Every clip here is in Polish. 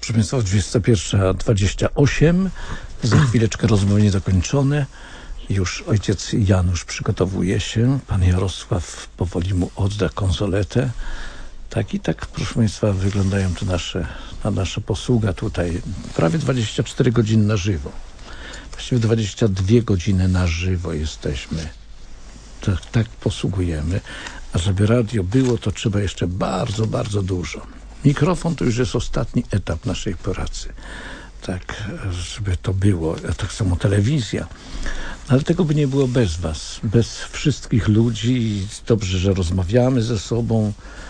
Proszę Państwa, 21:28. Za chwileczkę rozmowy niedokończone. Już ojciec Janusz przygotowuje się. Pan Jarosław powoli mu odda konsoletę. Tak, proszę Państwa, wyglądają to nasza posługa tutaj. Prawie 24 godziny na żywo. Właściwie 22 godziny na żywo jesteśmy. Tak posługujemy. A żeby radio było, to trzeba jeszcze bardzo, bardzo dużo. Mikrofon to już jest ostatni etap naszej pracy. Tak, żeby to było. A tak samo telewizja. Ale tego by nie było bez was. Bez wszystkich ludzi. Dobrze, że rozmawiamy ze sobą.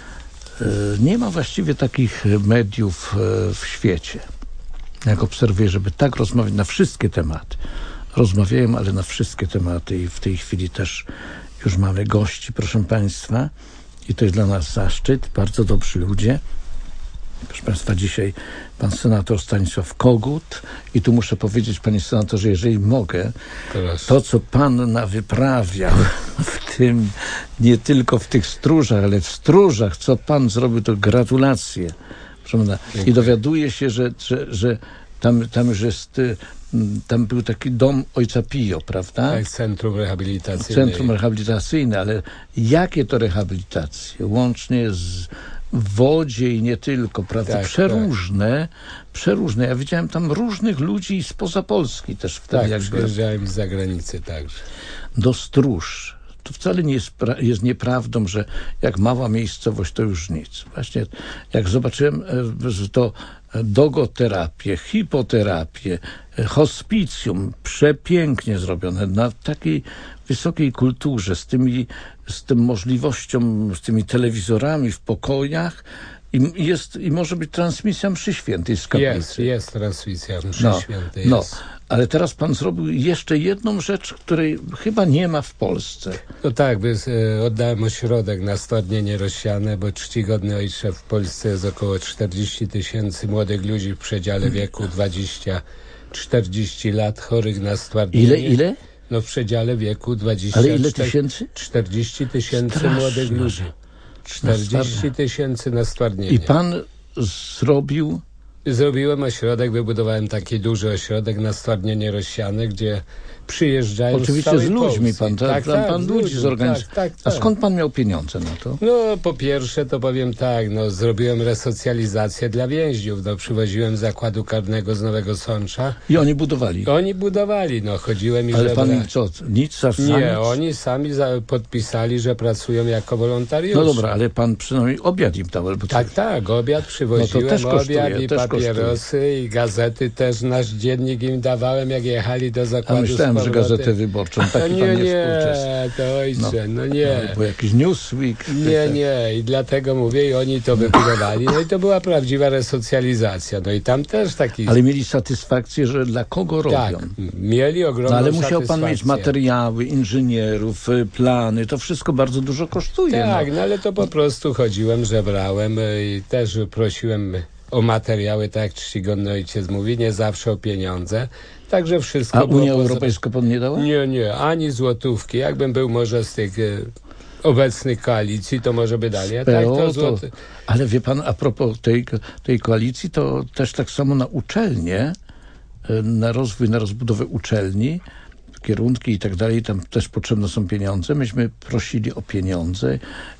Nie ma właściwie takich mediów w świecie. Jak obserwuję, żeby tak rozmawiać na wszystkie tematy. Rozmawiają, ale na wszystkie tematy i w tej chwili też już mamy gości, proszę Państwa. I to jest dla nas zaszczyt. Bardzo dobrzy ludzie. Proszę Państwa, dzisiaj pan senator Stanisław Kogut i tu muszę powiedzieć, panie senatorze, jeżeli mogę, to co pan wyprawiał w tym, nie tylko w tych stróżach, ale w stróżach, co pan zrobił, to gratulacje. I dowiaduję się, że tam już jest, tam był taki dom Ojca Pio, prawda? Tak, centrum rehabilitacyjne. Centrum rehabilitacyjne, ale jakie to rehabilitacje? Łącznie z w wodzie i nie tylko, prawda? Tak, przeróżne. Ja widziałem tam różnych ludzi spoza Polski też wtedy. Tak, przyjeżdżałem z zagranicy także. Do stróż. To wcale nie jest nieprawdą, że jak mała miejscowość, to już nic. Właśnie jak zobaczyłem to dogoterapię, hipoterapię, hospicjum, przepięknie zrobione, na takiej wysokiej kulturze, z tym możliwością, z tymi telewizorami w pokojach i może być transmisja mszy świętej z kaplicy. Jest transmisja mszy świętej. Ale teraz pan zrobił jeszcze jedną rzecz, której chyba nie ma w Polsce. No tak, oddałem ośrodek na stwardnienie rozsiane, bo czcigodny ojcze, w Polsce jest około 40 000 młodych ludzi w przedziale wieku 20-40 lat chorych na stwardnienie. Ile? No w przedziale wieku 20. Ale ile tysięcy? 40 000 młodych ludzi. 40 000 na stwardnienie. I pan Zrobiłem ośrodek, wybudowałem taki duży ośrodek na stwardnienie rozsiane, gdzie przyjeżdżają oczywiście z ludźmi Polski. pan ludzi zorganizował. Tak. A skąd pan miał pieniądze na to? No po pierwsze to powiem tak, zrobiłem resocjalizację dla więźniów, przywoziłem z zakładu karnego z Nowego Sącza. I oni budowali? Oni budowali, chodziłem i ale pan co, nic? Nie, oni sami podpisali, że pracują jako wolontariusze. No dobra, ale pan przynajmniej obiad im dał. Albo tak, obiad przywoziłem, też kosztuje, obiad i papierosy i gazety też, nasz dziennik im dawałem, jak jechali do zakładu. A myślałem, że gazetę wyborczą, taki pan nie, to ojcze, nie. Bo jakiś Newsweek. Nie, i dlatego mówię, i oni to wybudowali, i to była prawdziwa resocjalizacja, i tam też taki... Ale mieli satysfakcję, że dla kogo robią? Tak, mieli ogromną ale musiał satysfakcję. pan mieć materiały, inżynierów, plany, to wszystko bardzo dużo kosztuje. Tak, ale to po prostu chodziłem, żebrałem i też prosiłem o materiały, tak jak czcigodny ojciec mówi, nie zawsze o pieniądze. Także wszystko. A Unia Europejska pan nie dała? Nie, ani złotówki. Jakbym był może z tych obecnych koalicji, to może by dali. Ale wie pan, a propos tej koalicji, to też tak samo na uczelnie, na rozwój, na rozbudowę uczelni, kierunki i tak dalej, tam też potrzebne są pieniądze. Myśmy prosili o pieniądze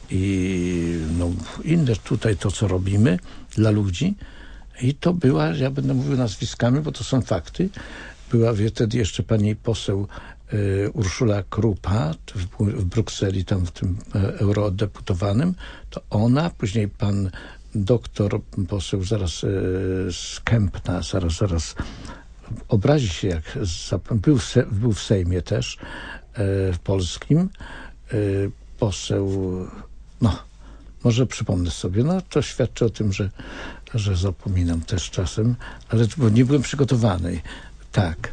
i inne tutaj to, co robimy dla ludzi. I to była, ja będę mówił nazwiskami, bo to są fakty, była wtedy jeszcze pani poseł Urszula Krupa w Brukseli, tam w tym eurodeputowanym, to ona, później pan doktor, poseł zaraz z Kępna, zaraz obrazi się, jak był w Sejmie też polskim, poseł, może przypomnę sobie, to świadczy o tym, że zapominam też czasem, ale bo nie byłem przygotowany. Tak.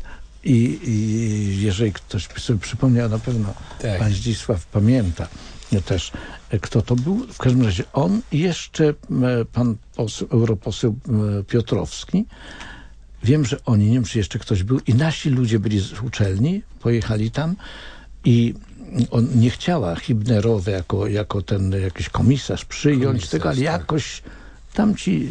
I jeżeli ktoś sobie przypomniał, na pewno pan Zdzisław pamięta też, kto to był. W każdym razie on i jeszcze pan europoseł Piotrowski. Wiem, że oni, nie wiem, czy jeszcze ktoś był i nasi ludzie byli z uczelni, pojechali tam i on nie chciała Hibnerowa jako ten jakiś komisarz przyjąć tego, ale jakoś tamci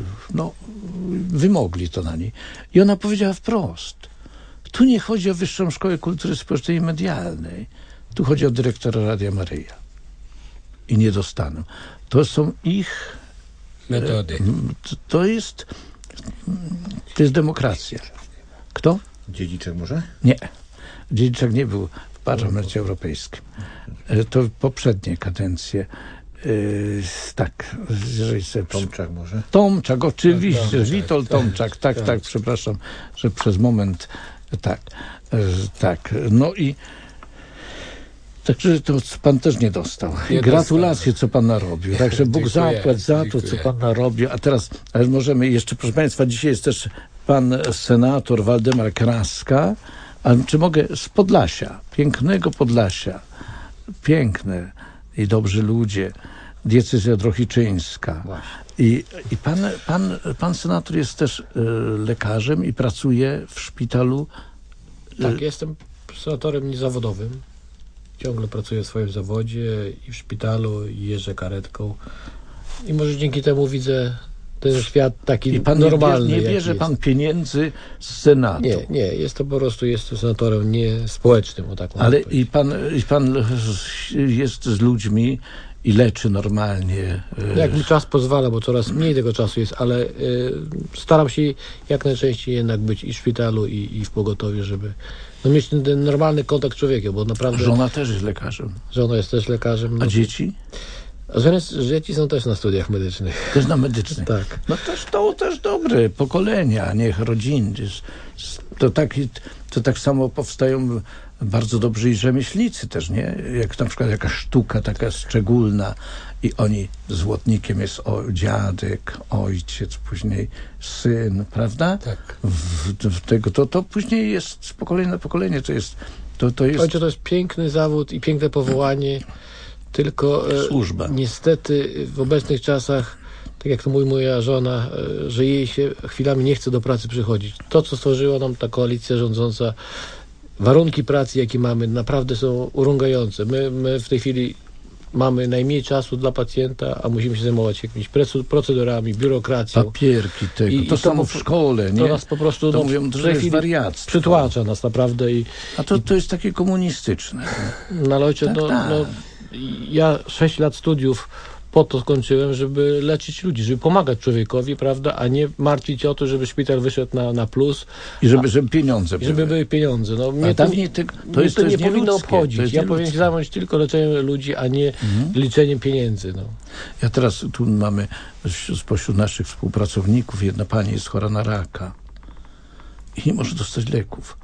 wymogli to na niej. I ona powiedziała wprost, tu nie chodzi o Wyższą Szkołę Kultury Społecznej i Medialnej, tu chodzi o dyrektora Radia Maryja. I nie dostaną. To są ich metody. To jest demokracja. Kto? Dziedziczek może? Nie. Dziedziczek nie był w Parlamencie Europejskim. To poprzednie kadencje. Tak. Tomczak może? Tomczak, oczywiście. Witold Tomczak. Tak, przepraszam, że przez moment tak. No i także to pan też nie dostał. Gratulacje, co pan narobił. Także Bóg zapłać za to, co pan narobił. A teraz możemy jeszcze, proszę państwa, dzisiaj jest też pan senator Waldemar Kraska. A czy mogę z Podlasia, pięknego Podlasia, piękne i dobrzy ludzie, diecezja drohiczyńska. I pan senator jest też lekarzem i pracuje w szpitalu. Tak, jestem senatorem niezawodowym. Ciągle pracuję w swoim zawodzie i w szpitalu, i jeżdżę karetką. I może dzięki temu widzę ten świat taki I pan normalny. Nie bierze pan pieniędzy z Senatu. Nie, jest to po prostu, jestem senatorem nie społecznym, o tak mam ale powiedzieć. i pan jest z ludźmi i leczy normalnie. Jak mi czas pozwala, bo coraz mniej tego czasu jest, ale staram się jak najczęściej jednak być i w szpitalu, i w pogotowiu, żeby mieć ten normalny kontakt z człowiekiem, bo naprawdę... Żona też jest lekarzem. Żona jest też lekarzem. A dzieci? Dzieci są też na studiach medycznych. Też na medycznych. Tak. No to też dobre pokolenia, niech rodziny. To tak samo powstają bardzo dobrzy i rzemieślnicy też, nie? Jak na przykład jakaś sztuka taka szczególna i oni złotnikiem jest dziadek, ojciec, później syn, prawda? Tak. To później jest z pokolenia na pokolenie, to jest... Ojcze, to jest piękny zawód i piękne powołanie, tylko służba. Niestety w obecnych czasach, tak jak to mówi moja żona, że jej się chwilami nie chce do pracy przychodzić. To, co stworzyła nam ta koalicja rządząca, warunki pracy, jakie mamy, naprawdę są urągające. My w tej chwili mamy najmniej czasu dla pacjenta, a musimy się zajmować jakimiś procedurami, biurokracją. Papierki tego. To samo w szkole, nie? To nas po prostu to mówią, że jest wariactwo. Przytłacza nas naprawdę. A to jest takie komunistyczne. No ale ojcze, ja 6 lat studiów po to skończyłem, żeby leczyć ludzi, żeby pomagać człowiekowi, prawda, a nie martwić się o to, żeby szpital wyszedł na plus. I żeby pieniądze były. Żeby były pieniądze. No, mnie to nie powinno obchodzić. Ja powinien się zająć tylko leczeniem ludzi, a nie liczeniem pieniędzy. No. Ja teraz tu mamy spośród naszych współpracowników, jedna pani jest chora na raka i nie może dostać leków.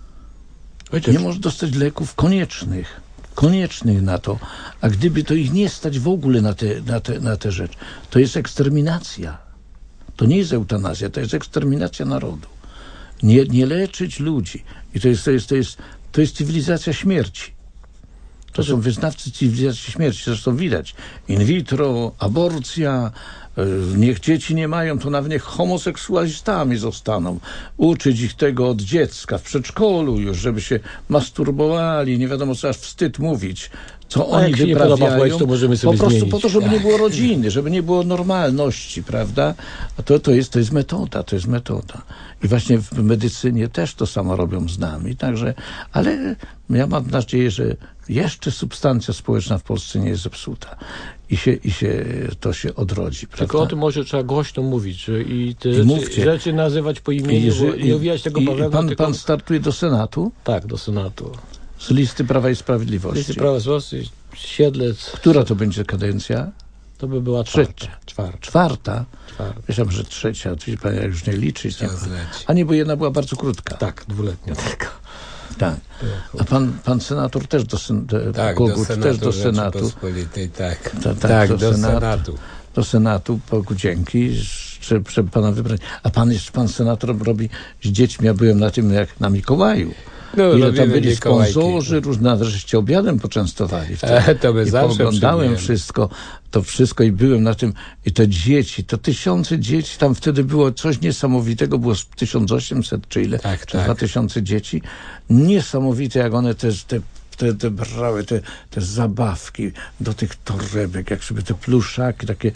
Nie może dostać leków koniecznych na to, a gdyby to ich nie stać w ogóle na tę rzecz, to jest eksterminacja. To nie jest eutanazja, to jest eksterminacja narodu. Nie leczyć ludzi. I to jest cywilizacja śmierci. To są wyznawcy cywilizacji śmierci. Zresztą widać. In vitro, aborcja, niech dzieci nie mają, to nawet niech homoseksualistami zostaną. Uczyć ich tego od dziecka, w przedszkolu już, żeby się masturbowali, nie wiadomo co, aż wstyd mówić, co oni wyprawiają. To możemy sobie po prostu zmienić. Po to, żeby nie było rodziny, żeby nie było normalności, prawda? A to jest metoda. I właśnie w medycynie też to samo robią z nami. Także, ale ja mam nadzieję, że jeszcze substancja społeczna w Polsce nie jest zepsuta. I to się odrodzi. Prawda? Tylko o tym może trzeba głośno mówić, że i te rzeczy nazywać po imieniu, nie owijać tego Pawła. Pan startuje do Senatu? Tak, do Senatu. Z listy Prawa i Sprawiedliwości. Listy Prawa i Sprawiedliwości, Siedlec. Która to będzie kadencja? To by była czwarta. Myślałem, że trzecia. Oczywiście pan już nie liczyć. Nie. A nie, bo jedna była bardzo krótka. Tak, 2-letnia tylko. Tak. A pan senator też do Senatu. Też do Senatu. Tak, do Senatu. Do Senatu, Bogu dzięki, że pana wybrać. A pan senator robi z dziećmi. Ja byłem na tym, jak na Mikołaju. Ile tam byli sponsorzy, różne, żeście obiadem poczęstowali. To my zawsze oglądałem to wszystko i byłem na tym. I te dzieci, to tysiące dzieci, tam wtedy było coś niesamowitego, było 1800 czy ile, czy 2000 dzieci. Niesamowite, jak one te brały, te zabawki do tych torebek, jak sobie te pluszaki takie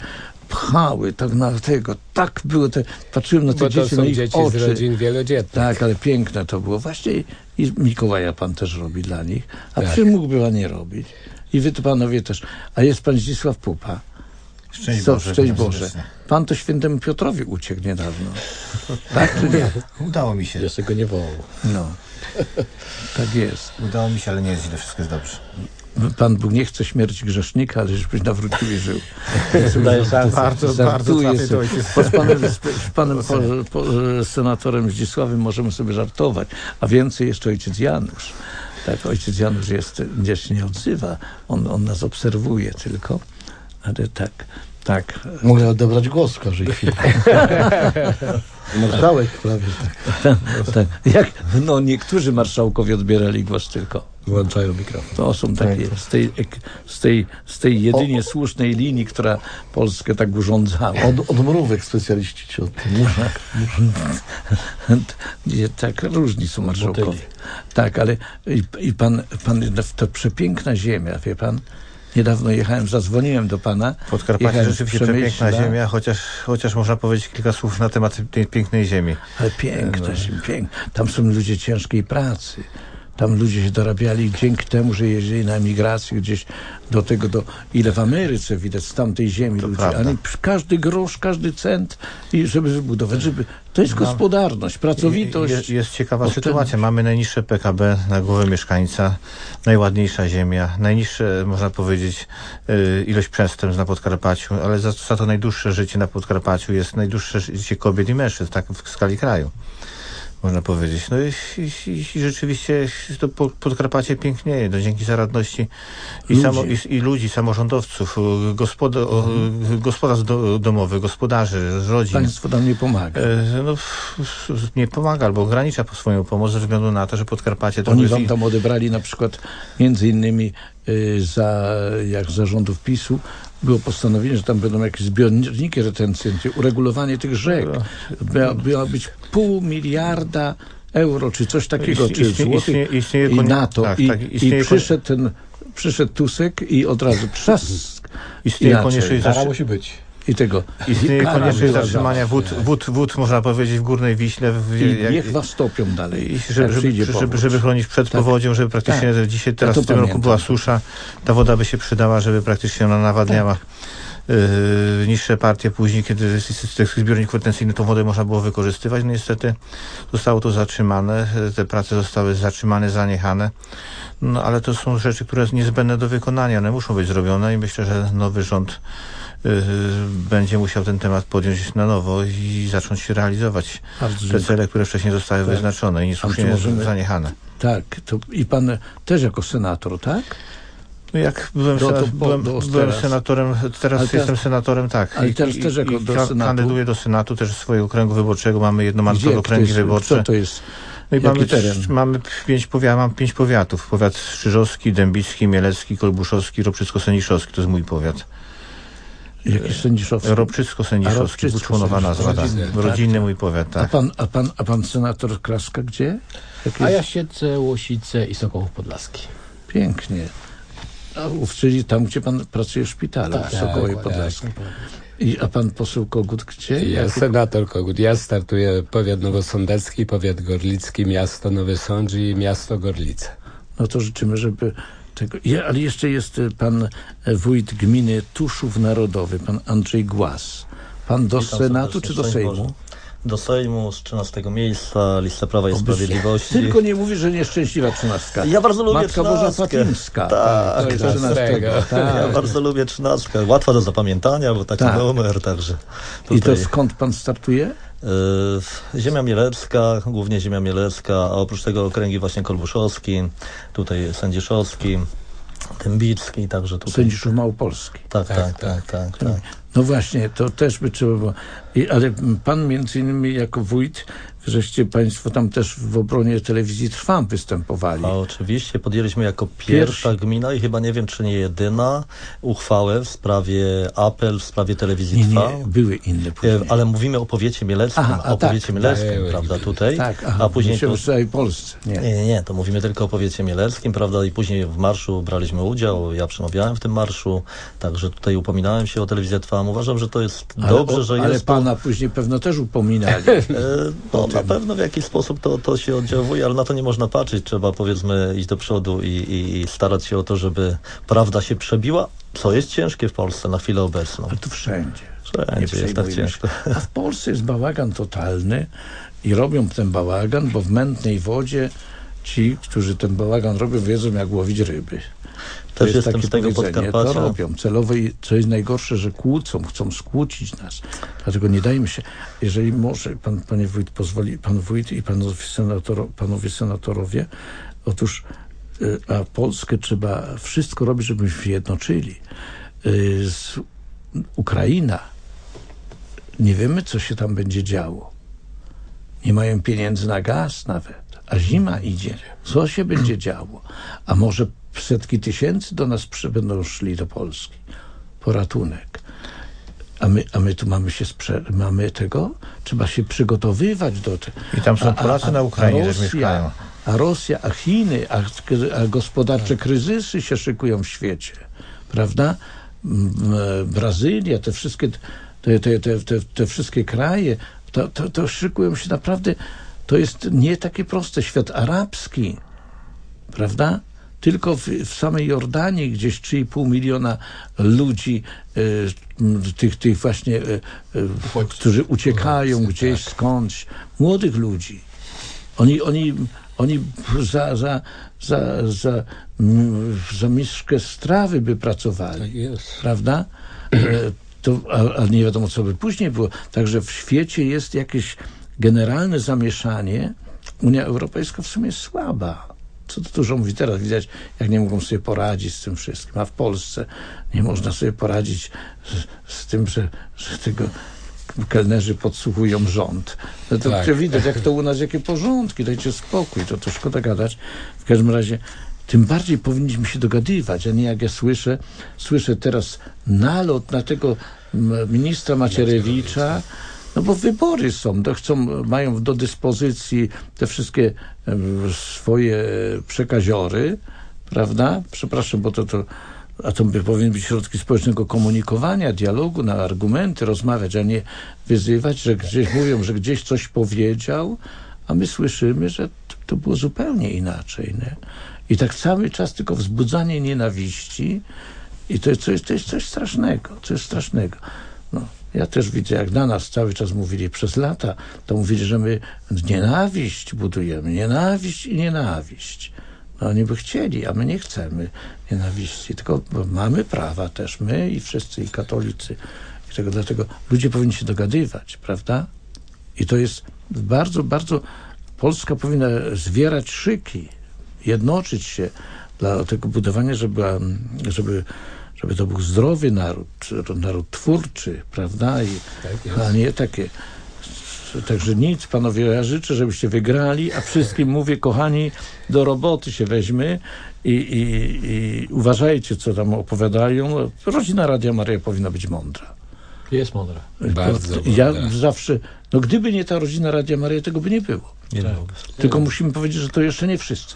pchały tak na tego, tak było, patrzyłem na te Bo to dzieci, są na ich dzieci oczy. z rodzin wielodzietnych. Tak, ale piękne to było. Właśnie i Mikołaja pan też robi dla nich, a Tak. przecież mógłby pan nie robić. I wy to panowie też. A jest pan Zdzisław Pupa. Szczęść Co, Boże. szczęść Boże. Pan to świętemu Piotrowi uciekł niedawno. Tak czy nie? Udało mi się. Jeszcze go nie wołał. No. Tak jest. Udało mi się, ale nie jest źle, wszystko jest dobrze. Pan Bóg nie chce śmierci grzesznika, ale żebyś nawróciły żył. Daję szansę. Bardzo Żartuję trafnie sobie. to ojciec. Bo z panem senatorem Zdzisławem możemy sobie żartować. A więcej jeszcze ojciec Janusz. Tak, ojciec Janusz gdzieś nie odzywa. On nas obserwuje tylko. Ale tak. Mogę odebrać głos w każdej chwili. Marszałek prawie tak. Tak. Niektórzy marszałkowie odbierali głos tylko. Włączają mikrofon. To są takie z tej jedynie słusznej linii, która Polskę tak urządzała. Od mrówek specjaliści ci o tym Tak, różni są marszałkowie. Tak, ale i pan to przepiękna ziemia, wie pan? Niedawno jechałem, zadzwoniłem do pana. Podkarpacie rzeczywiście przepiękna ziemia, chociaż można powiedzieć kilka słów na temat tej pięknej ziemi. Ale piękna ziemia, piękna. Tam są ludzie ciężkiej pracy. Tam ludzie się dorabiali dzięki temu, że jeździli na emigrację gdzieś ile w Ameryce widać z tamtej ziemi To ludzie. prawda. Ale każdy grosz, każdy cent, i żeby wybudować, to jest gospodarność, pracowitość. Jest ciekawa oszczędność. sytuacja. Mamy najniższe PKB na głowę mieszkańca, najładniejsza ziemia, najniższe, można powiedzieć, ilość przestępstw na Podkarpaciu, ale za to najdłuższe życie na Podkarpaciu jest najdłuższe życie kobiet i mężczyzn, tak w skali kraju. Można powiedzieć. No i rzeczywiście to Podkarpacie pięknieje. No, dzięki zaradności i ludzi, samorządowców, gospodarstw domowych, gospodarzy, rodzin. Państwo nam nie pomaga. Nie pomaga, albo ogranicza swoją pomoc ze względu na to, że Podkarpacie to Oni jest... wam tam odebrali na przykład między innymi jak zarządów PiS-u było postanowienie, że tam będą jakieś zbiorniki retencyjne, uregulowanie tych rzek. Miała być 500 miliarda euro, czy coś takiego, czy złotych. I na to. Przyszedł Tusek i od razu trzask. Istnieje konieczność musi być. Istnieje konieczność zatrzymania wód, można powiedzieć, w Górnej Wiśle. Niech was topią dalej. Żeby chronić przed powodzią, żeby praktycznie teraz w tym roku była susza, ta woda by się przydała, żeby praktycznie ona nawadniała niższe partie później, kiedy z tych zbiorników retencyjnych tą wodę można było wykorzystywać. No niestety zostało to zatrzymane, te prace zostały zatrzymane, zaniechane. No ale to są rzeczy, które są niezbędne do wykonania, one muszą być zrobione i myślę, że nowy rząd będzie musiał ten temat podjąć na nowo i zacząć się realizować te cele, które wcześniej zostały wyznaczone i niesłusznie zaniechane. Tak, i pan też jako senator, tak? No jak byłem senatorem, teraz jestem senatorem, tak. Ale teraz też jako do Senatu. Kandyduję do Senatu, też swojego okręgu wyborczego. Mamy jednomandatowe okręgi wyborcze. Co to jest? No i mamy 5 powiatów. Powiat Strzyżowski, Dębicki, Mielecki, Kolbuszowski, Ropczycko-Sędziszowski. To jest mój powiat. Jakiś Sędziszowski? Ropczycko-Sędziszowski, Buczłonowa nazwa. Rodzinny mój powiat, tak. A pan senator Kraska gdzie? A ja Siedlce, Łosice i Sokołów Podlaski. Pięknie. Czyli tam, gdzie pan pracuje w szpitalu, w Sokołowie Podlaskim. A pan poseł Kogut gdzie? Ja senator Kogut. Ja startuję powiat nowosądecki, powiat gorlicki, miasto Nowy Sącz i miasto Gorlice. No to życzymy, żeby tego... Ale jeszcze jest pan wójt gminy Tuszów Narodowy, pan Andrzej Głaz. Pan do Senatu czy do Sejmu? Do Sejmu z 13 miejsca, lista Prawa i Sprawiedliwości. Tylko nie mówi, że nieszczęśliwa 13. Ja bardzo lubię Matka 13. Boża Fatimska. Tak, to jest 13. Tak. Ja bardzo lubię 13. Łatwa do zapamiętania, bo taki numer, także... I to skąd pan startuje? Ziemia Mielecka, głównie Ziemia Mielecka, a oprócz tego okręgi właśnie Kolbuszowski, tutaj Sędziszowski, Dębicki, także tutaj... Sędziszów Małopolski. Tak. No właśnie, to też by trzeba było. Ale pan między innymi jako wójt żeście państwo tam też w obronie telewizji Trwam występowali. A oczywiście podjęliśmy jako pierwsza gmina i chyba nie wiem, czy nie jedyna uchwałę w sprawie apel, w sprawie telewizji Trwam. Nie, były inne później. Ale mówimy o powiecie mieleckim, powiecie mieleckim, prawda, tutaj. Tak, a później w całej Polsce. Nie, to mówimy tylko o powiecie mieleckim, prawda, i później w marszu braliśmy udział, ja przemawiałem w tym marszu, także tutaj upominałem się o telewizję Trwam. Uważam, że to jest dobrze, że jest... Ale pana później pewno też upominali. Na pewno w jakiś sposób to się oddziałuje, ale na to nie można patrzeć. Trzeba, powiedzmy, iść do przodu i starać się o to, żeby prawda się przebiła, co jest ciężkie w Polsce na chwilę obecną. Ale to wszędzie. Wszędzie jest tak ciężko. A w Polsce jest bałagan totalny i robią ten bałagan, bo w mętnej wodzie ci, którzy ten bałagan robią, wiedzą, jak łowić ryby. To Też jestem z tego Podkarpacia. To robią celowo i co jest najgorsze, że kłócą, chcą skłócić nas. Dlatego nie dajmy się. Jeżeli może, panie wójt pozwoli, pan wójt i panowie senatorowie, otóż a Polskę trzeba wszystko robić, żebyśmy się jednoczyli. Ukraina, nie wiemy, co się tam będzie działo. Nie mają pieniędzy na gaz nawet, a zima idzie. Co się będzie działo? A może setki tysięcy do nas będą szli do Polski po ratunek. A my tu mamy tego? Trzeba się przygotowywać do tego. I tam są Polacy na Ukrainie, że mieszkają. A Rosja, a Chiny, a gospodarcze kryzysy się szykują w świecie. Prawda? Brazylia, te wszystkie kraje, to szykują się naprawdę, to jest nie takie proste. Świat arabski, prawda? Tylko w samej Jordanii gdzieś 3,5 miliona ludzi, tych właśnie, którzy uciekają gdzieś skądś, młodych ludzi. Oni za miskę strawy by pracowali, tak jest. prawda? A nie wiadomo, co by później było. Także w świecie jest jakieś generalne zamieszanie. Unia Europejska w sumie jest słaba. Co to dużo mówi teraz? Widać, jak nie mogą sobie poradzić z tym wszystkim. A w Polsce nie można sobie poradzić z tym, że tego kelnerzy podsłuchują rząd. No to tak. Widać, jak to u nas, jakie porządki, dajcie spokój, to szkoda gadać. W każdym razie tym bardziej powinniśmy się dogadywać, a nie jak ja słyszę teraz nalot na tego ministra Macierewicza, no bo wybory są, mają do dyspozycji te wszystkie swoje przekaziory, prawda? Przepraszam, bo to powinny być środki społecznego komunikowania, dialogu, na argumenty, rozmawiać, a nie wyzywać, że gdzieś mówią, że gdzieś coś powiedział, a my słyszymy, że to było zupełnie inaczej, nie? I tak cały czas tylko wzbudzanie nienawiści i to jest coś strasznego. No, ja też widzę, jak na nas cały czas mówili przez lata, to mówili, że my nienawiść budujemy, nienawiść. No oni by chcieli, a my nie chcemy nienawiści, tylko mamy prawa też, my i wszyscy, i katolicy. Dlatego ludzie powinni się dogadywać, prawda? I to jest bardzo, bardzo... Polska powinna zwierać szyki, jednoczyć się dla tego budowania, żeby to był zdrowy naród twórczy, prawda? A nie takie... Także nic, panowie, ja życzę, żebyście wygrali, a wszystkim mówię, kochani, do roboty się weźmy i uważajcie, co tam opowiadają. Rodzina Radia Maryja powinna być mądra. Jest mądra. Bardzo mądra. Ja zawsze, gdyby nie ta Rodzina Radia Maryja, tego by nie było. Tylko musimy powiedzieć, że to jeszcze nie wszyscy.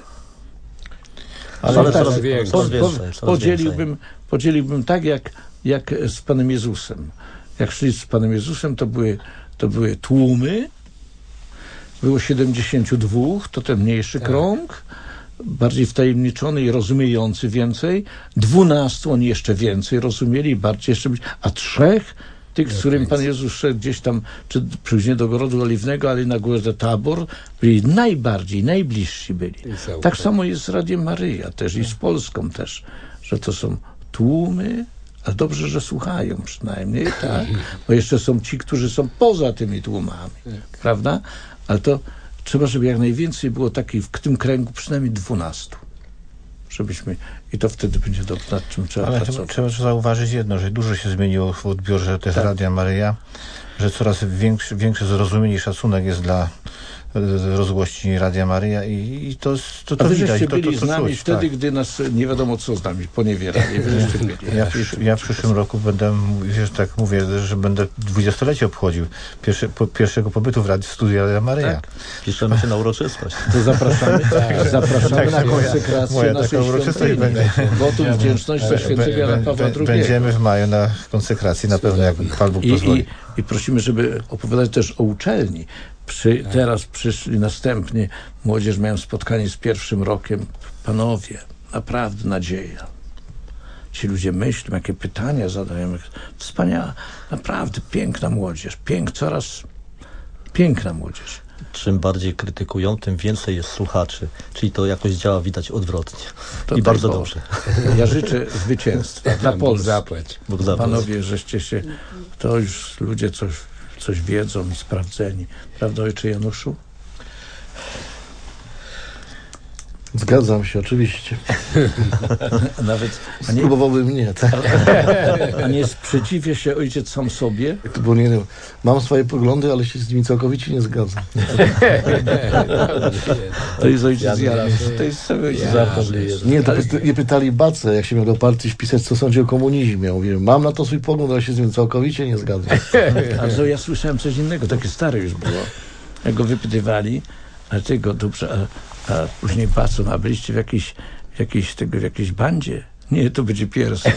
Ale coraz więcej. Podzieliłbym tak, jak z Panem Jezusem. Jak szli z Panem Jezusem, to były tłumy, było 72, to ten mniejszy krąg, bardziej wtajemniczony i rozumiejący więcej, 12 oni jeszcze więcej rozumieli, bardziej jeszcze a 3 tych, z którym Pan Jezus szedł gdzieś tam, czy później do Ogrodu Oliwnego, ale na górze Tabor, byli najbliżsi byli. Tak samo jest z Radiem Maryja też i z Polską też, że to są tłumy, a dobrze, że słuchają przynajmniej, tak? Bo jeszcze są ci, którzy są poza tymi tłumami, prawda? Ale to trzeba, żeby jak najwięcej było takich w tym kręgu, przynajmniej 12. I to wtedy będzie nad czym trzeba pracować. Trzeba zauważyć jedno, że dużo się zmieniło w odbiorze też Radia Maryja, że coraz większe zrozumienie i szacunek jest dla rozgłośni Radia Maryja i to A wy widać. żeście byli to z nami czuć, wtedy, tak. gdy nas nie wiadomo co z nami poniewierali. Wy żeście byli. Ja w przyszłym roku będę, wiesz, tak mówię, że będę 20-lecie obchodził pierwszego pobytu w studiu Radia Maryja. Tak. Piszemy się na uroczystość. To zapraszamy, zapraszamy na konsekrację moja naszej taka uroczystość świątyni. będzie. Wotum wdzięczności za świętego Jana Pawła II. Będziemy w maju na konsekracji, na pewno, jak Pan Bóg pozwoli. I prosimy, żeby opowiadać też o uczelni. Teraz przyszli następnie, młodzież miałem spotkanie z pierwszym rokiem. Panowie, naprawdę nadzieja. Ci ludzie myślą, jakie pytania zadają. Wspaniała, naprawdę piękna młodzież. Coraz piękna młodzież. Czym bardziej krytykują, tym więcej jest słuchaczy. Czyli to jakoś działa, widać, odwrotnie. To I bardzo Boże. dobrze. Ja życzę zwycięstwa dla Bóg Polski. zapłać. Bóg zapłać. Panowie, żeście się, to już ludzie coś wiedzą i sprawdzeni. Prawda, ojcze Januszu? Zgadzam się, oczywiście. Nawet, Spróbowałbym nie, tak? a nie sprzeciwia się ojciec sam sobie? Bo nie wiem, mam swoje poglądy, ale się z nimi całkowicie nie zgadzam. To jest ojciec Janusz. To jest sobie ojciec Janusz. Nie, to nie pytali Bacę, jak się miał do partii wpisać, co sądzi o komunizmie. Ja mówię, mam na to swój pogląd, ale się z nim całkowicie nie zgadzam. Ale to ja słyszałem coś innego, takie stare już było. Jak go wypytywali, a ty go dobrze, a później Bacon, a byliście w jakiejś bandzie? Nie, to będzie pierwszy.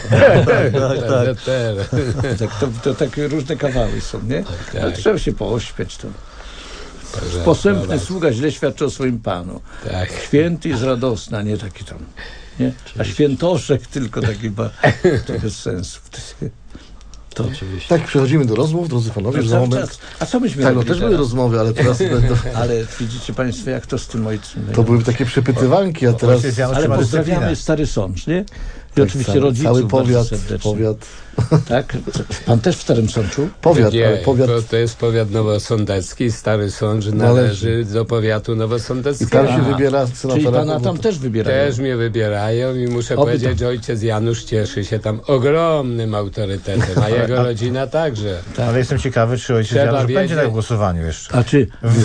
To takie różne kawały są, nie? Ale trzeba się poośpiać to. Posępny sługa źle świadczy o swoim Panu. Tak. Święty jest radosny, a nie taki tam. Nie? A świętoszek tylko taki to bez sensu. To oczywiście. Tak, przechodzimy do rozmów, drodzy panowie. Za moment. A co myśmy Tak, no robili też były teraz? rozmowy, ale teraz będą... Ale widzicie państwo, jak to z tym ojcem. To były takie przepytywanki, a teraz... Ojciec Janusz Ale ma pozdrawiamy dyscyplinę. Stary Sącz, nie? I oczywiście rodziców Cały bardzo powiat, serdecznie. Tak? Pan też w Starym Sączu? ale powiat... To jest powiat nowosądecki, Stary Sącz należy do powiatu I nowosądeckiego. tam się Aha. wybiera Czyli senatora. pana tam też wybierają. Też mnie wybierają i muszę powiedzieć, że ojciec Janusz cieszy się tam ogromnym autorytetem, a jego rodzina także. Ale jestem ciekawy, czy ojciec Trzeba Janusz będzie wiedzieć. na głosowaniu jeszcze. A czy W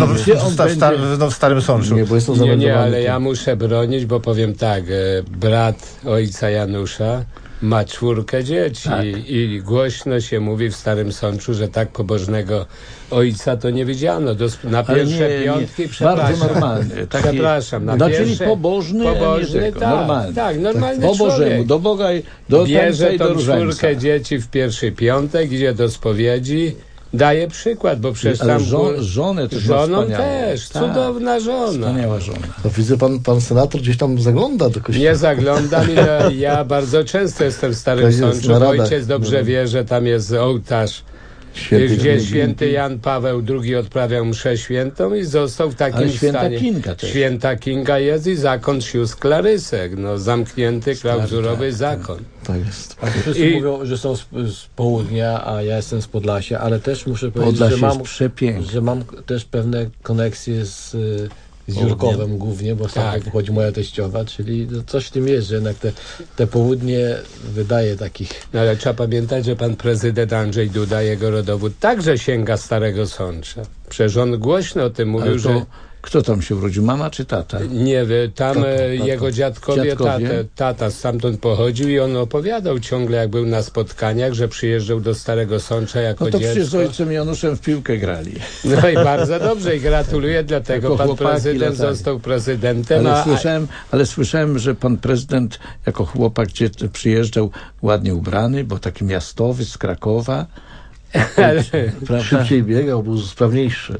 Starym Sączu. Nie, bo jestem Nie, zameldowanie. ale ja muszę bronić, bo powiem tak, brat ojca Janusza ma 4 dzieci Tak. i głośno się mówi w Starym Sączu, że tak pobożnego ojca to nie widziano. Na Ale pierwsze piątki, przepraszam. Bardzo normalny. Taki, Przepraszam, na czyli pierwsze... pobożny, a nie tego, tak, normalny. tak, normalny Po Bożemu, człowiek. do Boga i do tańca Bierze i do tą różańca. 4 dzieci w pierwszy piątek, idzie do spowiedzi, daje przykład, bo przecież Ale tam... żonę też ma Żoną wspaniałą. też, Tak, cudowna żona. wspaniała żona. To widzę, pan senator gdzieś tam zagląda do kościoła. Nie zaglądam, ja bardzo często jestem w Starym To jest Sączu, na bo radach. ojciec dobrze wie, że tam jest ołtarz, gdzie święty Jan Paweł II odprawiał mszę świętą i został w takim Ale święta stanie. Kinga też. Święta Kinga jest i zakon sióstr Klarysek, zamknięty, klauzurowy zakon. Tak jest. Wszyscy mówią, że są z południa, a ja jestem z Podlasia, ale też muszę powiedzieć, Podlasie że jest przepiękne. że mam też pewne koneksje z Jurkowem głównie, bo stamtąd pochodzi moja teściowa, czyli coś w tym jest, że jednak te południe wydaje takich... No ale trzeba pamiętać, że pan prezydent Andrzej Duda, jego rodowód, także sięga Starego Sącza. Przecież on głośno o tym mówił, Ale to, że... kto tam się urodził? Mama czy tata? Nie wiem, tam jego dziadkowie? Dziadkowie? Tata stamtąd pochodził i on opowiadał ciągle, jak był na spotkaniach, że przyjeżdżał do Starego Sącza jako No to przecież z dziecko. ojcem Januszem w piłkę grali. No i bardzo dobrze i gratuluję, dlatego Jako pan chłopaki prezydent latali. został prezydentem. Ale słyszałem, że pan prezydent jako chłopak przyjeżdżał ładnie ubrany, bo taki miastowy z Krakowa. Prawda? Szybciej biegał, był sprawniejszy.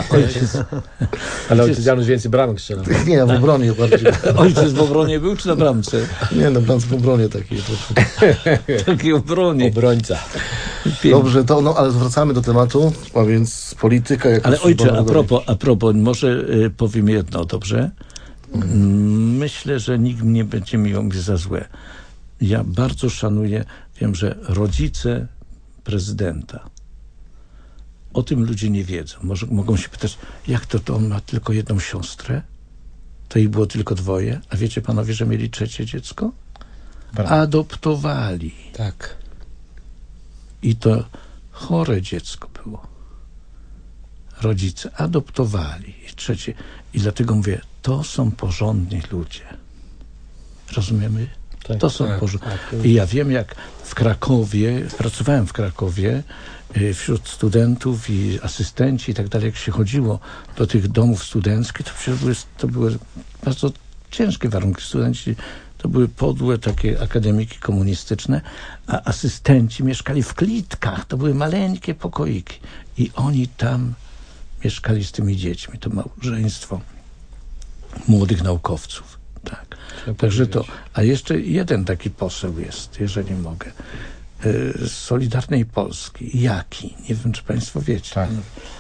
Ale ojciec Janusz więcej bramek strzelał. Nie, w obronie bardziej. Ojciec w obronie był czy na bramce? Nie, no w obronie takiej. Takiej obronie. Obrońca. Dobrze, to, ale wracamy do tematu, a więc polityka jako Ale ojcze, służba a propos, może powiem jedno, dobrze? Myślę, że nikt nie będzie miał mi za złe. Ja bardzo szanuję, wiem, że rodzice prezydenta, o tym ludzie nie wiedzą. Mogą się pytać, jak to on ma tylko jedną siostrę? To ich było tylko 2. A wiecie panowie, że mieli 3 dziecko? Adoptowali. Tak. I to chore dziecko było. rodzice adoptowali. I trzecie. I dlatego mówię, to są porządni ludzie. Rozumiemy? Tak, to są porządni. I ja wiem, jak w Krakowie, pracowałem w Krakowie, wśród studentów i asystenci i tak dalej, jak się chodziło do tych domów studenckich, to przecież to były bardzo ciężkie warunki. Studenci to były podłe takie akademiki komunistyczne, a asystenci mieszkali w klitkach. To były maleńkie pokoiki. I oni tam mieszkali z tymi dziećmi. To małżeństwo młodych naukowców. Tak. Także to. A jeszcze jeden taki poseł jest, jeżeli mogę. Z Solidarnej Polski. Jaki? Nie wiem, czy państwo wiecie. Tak.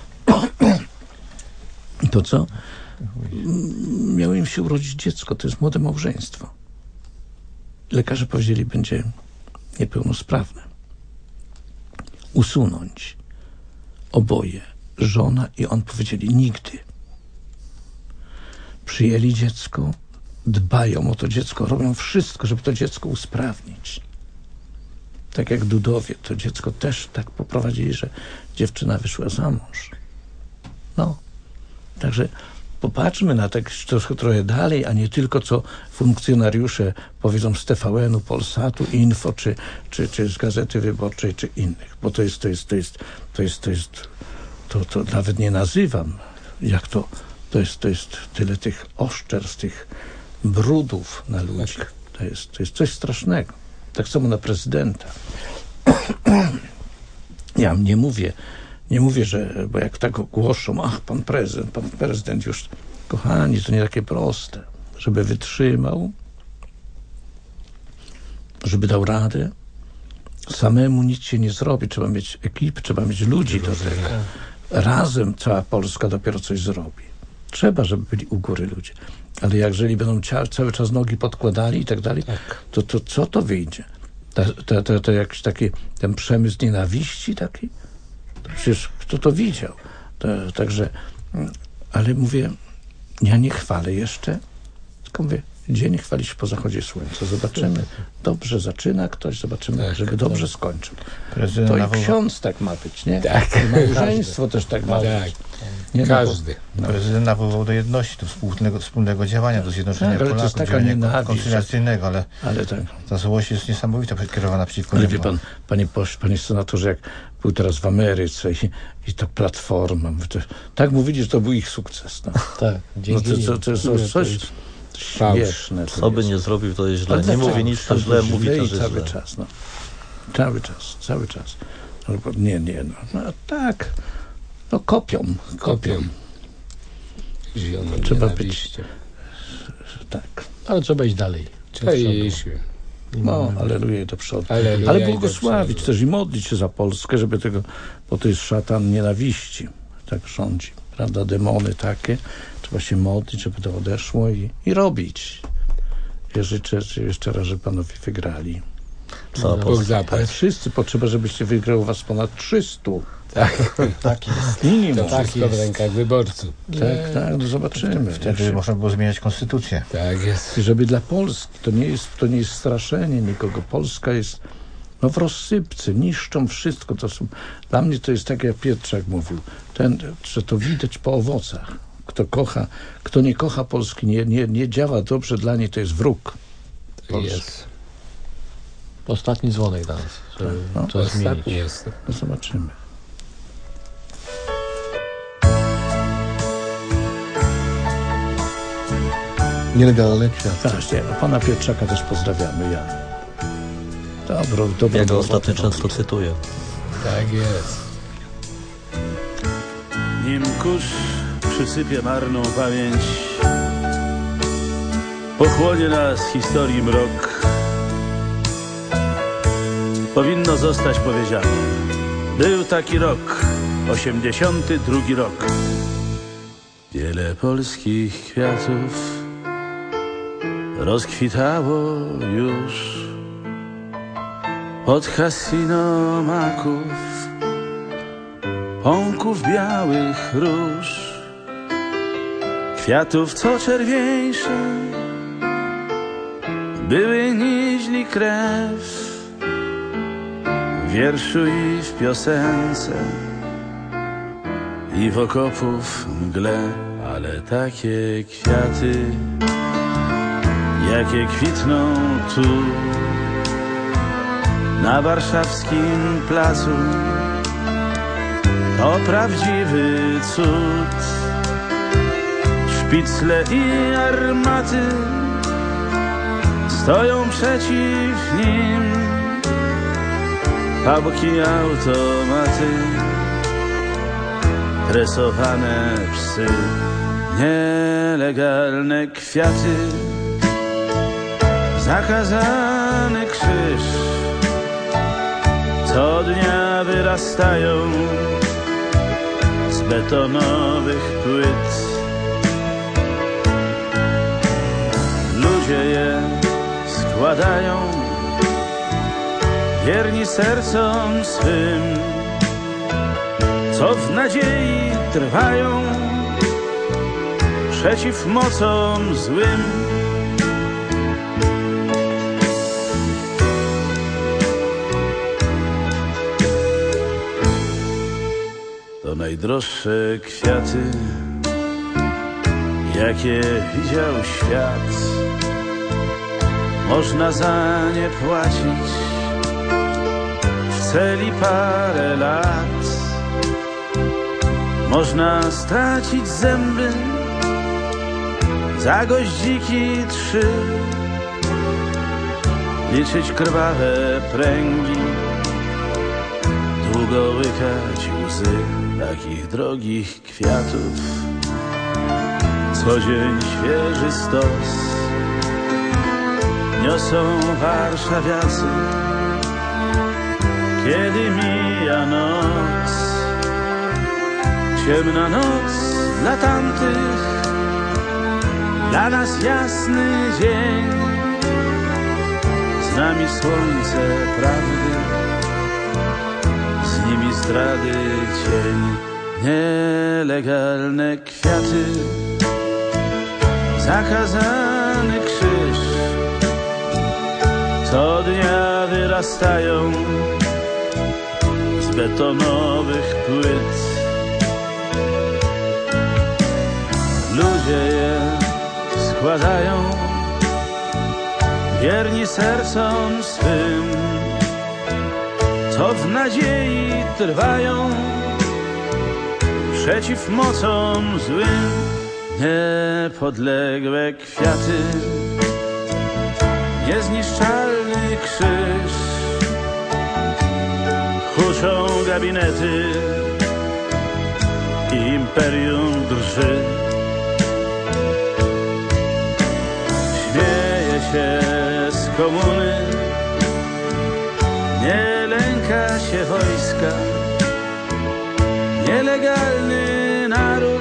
To co? Miało im się urodzić dziecko. To jest młode małżeństwo. Lekarze powiedzieli, będzie niepełnosprawne. Usunąć oboje. Żona i on powiedzieli nigdy. Przyjęli dziecko, dbają o to dziecko, robią wszystko, żeby to dziecko usprawnić. Tak jak Dudowie, to dziecko też tak poprowadzili, że dziewczyna wyszła za mąż. No. Także popatrzmy na tak trochę dalej, a nie tylko co funkcjonariusze powiedzą z TVN-u, Polsatu, Info, czy z Gazety Wyborczej, czy innych. Bo to nawet nie nazywam, jak to jest tyle tych oszczerstw, tych brudów na ludzi. To jest coś strasznego. Tak samo na prezydenta. Ja nie mówię, że, bo jak tak ogłoszą, pan prezydent już, kochani, to nie takie proste, żeby wytrzymał, żeby dał radę. Samemu nic się nie zrobi, trzeba mieć ekipę, trzeba mieć ludzi do tego. Razem cała Polska dopiero coś zrobi. Trzeba, żeby byli u góry ludzie. Ale jeżeli będą cały czas nogi podkładali i tak dalej, to co to wyjdzie? To jakiś taki, ten przemysł nienawiści taki? To przecież kto to widział? Także, ale mówię, ja nie chwalę jeszcze, tylko mówię, dzień chwali się po zachodzie słońca. Zobaczymy. Dobrze zaczyna ktoś, zobaczymy, żeby dobrze skończył. To i ksiądz tak ma być, nie? Tak. I małżeństwo też tak ma być. Nie, każdy. Prezydent nawoływał do jedności, do wspólnego działania, do zjednoczenia Polaków, to jest taka nienawiść koncyliacyjnego, ale tak. ta złość jest niesamowita, kierowana przeciwko Ale niemu. wie pan, panie senatorze, jak był teraz w Ameryce i to Platforma, tak mówili, że to był ich sukces. No. Tak, dzięki to jest coś śmieszne. Co by nie zrobił, to jest źle. Nie mówi nic, to źle, mówi to, że źle. Cały czas, no. Cały czas. Nie, no tak. No kopią. Trzeba być. Tak. Ale trzeba iść dalej. No, aleluja do przodu. Aleluja, ale błogosławić też i modlić się za Polskę, żeby tego, bo to jest szatan nienawiści. Tak rządzi. Prawda? Demony takie. Trzeba się modlić, żeby to odeszło i robić. Ja życzę jeszcze raz, żeby panowie wygrali. Ale wszyscy potrzeba, żebyście wygrał was ponad 300. Tak jest. Minimum. To wszystko w rękach wyborców. Tak, no zobaczymy. Wtedy można było zmieniać konstytucję. Tak jest. I żeby dla Polski, to nie jest straszenie nikogo. Polska jest w rozsypce, niszczą wszystko. Dla mnie to jest tak, jak Pietrzak mówił, że to widać po owocach. Kto nie kocha Polski, nie działa dobrze dla niej, to jest wróg. Tak jest. Ostatni dzwonek dla nas, żeby to zmienić. Jest. No zobaczymy. Nielegalne kwiaty. Tak, pana Pietrzaka też pozdrawiamy, Jan. Dobro. Ja go ostatnio często cytuję. Tak jest. Nim kurz przysypie marną pamięć, pochłonie nas historii mrok, powinno zostać powiedziane: był taki rok, 82 rok. Wiele polskich kwiatów rozkwitało już od hasino maków, pąków białych róż, kwiatów co czerwieńsze były niźli krew, w wierszu i w piosence i w okopów mgle, ale takie kwiaty, jakie kwitną tu na warszawskim placu, to prawdziwy cud. Szpicle i armaty stoją przeciw nim, pułki, automaty, tresowane psy, nielegalne kwiaty, zakazany krzyż, co dnia wyrastają z betonowych płyt. Ludzie je składają, wierni sercom swym, co w nadziei trwają przeciw mocom złym. To najdroższe kwiaty, jakie widział świat. Można za nie płacić w celi parę lat. Można stracić zęby za goździki 3, liczyć krwawe pręgi, długo łykać łzy takich drogich kwiatów. Co dzień świeży stos niosą warszawiacy, kiedy mija noc, ciemna noc dla tamtych, dla nas jasny dzień, z nami słońce prawdy, z nimi zdrady cień. Nielegalne kwiaty, zakazany krzyż, co dnia wyrastają z betonowych płyt. Ludzie je składają, wierni sercom swym, co w nadziei trwają przeciw mocom złym. Niepodległe kwiaty, niezniszczalny krzyż, huczą gabinety i imperium drży. Śmieje się z komuny, nie lęka się wojska, nielegalny naród.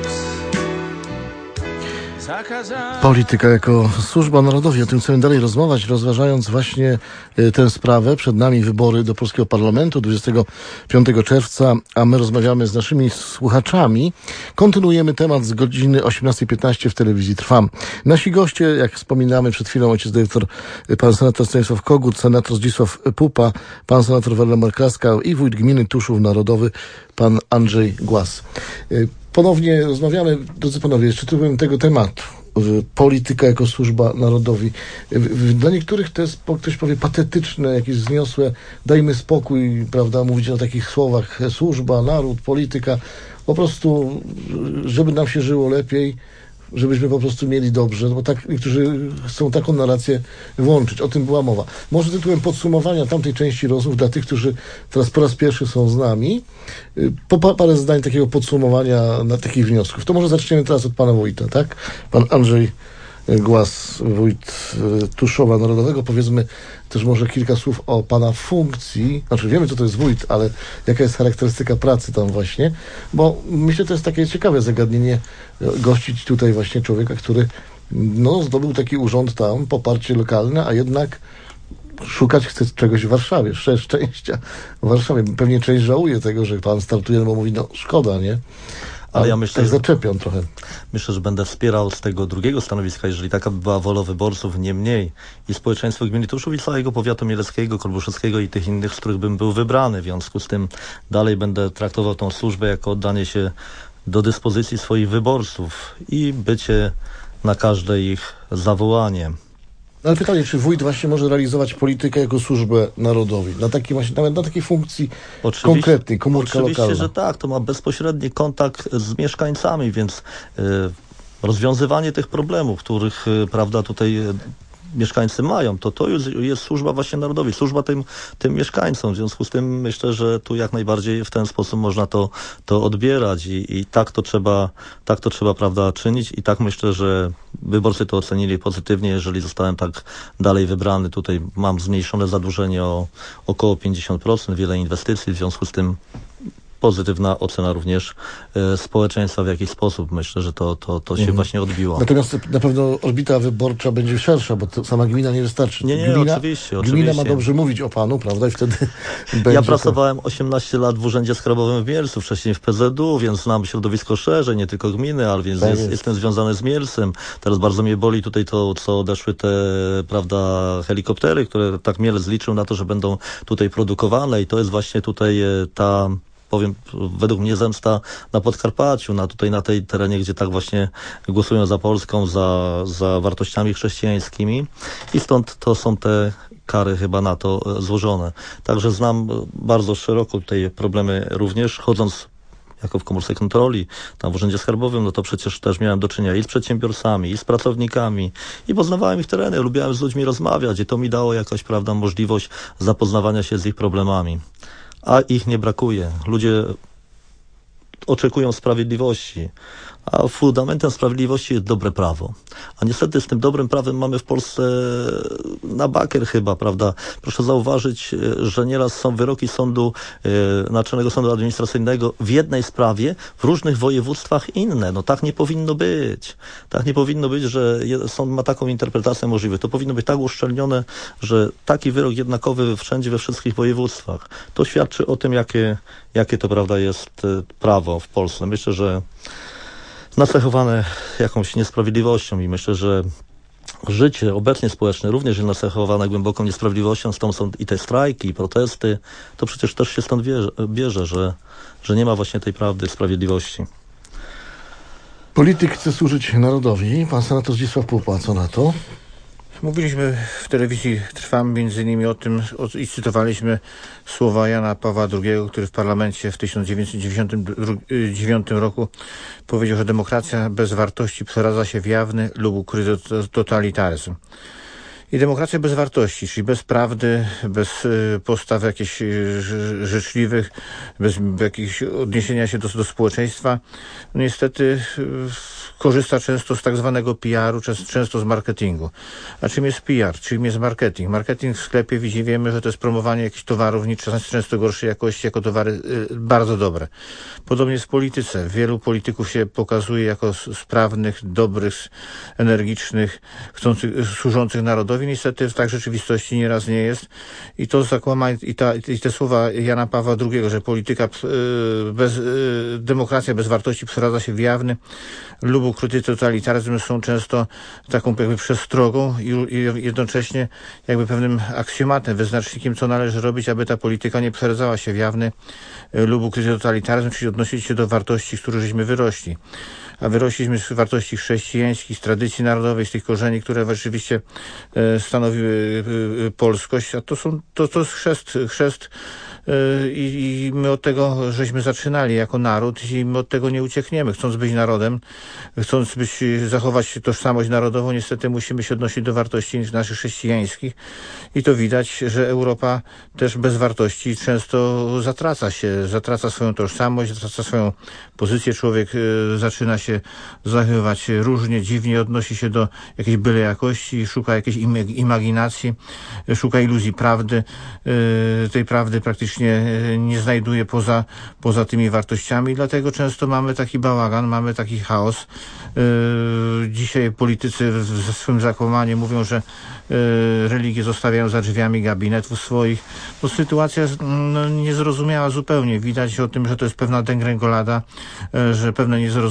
Polityka jako służba narodowi. O tym chcemy dalej rozważając właśnie tę sprawę. Przed nami wybory do polskiego parlamentu 25 czerwca, a my rozmawiamy z naszymi słuchaczami. Kontynuujemy temat z godziny 18:15 w telewizji Trwam. Nasi goście, jak wspominamy przed chwilą, ojciec dyrektor, pan senator Stanisław Kogut, senator Zdzisław Pupa, pan senator Waldemar Kraska i wójt gminy Tuszów Narodowy, pan Andrzej Głaz. Ponownie rozmawiamy, drodzy panowie, szczytujemy tego tematu. Polityka jako służba narodowi. Dla niektórych to jest, ktoś powie, patetyczne, jakieś wzniosłe, dajmy spokój, prawda, mówić o takich słowach, służba, naród, polityka, po prostu, żeby nam się żyło lepiej, żebyśmy po prostu mieli dobrze, no bo tak niektórzy chcą taką narrację włączyć. O tym była mowa. Może tytułem podsumowania tamtej części rozmów dla tych, którzy teraz po raz pierwszy są z nami, parę zdań takiego podsumowania na takich wniosków. To może zaczniemy teraz od pana wójta, tak? Pan Andrzej Głaz, wójt Tuszowa Narodowego. Powiedzmy też może kilka słów o pana funkcji. Znaczy wiemy, co to jest wójt, ale jaka jest charakterystyka pracy tam właśnie, bo myślę, to jest takie ciekawe zagadnienie gościć tutaj właśnie człowieka, który zdobył taki urząd tam, poparcie lokalne, a jednak szukać chce czegoś w Warszawie, szczęścia w Warszawie. Pewnie część żałuje tego, że pan startuje, bo mówi, szkoda, nie? Ale ja myślę, tak zaczepiam trochę. Myślę, że będę wspierał z tego drugiego stanowiska, jeżeli taka by była wola wyborców, nie mniej, i społeczeństwo gminy Tuszów i całego powiatu mieleckiego, kolbuszyckiego i tych innych, z których bym był wybrany. W związku z tym dalej będę traktował tą służbę jako oddanie się do dyspozycji swoich wyborców i bycie na każde ich zawołanie. Ale pytanie, czy wójt właśnie może realizować politykę jako służbę narodowi? Na takiej właśnie, nawet na takiej funkcji konkretnej, komórka lokalna. Oczywiście, że tak. To ma bezpośredni kontakt z mieszkańcami, więc rozwiązywanie tych problemów, których, prawda, tutaj mieszkańcy mają, to jest służba właśnie narodowi, służba tym mieszkańcom. W związku z tym myślę, że tu jak najbardziej w ten sposób można to odbierać i tak to trzeba, prawda, czynić i tak myślę, że wyborcy to ocenili pozytywnie, jeżeli zostałem tak dalej wybrany. Tutaj mam zmniejszone zadłużenie o około 50%, wiele inwestycji, w związku z tym pozytywna ocena również społeczeństwa w jakiś sposób. Myślę, że to się właśnie odbiło. Natomiast na pewno orbita wyborcza będzie szersza, bo sama gmina nie wystarczy. Nie, oczywiście. Gmina ma dobrze mówić o panu, prawda? I wtedy będzie Ja pracowałem 18 lat w Urzędzie Skarbowym w Mielcu, wcześniej w PZU, więc znam środowisko szerzej, nie tylko gminy, ale więc jestem związany z Mielcem. Teraz bardzo mnie boli tutaj to, co odeszły te, prawda, helikoptery, które tak Mielec liczył na to, że będą tutaj produkowane i to jest właśnie tutaj ta, powiem, według mnie zemsta na Podkarpaciu, na tej terenie, gdzie tak właśnie głosują za Polską, za wartościami chrześcijańskimi i stąd to są te kary chyba na to złożone. Także znam bardzo szeroko tutaj problemy również, chodząc jako w komórce kontroli, tam w Urzędzie Skarbowym, no to przecież też miałem do czynienia i z przedsiębiorcami, i z pracownikami, i poznawałem ich tereny, lubiłem z ludźmi rozmawiać i to mi dało jakaś, prawda, możliwość zapoznawania się z ich problemami. A ich nie brakuje. Ludzie oczekują sprawiedliwości, a fundamentem sprawiedliwości jest dobre prawo. A niestety z tym dobrym prawem mamy w Polsce na bakier chyba, prawda? Proszę zauważyć, że nieraz są wyroki sądu, Naczelnego Sądu Administracyjnego w jednej sprawie, w różnych województwach inne. No tak nie powinno być. Tak nie powinno być, że sąd ma taką interpretację możliwą. To powinno być tak uszczelnione, że taki wyrok jednakowy wszędzie, we wszystkich województwach. To świadczy o tym, jakie to, prawda, jest prawo w Polsce. Myślę, że nacechowane jakąś niesprawiedliwością i myślę, że życie obecnie społeczne również jest nacechowane głęboką niesprawiedliwością, stąd są i te strajki, i protesty, to przecież też się stąd bierze, że nie ma właśnie tej prawdy, sprawiedliwości. Polityk chce służyć narodowi. Pan senator Zdzisław Pupa, co na to? Mówiliśmy w telewizji Trwam między innymi o tym i cytowaliśmy słowa Jana Pawła II, który w parlamencie w 1999 roku powiedział, że demokracja bez wartości przeradza się w jawny lub ukryty totalitaryzm. I demokracja bez wartości, czyli bez prawdy, bez postaw jakichś życzliwych, bez jakichś odniesienia się do społeczeństwa, no niestety korzysta często z tak zwanego PR-u, często z marketingu. A czym jest PR? Czym jest marketing? Marketing w sklepie wiemy, że to jest promowanie jakichś towarów często gorszej jakości jako towary bardzo dobre. Podobnie jest w polityce. Wielu polityków się pokazuje jako sprawnych, dobrych, energicznych, służących narodowi. Niestety tak w rzeczywistości nieraz nie jest. I to i te słowa Jana Pawła II, że polityka demokracja bez wartości przeradza się w jawny lub ukryty totalitaryzm, są często taką jakby przestrogą i jednocześnie jakby pewnym aksjomatem, wyznacznikiem, co należy robić, aby ta polityka nie przeradzała się w jawny lub ukryty totalitaryzm, czyli odnosić się do wartości, z których żeśmy wyrośli. A wyrośliśmy z wartości chrześcijańskich, z tradycji narodowej, z tych korzeni, które rzeczywiście stanowiły polskość, a to jest chrzest i my od tego żeśmy zaczynali jako naród i my od tego nie uciekniemy. Chcąc być narodem, chcąc zachować tożsamość narodową, niestety musimy się odnosić do wartości naszych chrześcijańskich i to widać, że Europa też bez wartości często zatraca swoją tożsamość, zatraca swoją pozycję. Człowiek zaczyna się zachowywać różnie, dziwnie, odnosi się do jakiejś byle jakości, szuka jakiejś imaginacji, szuka iluzji prawdy. Tej prawdy praktycznie nie znajduje poza tymi wartościami, dlatego często mamy taki bałagan, mamy taki chaos. Dzisiaj politycy ze swym zakłamaniem mówią, że religie zostawiają za drzwiami gabinetów swoich. To sytuacja jest niezrozumiała zupełnie. Widać o tym, że to jest pewna degrengolada, że pewne niezrozumienie,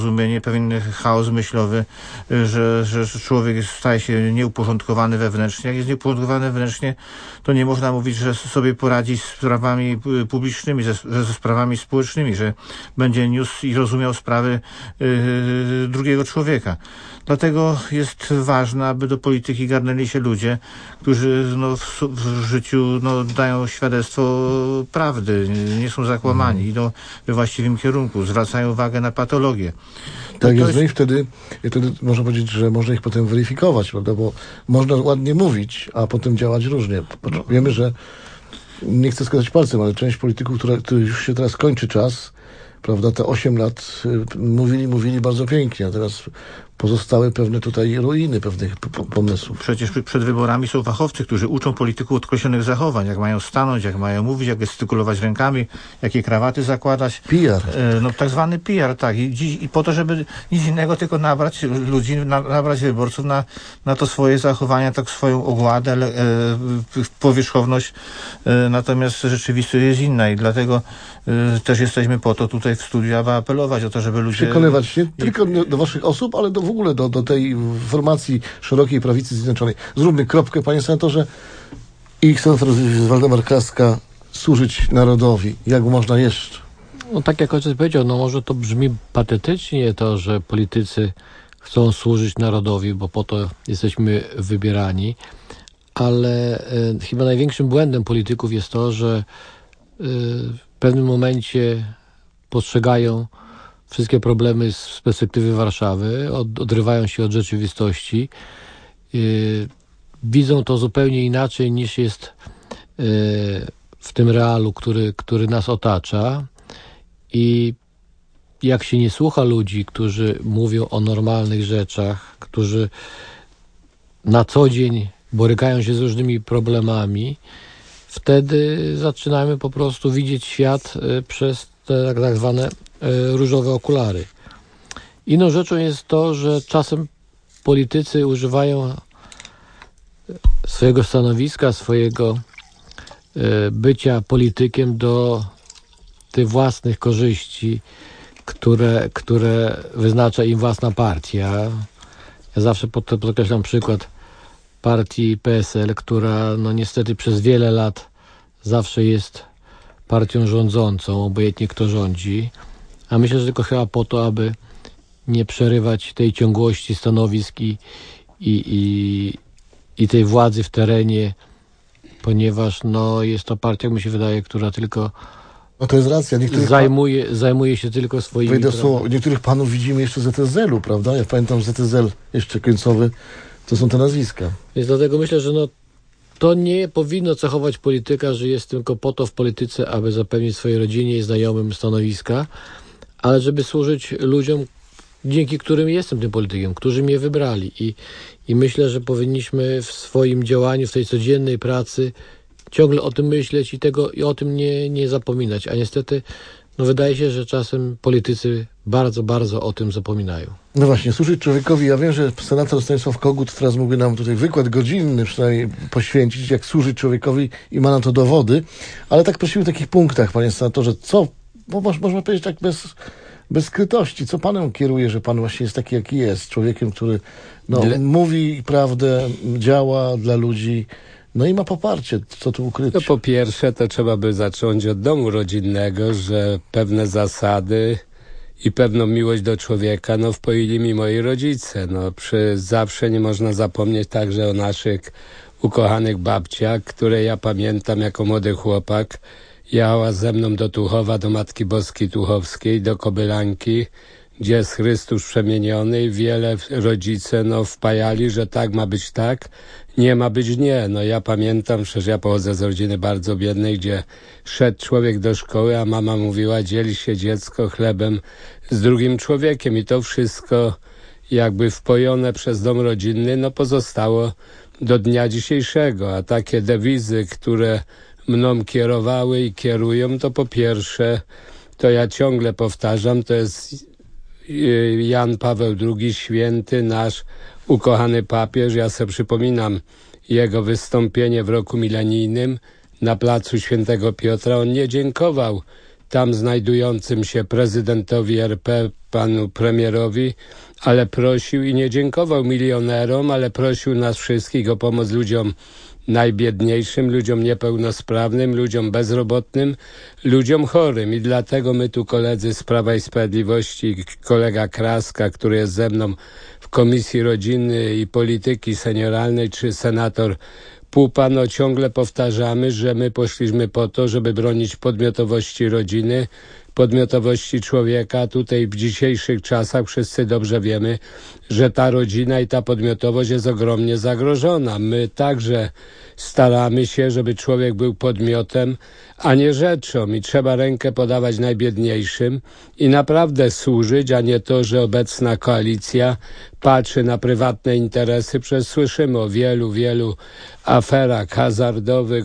pewien chaos myślowy, że człowiek staje się nieuporządkowany wewnętrznie. Jak jest nieuporządkowany wewnętrznie, to nie można mówić, że sobie poradzi z sprawami publicznymi, ze sprawami społecznymi, że będzie niósł i rozumiał sprawy drugiego człowieka. Dlatego jest ważne, aby do polityki garnęli się ludzie, którzy w życiu dają świadectwo prawdy, nie są zakłamani, idą we właściwym kierunku, zwracają uwagę na patologię. Tak jest, no i wtedy można powiedzieć, że można ich potem weryfikować, prawda, bo można ładnie mówić, a potem działać różnie. Wiemy, że nie chcę wskazać palcem, ale część polityków, który już się teraz kończy czas, prawda, te 8 lat mówili bardzo pięknie, a teraz pozostały pewne tutaj ruiny pewnych pomysłów. Przecież przed wyborami są fachowcy, którzy uczą polityków określonych zachowań, jak mają stanąć, jak mają mówić, jak gestykulować rękami, jakie krawaty zakładać. PR. Tak zwany PR, tak. I po to, żeby nic innego, tylko nabrać ludzi, nabrać wyborców na to swoje zachowania, tak swoją ogładę, powierzchowność. Natomiast rzeczywistość jest inna i dlatego też jesteśmy po to tutaj w studiu, aby apelować o to, żeby ludzie... Przekonywać nie tylko do waszych osób, ale w ogóle do tej formacji szerokiej prawicy zjednoczonej. Zróbmy kropkę, panie senatorze. I senator Waldemar Kraska, służyć narodowi. Jak można jeszcze? No tak jak ojciec powiedział, może to brzmi patetycznie, to, że politycy chcą służyć narodowi, bo po to jesteśmy wybierani, ale chyba największym błędem polityków jest to, że w pewnym momencie postrzegają wszystkie problemy z perspektywy Warszawy, odrywają się od rzeczywistości, widzą to zupełnie inaczej niż jest w tym realu, który nas otacza, i jak się nie słucha ludzi, którzy mówią o normalnych rzeczach, którzy na co dzień borykają się z różnymi problemami, wtedy zaczynamy po prostu widzieć świat przez te tak zwane różowe okulary. Inną rzeczą jest to, że czasem politycy używają swojego stanowiska, swojego bycia politykiem do tych własnych korzyści, które wyznacza im własna partia. Ja zawsze podkreślam przykład partii PSL, która niestety przez wiele lat zawsze jest partią rządzącą, obojętnie kto rządzi, a myślę, że tylko chyba po to, aby nie przerywać tej ciągłości stanowisk i tej władzy w terenie, ponieważ jest to partia, jak mi się wydaje, która tylko to jest racja. Zajmuje się tylko swoimi... Niektórych panów widzimy jeszcze z ZSL-u, prawda? Ja pamiętam ZSL jeszcze końcowy, to są te nazwiska. Więc dlatego myślę, że to nie powinno cechować polityka, że jest tylko po to w polityce, aby zapewnić swojej rodzinie i znajomym stanowiska, ale żeby służyć ludziom, dzięki którym jestem tym politykiem, którzy mnie wybrali. I myślę, że powinniśmy w swoim działaniu, w tej codziennej pracy ciągle o tym myśleć i o tym nie zapominać. A niestety wydaje się, że czasem politycy bardzo, bardzo o tym zapominają. No właśnie, służyć człowiekowi. Ja wiem, że senator Stanisław Kogut teraz mógłby nam tutaj wykład godzinny przynajmniej poświęcić, jak służyć człowiekowi, i ma na to dowody, ale tak prosimy w takich punktach, panie senatorze, bo można powiedzieć tak bez skrytości, co panem kieruje, że pan właśnie jest taki, jaki jest, człowiekiem, który mówi prawdę, działa dla ludzi, i ma poparcie, co tu ukryć. Po pierwsze, to trzeba by zacząć od domu rodzinnego, że pewne zasady i pewną miłość do człowieka wpoili mi moi rodzice. Zawsze nie można zapomnieć także o naszych ukochanych babciach, które ja pamiętam jako młody chłopak. Jechała ze mną do Tuchowa, do Matki Boskiej Tuchowskiej, do Kobylanki, gdzie jest Chrystus przemieniony, i wiele rodzice wpajali, że tak ma być tak, nie ma być nie. Ja pamiętam, przecież ja pochodzę z rodziny bardzo biednej, gdzie szedł człowiek do szkoły, a mama mówiła, dzieli się dziecko chlebem z drugim człowiekiem, i to wszystko jakby wpojone przez dom rodzinny, pozostało do dnia dzisiejszego. A takie dewizy, które mną kierowały i kierują, to po pierwsze, to ja ciągle powtarzam, to jest Jan Paweł II, święty nasz ukochany papież. Ja sobie przypominam jego wystąpienie w roku milenijnym na placu Świętego Piotra. On nie dziękował tam znajdującym się prezydentowi RP, panu premierowi, ale prosił i nie dziękował milionerom, ale prosił nas wszystkich o pomoc ludziom najbiedniejszym, ludziom niepełnosprawnym, ludziom bezrobotnym, ludziom chorym. I dlatego my tu, koledzy z Prawa i Sprawiedliwości, kolega Kraska, który jest ze mną w Komisji Rodziny i Polityki Senioralnej, czy senator Pupa, ciągle powtarzamy, że my poszliśmy po to, żeby bronić podmiotowości rodziny, podmiotowości człowieka. Tutaj w dzisiejszych czasach wszyscy dobrze wiemy, że ta rodzina i ta podmiotowość jest ogromnie zagrożona. My także staramy się, żeby człowiek był podmiotem, a nie rzeczą, i trzeba rękę podawać najbiedniejszym i naprawdę służyć, a nie to, że obecna koalicja patrzy na prywatne interesy. Przecież słyszymy o wielu aferach hazardowych,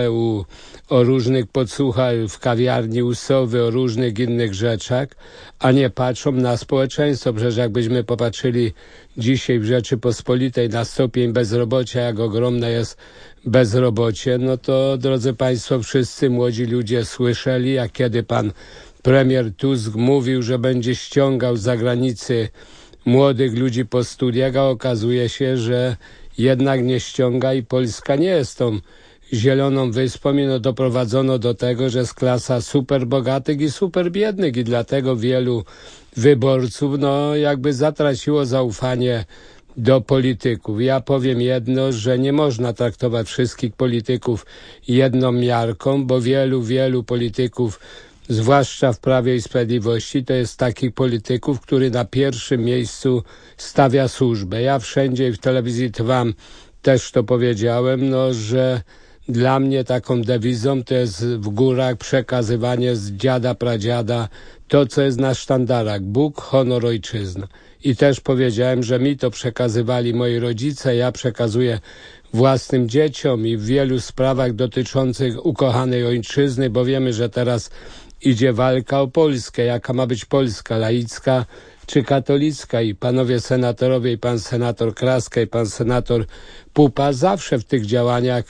o różnych podsłuchach w kawiarni Usowy, o różnych innych rzeczach, a nie patrzą na społeczeństwo. Przecież jakbyśmy popatrzyli dzisiaj w Rzeczypospolitej na stopień bezrobocia, jak ogromne jest bezrobocie, to, drodzy Państwo, wszyscy młodzi ludzie słyszeli, jak kiedy pan premier Tusk mówił, że będzie ściągał z zagranicy młodych ludzi po studiach, a okazuje się, że jednak nie ściąga i Polska nie jest tą zieloną wyspą i doprowadzono do tego, że jest klasa super bogatych i super biednych i dlatego wielu wyborców jakby zatraciło zaufanie do polityków. Ja powiem jedno, że nie można traktować wszystkich polityków jedną miarką, bo wielu polityków, zwłaszcza w Prawie i Sprawiedliwości, to jest takich polityków, który na pierwszym miejscu stawia służbę. Ja wszędzie w telewizji Trwam też to powiedziałem, że dla mnie taką dewizą to jest w górach przekazywanie z dziada, pradziada to, co jest na sztandarach: Bóg, honor, ojczyzna. I też powiedziałem, że mi to przekazywali moi rodzice, ja przekazuję własnym dzieciom i w wielu sprawach dotyczących ukochanej ojczyzny, bo wiemy, że teraz idzie walka o Polskę. Jaka ma być Polska? Laicka czy katolicka? I panowie senatorowie, i pan senator Kraska, i pan senator Pupa zawsze w tych działaniach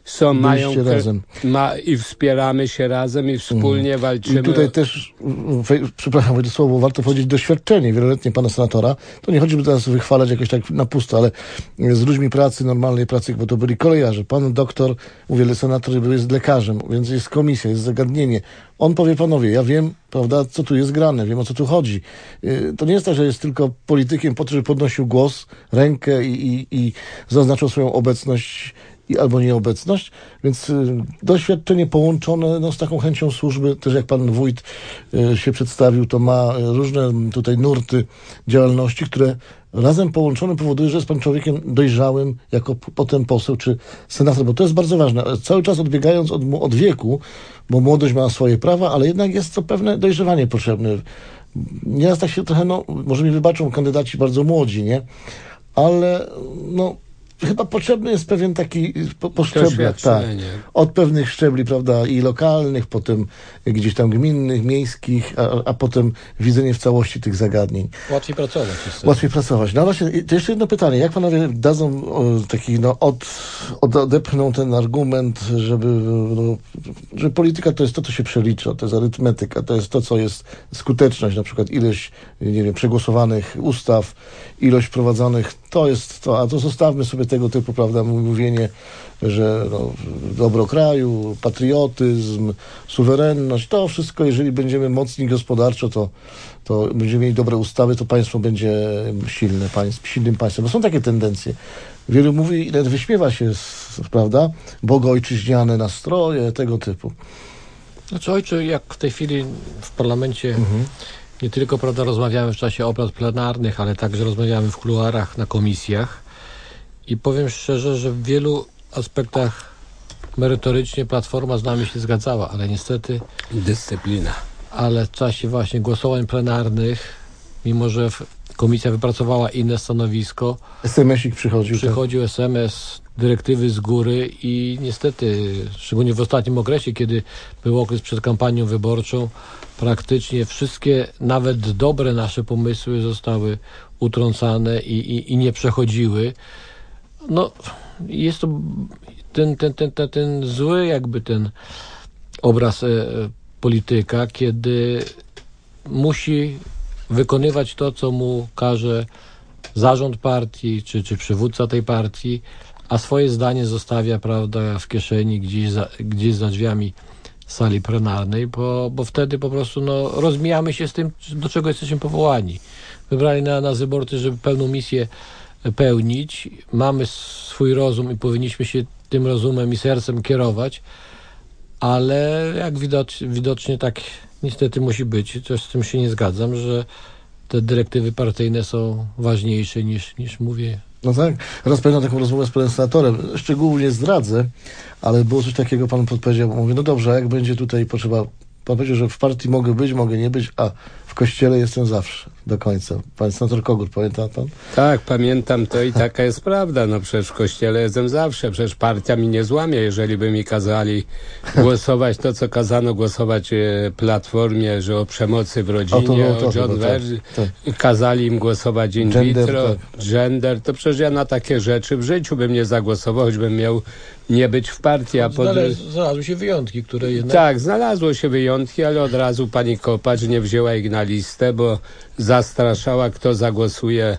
i wspieramy się razem i wspólnie walczymy. I tutaj też, przepraszam Władysławo, warto powiedzieć doświadczenie wieloletnie pana senatora. To nie chodzi, by teraz wychwalać jakoś tak na pusto, ale z ludźmi pracy, normalnej pracy, bo to byli kolejarze. Pan doktor, mówię, senator jest lekarzem, więc jest komisja, jest zagadnienie. On powie: panowie, ja wiem, prawda, co tu jest grane, wiem, o co tu chodzi. To nie jest tak, że jest tylko politykiem po to, żeby podnosił głos, rękę i zaznaczył swoją obecność albo nieobecność, więc doświadczenie połączone z taką chęcią służby, też jak pan wójt się przedstawił, to ma różne tutaj nurty działalności, które razem połączone powoduje, że jest pan człowiekiem dojrzałym jako potem poseł czy senator, bo to jest bardzo ważne. Cały czas odbiegając od wieku, bo młodość ma swoje prawa, ale jednak jest to pewne dojrzewanie potrzebne. Nieraz tak się trochę, może mi wybaczą kandydaci bardzo młodzi, nie? Ale chyba potrzebny jest pewien taki po szczeblach, tak, od pewnych szczebli, prawda, i lokalnych, potem gdzieś tam gminnych, miejskich, a potem widzenie w całości tych zagadnień. Łatwiej pracować. Łatwiej pracować. No właśnie, to jeszcze jedno pytanie. Jak panowie dadzą taki, odepchną ten argument, że polityka to jest to, co się przelicza, to jest arytmetyka, to jest to, co jest skuteczność, na przykład ilość, przegłosowanych ustaw, ilość wprowadzonych, to jest to, a to zostawmy sobie tego typu, prawda, mówienie, że dobro kraju, patriotyzm, suwerenność, to wszystko, jeżeli będziemy mocni gospodarczo, to będziemy mieli dobre ustawy, to państwo będzie silnym państwem. Bo są takie tendencje. Wielu mówi, nawet wyśmiewa się, prawda, bogoojczyźniane nastroje, tego typu. Znaczy, jak w tej chwili w parlamencie nie tylko, prawda, rozmawiamy w czasie obrad plenarnych, ale także rozmawiamy w kuluarach, na komisjach i powiem szczerze, że w wielu aspektach merytorycznie Platforma z nami się zgadzała, ale niestety dyscyplina. Ale w czasie właśnie głosowań plenarnych, mimo że komisja wypracowała inne stanowisko, SMS-ik przychodził SMS, dyrektywy z góry i niestety, szczególnie w ostatnim okresie, kiedy był okres przed kampanią wyborczą, praktycznie wszystkie, nawet dobre nasze pomysły zostały utrącane i nie przechodziły. Jest to ten zły jakby ten obraz polityka, kiedy musi wykonywać to, co mu każe zarząd partii, czy przywódca tej partii, a swoje zdanie zostawia, prawda, w kieszeni gdzieś za drzwiami sali plenarnej, bo wtedy po prostu rozmijamy się z tym, do czego jesteśmy powołani. Wybrali nas wyborcy, żeby pełną misję pełnić. Mamy swój rozum i powinniśmy się tym rozumem i sercem kierować, ale jak widocznie tak niestety musi być. Też z tym się nie zgadzam, że te dyrektywy partyjne są ważniejsze niż mówię. No tak, raz pamiętam taką rozmowę z panem senatorem, szczegółów nie zdradzę, ale było coś takiego, pan podpowiedział, mówię, no dobrze, a jak będzie tutaj potrzeba, pan powiedział, że w partii mogę być, mogę nie być, a w kościele jestem zawsze, do końca. Pan senator Kogut, pamięta pan? Tak, pamiętam to i taka jest prawda, no przecież w kościele jestem zawsze, przecież partia mi nie złamie, jeżeli by mi kazali głosować to, co kazano głosować Platformie, że o przemocy w rodzinie, o John Verge, kazali im głosować in vitro, gender, to przecież ja na takie rzeczy w życiu bym nie zagłosował, choćbym miał nie być w partii. Znalazły się wyjątki, które jednak... Tak, znalazło się wyjątki, ale od razu pani Kopacz nie wzięła ich na listę, bo zastraszała, kto zagłosuje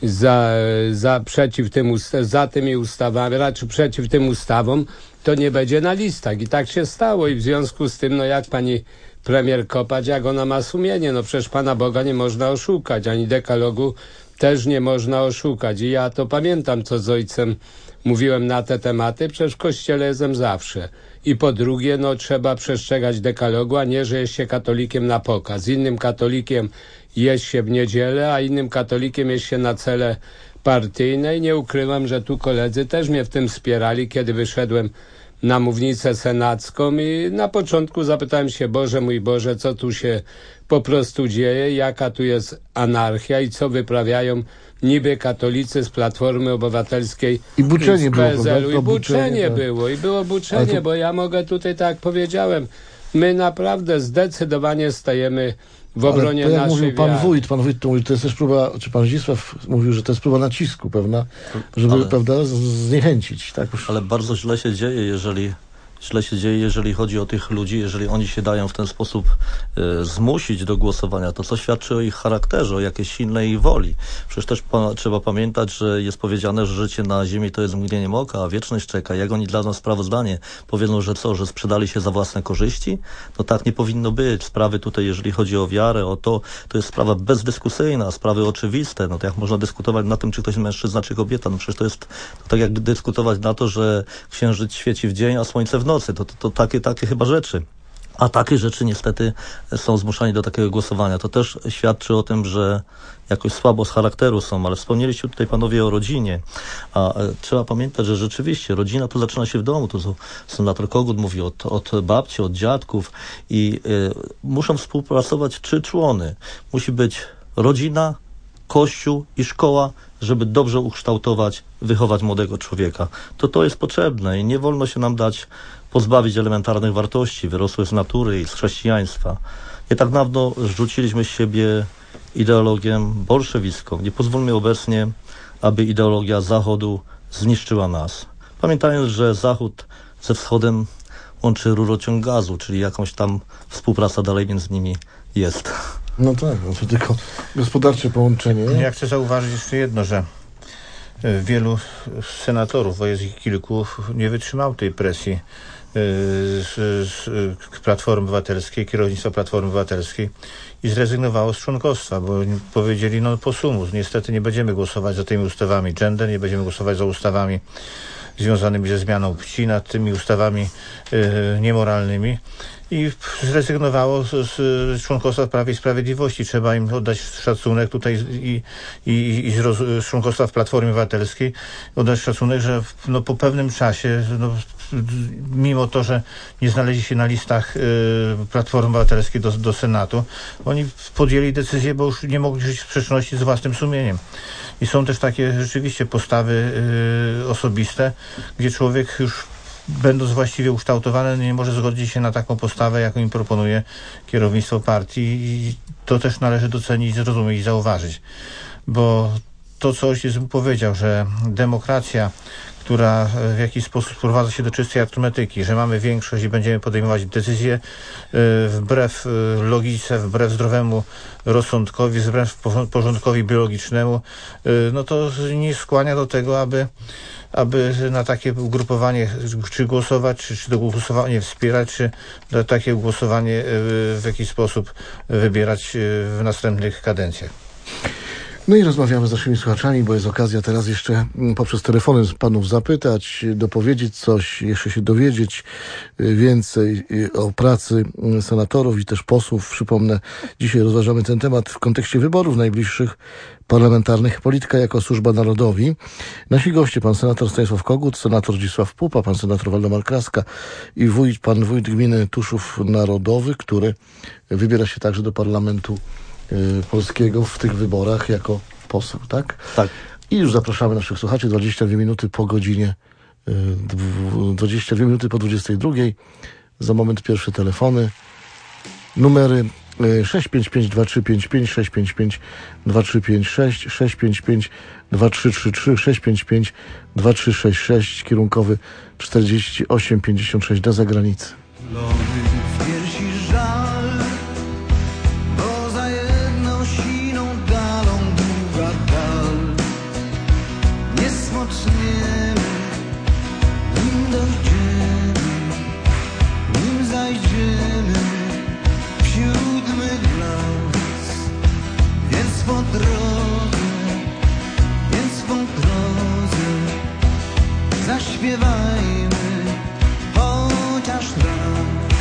za tymi ustawami, raczej przeciw tym ustawom, to nie będzie na listach. I tak się stało i w związku z tym, jak pani premier Kopacz, jak ona ma sumienie, przecież Pana Boga nie można oszukać, ani dekalogu też nie można oszukać. I ja to pamiętam, co z ojcem mówiłem na te tematy, przecież w kościele jestem zawsze. I po drugie, trzeba przestrzegać dekalogu, a nie, że jest się katolikiem na pokaz. Innym katolikiem jest się w niedzielę, a innym katolikiem jest się na cele partyjne. I nie ukrywam, że tu koledzy też mnie w tym wspierali, kiedy wyszedłem na mównicę senacką i na początku zapytałem się, Boże mój Boże, co tu się po prostu dzieje, jaka tu jest anarchia i co wyprawiają niby katolicy z Platformy Obywatelskiej i buczenie z PSL-u. było. I buczenie było, bo ja mogę tutaj, tak jak powiedziałem, my naprawdę zdecydowanie stajemy w obronie ale to jak naszej mówił pan wójt to mówił, to jest też próba, czy pan Zdzisław mówił, że to jest próba nacisku pewna, żeby prawda, zniechęcić. Tak już. Ale bardzo źle się dzieje, jeżeli chodzi o tych ludzi, jeżeli oni się dają w ten sposób zmusić do głosowania, to co świadczy o ich charakterze, o jakiejś silnej woli. Przecież też trzeba pamiętać, że jest powiedziane, że życie na ziemi to jest mgnieniem oka, a wieczność czeka. Jak oni dla nas sprawozdanie powiedzą, że sprzedali się za własne korzyści? No tak nie powinno być. Sprawy tutaj, jeżeli chodzi o wiarę, o to jest sprawa bezdyskusyjna, sprawy oczywiste. To jak można dyskutować na tym, czy ktoś mężczyzna, czy kobieta? Przecież to jest tak jak dyskutować na to, że księżyc świeci w dzień, a słońce w nocy. To takie chyba rzeczy. A takie rzeczy niestety są zmuszani do takiego głosowania. To też świadczy o tym, że jakoś słabo z charakteru są, ale wspomnieliście tutaj panowie o rodzinie, a trzeba pamiętać, że rzeczywiście rodzina to zaczyna się w domu. To senator Kogut mówi od babci, od dziadków i muszą współpracować 3 człony. Musi być rodzina, kościół i szkoła, żeby dobrze ukształtować, wychować młodego człowieka. To jest potrzebne i nie wolno się nam pozbawić elementarnych wartości wyrosłych z natury i z chrześcijaństwa. Nie tak dawno rzuciliśmy z siebie ideologię bolszewicką. Nie pozwólmy obecnie, aby ideologia Zachodu zniszczyła nas. Pamiętając, że Zachód ze Wschodem łączy rurociąg gazu, czyli jakąś tam współpraca dalej między nimi jest. No tak, to tylko gospodarcze połączenie. Ja chcę zauważyć jeszcze jedno, że wielu senatorów, bo jest ich kilku, nie wytrzymało tej presji z Platformy Obywatelskiej, kierownictwa Platformy Obywatelskiej i zrezygnowało z członkostwa, bo powiedzieli, po sumus, niestety nie będziemy głosować za tymi ustawami gender, nie będziemy głosować za ustawami związanymi ze zmianą płci, nad tymi ustawami niemoralnymi. I zrezygnowało z członkostwa w Prawie i Sprawiedliwości. Trzeba im oddać szacunek tutaj i z członkostwa w Platformie Obywatelskiej oddać szacunek, że po pewnym czasie, mimo to, że nie znaleźli się na listach Platformy Obywatelskiej do Senatu, oni podjęli decyzję, bo już nie mogli żyć w sprzeczności z własnym sumieniem. I są też takie rzeczywiście postawy osobiste, gdzie człowiek już będąc właściwie ukształtowany, nie może zgodzić się na taką postawę, jaką im proponuje kierownictwo partii i to też należy docenić, zrozumieć i zauważyć. Bo to, co ojciec powiedział, że demokracja, która w jakiś sposób sprowadza się do czystej arytmetyki, że mamy większość i będziemy podejmować decyzje wbrew logice, wbrew zdrowemu rozsądkowi, wbrew porządkowi biologicznemu, no to nie skłania do tego, aby na takie ugrupowanie czy głosować, czy to głosowanie wspierać, czy na takie głosowanie w jakiś sposób wybierać w następnych kadencjach. No i rozmawiamy z naszymi słuchaczami, bo jest okazja teraz jeszcze poprzez telefony panów zapytać, dopowiedzieć coś, jeszcze się dowiedzieć więcej o pracy senatorów i też posłów. Przypomnę, dzisiaj rozważamy ten temat w kontekście wyborów najbliższych parlamentarnych. Polityka jako służba narodowi. Nasi goście, pan senator Stanisław Kogut, senator Zdzisław Pupa, pan senator Waldemar Kraska i pan wójt gminy Tuszów Narodowy, który wybiera się także do Parlamentu Polskiego w tych wyborach jako poseł, tak? Tak. I już zapraszamy naszych słuchaczy 22 minuty po godzinie 22 minuty po 22. Za moment pierwsze telefony. Numery 655-2355, 655-2356, 655-2333, 655-2366, kierunkowy 4856 do zagranicy. Zaśpiewajmy chociaż raz.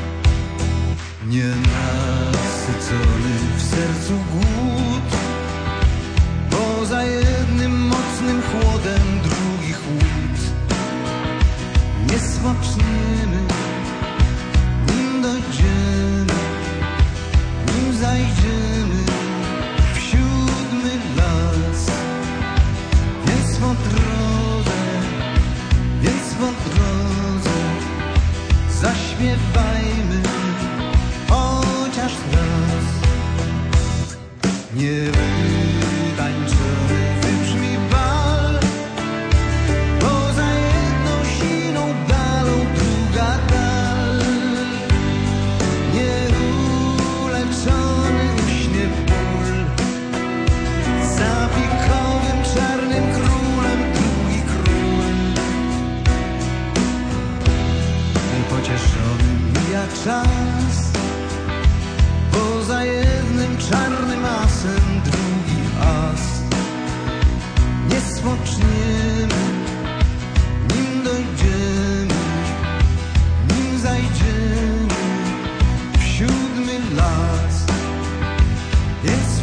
Nienasycony w sercu głód, poza jednym mocnym chłodem drugi chłód. Nie smoczniemy, nim dojdziemy, nim zajdziemy w siódmy las. Więc po drodze zaśpiewajmy chociaż raz. Niewytańczony wybrzmi bal, poza jedną siną dalą druga dal. Nieuleczony uśnie ból, za pikowym czarnym królem drugi król. Pocieszony mija czas, poza jednym czarnym asem drugi as. Nie spoczniemy, nim dojdziemy, nim zajdziemy w siódmy las. Więc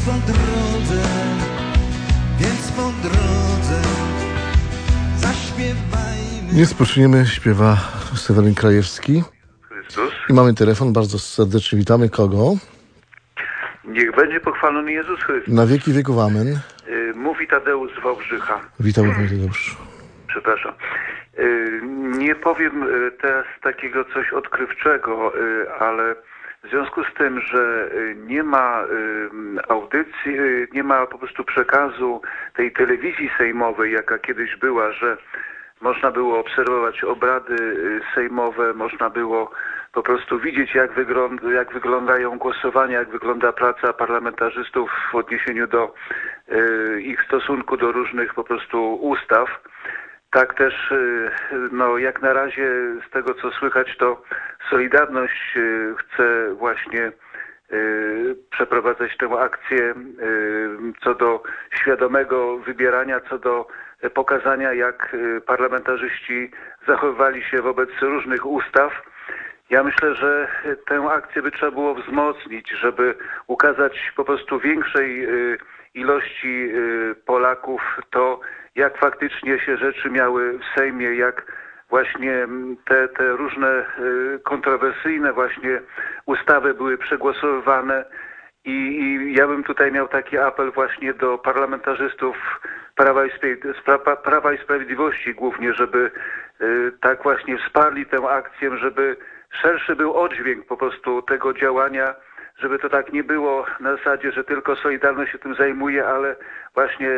po drodze zaśpiewajmy. Nie spoczniemy, śpiewa Sewelin Krajewski. Chrystus. I mamy telefon, bardzo serdecznie witamy. Kogo? Niech będzie pochwalony Jezus Chrystus. Na wieki wieków amen. Mówi Tadeusz z Wałbrzycha. Witamy, panie Tadeuszu. Przepraszam. Nie powiem teraz takiego coś odkrywczego, ale w związku z tym, że nie ma audycji, nie ma po prostu przekazu tej telewizji sejmowej, jaka kiedyś była, że można było obserwować obrady sejmowe, można było po prostu widzieć, jak wyglądają głosowania, jak wygląda praca parlamentarzystów w odniesieniu do ich stosunku do różnych po prostu ustaw. Tak też, no jak na razie z tego co słychać, to Solidarność chce właśnie przeprowadzać tę akcję co do świadomego wybierania, co do pokazania, jak parlamentarzyści zachowywali się wobec różnych ustaw. Ja myślę, że tę akcję by trzeba było wzmocnić, żeby ukazać po prostu większej ilości Polaków to, jak faktycznie się rzeczy miały w Sejmie, jak właśnie te różne kontrowersyjne właśnie ustawy były przegłosowywane i ja bym tutaj miał taki apel właśnie do parlamentarzystów Prawa i Sprawiedliwości głównie, żeby tak właśnie wsparli tę akcję, żeby szerszy był oddźwięk po prostu tego działania, żeby to tak nie było na zasadzie, że tylko Solidarność się tym zajmuje, ale właśnie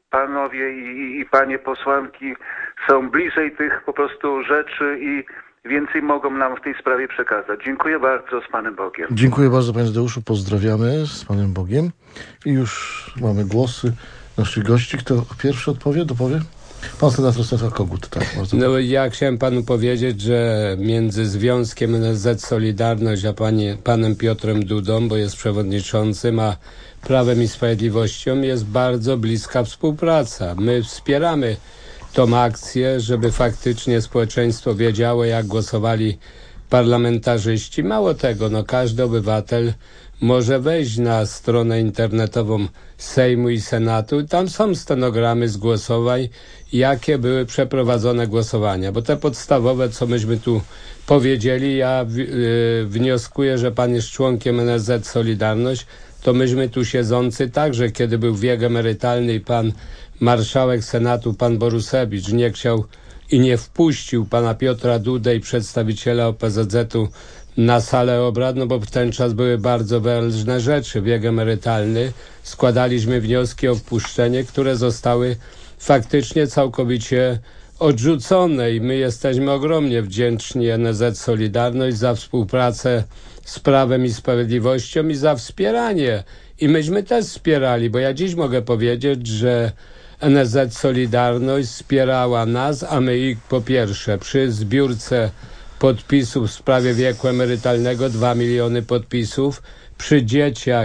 panowie i panie posłanki są bliżej tych po prostu rzeczy i więcej mogą nam w tej sprawie przekazać. Dziękuję bardzo, z Panem Bogiem. Dziękuję bardzo, panie Tadeuszu, pozdrawiamy, z Panem Bogiem. I już mamy głosy naszych gości. Kto pierwszy dopowie? Pan senator Stefan Kogut, tak. Bardzo. No ja chciałem panu powiedzieć, że między Związkiem NSZZ Solidarność a panem Piotrem Dudą, bo jest przewodniczącym, a Prawem i Sprawiedliwością jest bardzo bliska współpraca. My wspieramy tą akcję, żeby faktycznie społeczeństwo wiedziało, jak głosowali parlamentarzyści. Mało tego, każdy obywatel może wejść na stronę internetową Sejmu i Senatu i tam są stenogramy z głosowań, jakie były przeprowadzone głosowania. Bo te podstawowe, co myśmy tu powiedzieli, ja wnioskuję, że pan jest członkiem NSZZ Solidarność, to myśmy tu siedzący także, kiedy był wiek emerytalny i pan marszałek Senatu, pan Borusewicz, nie chciał i nie wpuścił pana Piotra Dudę i przedstawiciela OPZZ-u na salę obrad, bo w ten czas były bardzo ważne rzeczy, wiek emerytalny. Składaliśmy wnioski o wpuszczenie, które zostały faktycznie całkowicie odrzucone i my jesteśmy ogromnie wdzięczni NSZZ Solidarność za współpracę z Prawem i Sprawiedliwością i za wspieranie. I myśmy też wspierali, bo ja dziś mogę powiedzieć, że NSZZ Solidarność wspierała nas, a my ich po pierwsze przy zbiórce podpisów w sprawie wieku emerytalnego 2 miliony podpisów, przy dzieciach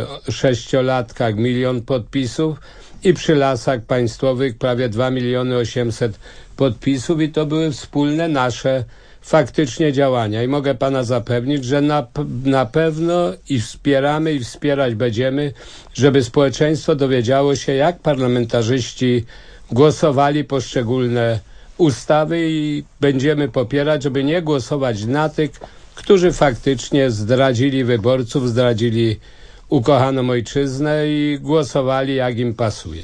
6-latkach 1 milion podpisów i przy Lasach Państwowych prawie 2 800 000 podpisów i to były wspólne nasze faktycznie działania i mogę pana zapewnić, że na pewno i wspieramy i wspierać będziemy, żeby społeczeństwo dowiedziało się, jak parlamentarzyści głosowali poszczególne ustawy i będziemy popierać, żeby nie głosować na tych, którzy faktycznie zdradzili wyborców, zdradzili ukochaną ojczyznę i głosowali jak im pasuje.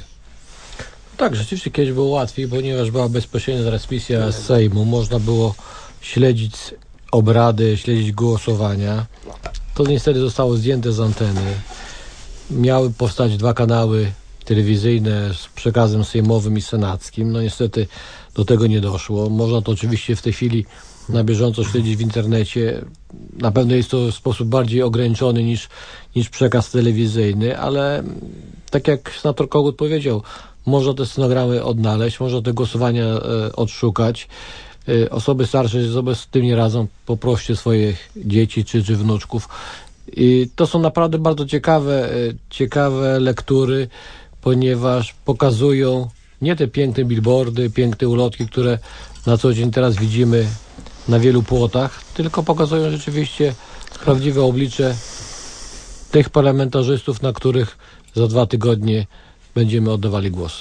Tak, rzeczywiście kiedyś było łatwiej, ponieważ była bezpośrednia transmisja z Sejmu. Można było śledzić obrady, śledzić głosowania. To niestety zostało zdjęte z anteny. Miały powstać 2 kanały telewizyjne z przekazem sejmowym i senackim. Niestety do tego nie doszło. Można to oczywiście w tej chwili na bieżąco śledzić w internecie. Na pewno jest to w sposób bardziej ograniczony niż przekaz telewizyjny, ale tak jak senator Kogut powiedział, można te stenogramy odnaleźć, można te głosowania odszukać. Osoby starsze sobie z tym nie radzą, poproście swoich dzieci czy wnuczków. I to są naprawdę bardzo ciekawe lektury, ponieważ pokazują nie te piękne billboardy, piękne ulotki, które na co dzień teraz widzimy na wielu płotach, tylko pokazują rzeczywiście prawdziwe oblicze tych parlamentarzystów, na których za 2 tygodnie będziemy oddawali głosy.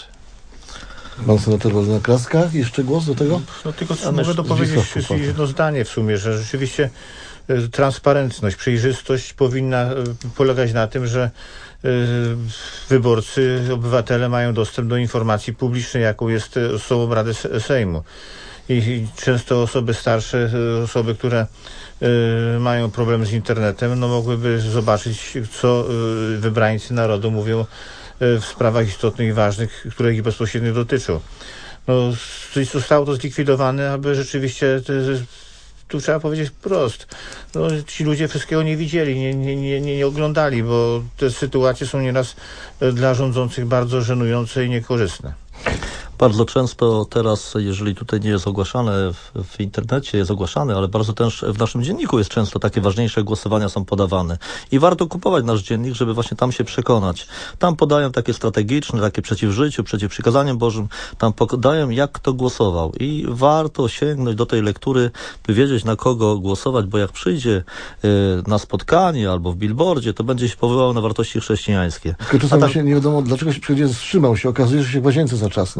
Pan senator Waldemar Kraska, jeszcze głos do tego? Tylko mogę dopowiedzieć jedno zdanie w sumie, że rzeczywiście transparentność, przejrzystość powinna polegać na tym, że wyborcy, obywatele mają dostęp do informacji publicznej, jaką są obrady Sejmu. I często osoby starsze, osoby, które mają problem z internetem, mogłyby zobaczyć, co wybrańcy narodu mówią w sprawach istotnych i ważnych, które ich bezpośrednio dotyczą. Zostało to zlikwidowane, aby rzeczywiście, tu trzeba powiedzieć wprost, ci ludzie wszystkiego nie widzieli, nie oglądali, bo te sytuacje są nieraz dla rządzących bardzo żenujące i niekorzystne. Bardzo często teraz, jeżeli tutaj nie jest ogłaszane w internecie, jest ogłaszane, ale bardzo też w naszym dzienniku jest często takie ważniejsze głosowania są podawane. I warto kupować nasz dziennik, żeby właśnie tam się przekonać. Tam podają takie strategiczne, takie przeciw życiu, przeciw przykazaniom Bożym. Tam podają, jak kto głosował. I warto sięgnąć do tej lektury, by wiedzieć, na kogo głosować, bo jak przyjdzie na spotkanie albo w billboardzie, to będzie się powoływał na wartości chrześcijańskie. Tylko czasami właśnie nie wiadomo, dlaczego się przyjdzie, wstrzymał się. Okazuje się, że się w łazience zaczasnął.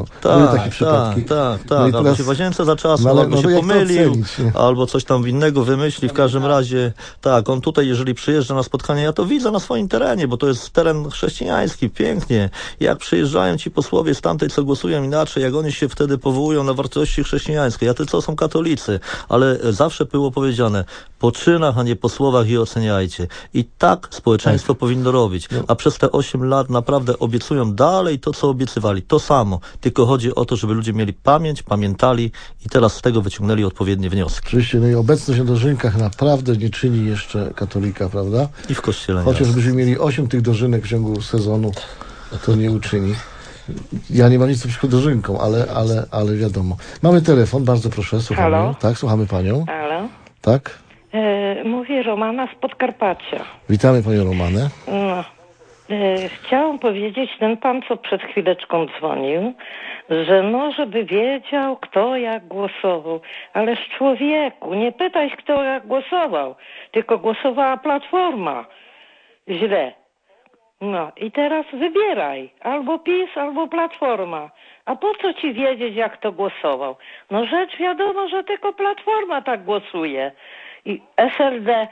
Tak. Albo się w łazience zaczasnął, albo się pomylił, albo coś tam innego wymyśli. W każdym razie, tak, on tutaj, jeżeli przyjeżdża na spotkanie, ja to widzę na swoim terenie, bo to jest teren chrześcijański, pięknie. Jak przyjeżdżają ci posłowie z tamtej, co głosują inaczej, jak oni się wtedy powołują na wartości chrześcijańskie. Jacy co są katolicy, ale zawsze było powiedziane, Po czynach, a nie po słowach i oceniajcie. I tak społeczeństwo powinno robić. A przez te 8 lat naprawdę obiecują dalej to, co obiecywali. To samo. Tylko chodzi o to, żeby ludzie mieli pamięć, pamiętali i teraz z tego wyciągnęli odpowiednie wnioski. Oczywiście, no i obecność na dożynkach naprawdę nie czyni jeszcze katolika, prawda? I w kościele. Chociażbyśmy mieli 8 tych dożynek w ciągu sezonu, to nie uczyni. Ja nie mam nic przeciwko dożynkom, ale wiadomo. Mamy telefon, bardzo proszę, słuchamy. Halo? Tak, słuchamy panią. Halo? Tak? Mówię Romana z Podkarpacia. Witamy panią Romanę. No. Chciałam powiedzieć, ten pan, co przed chwileczką dzwonił, że no, żeby wiedział, kto jak głosował. Ależ człowieku, nie pytaj, kto jak głosował, tylko głosowała Platforma. Źle. No i teraz wybieraj. Albo PiS, albo Platforma. A po co ci wiedzieć, jak to głosował? No rzecz wiadomo, że tylko Platforma tak głosuje. I SLD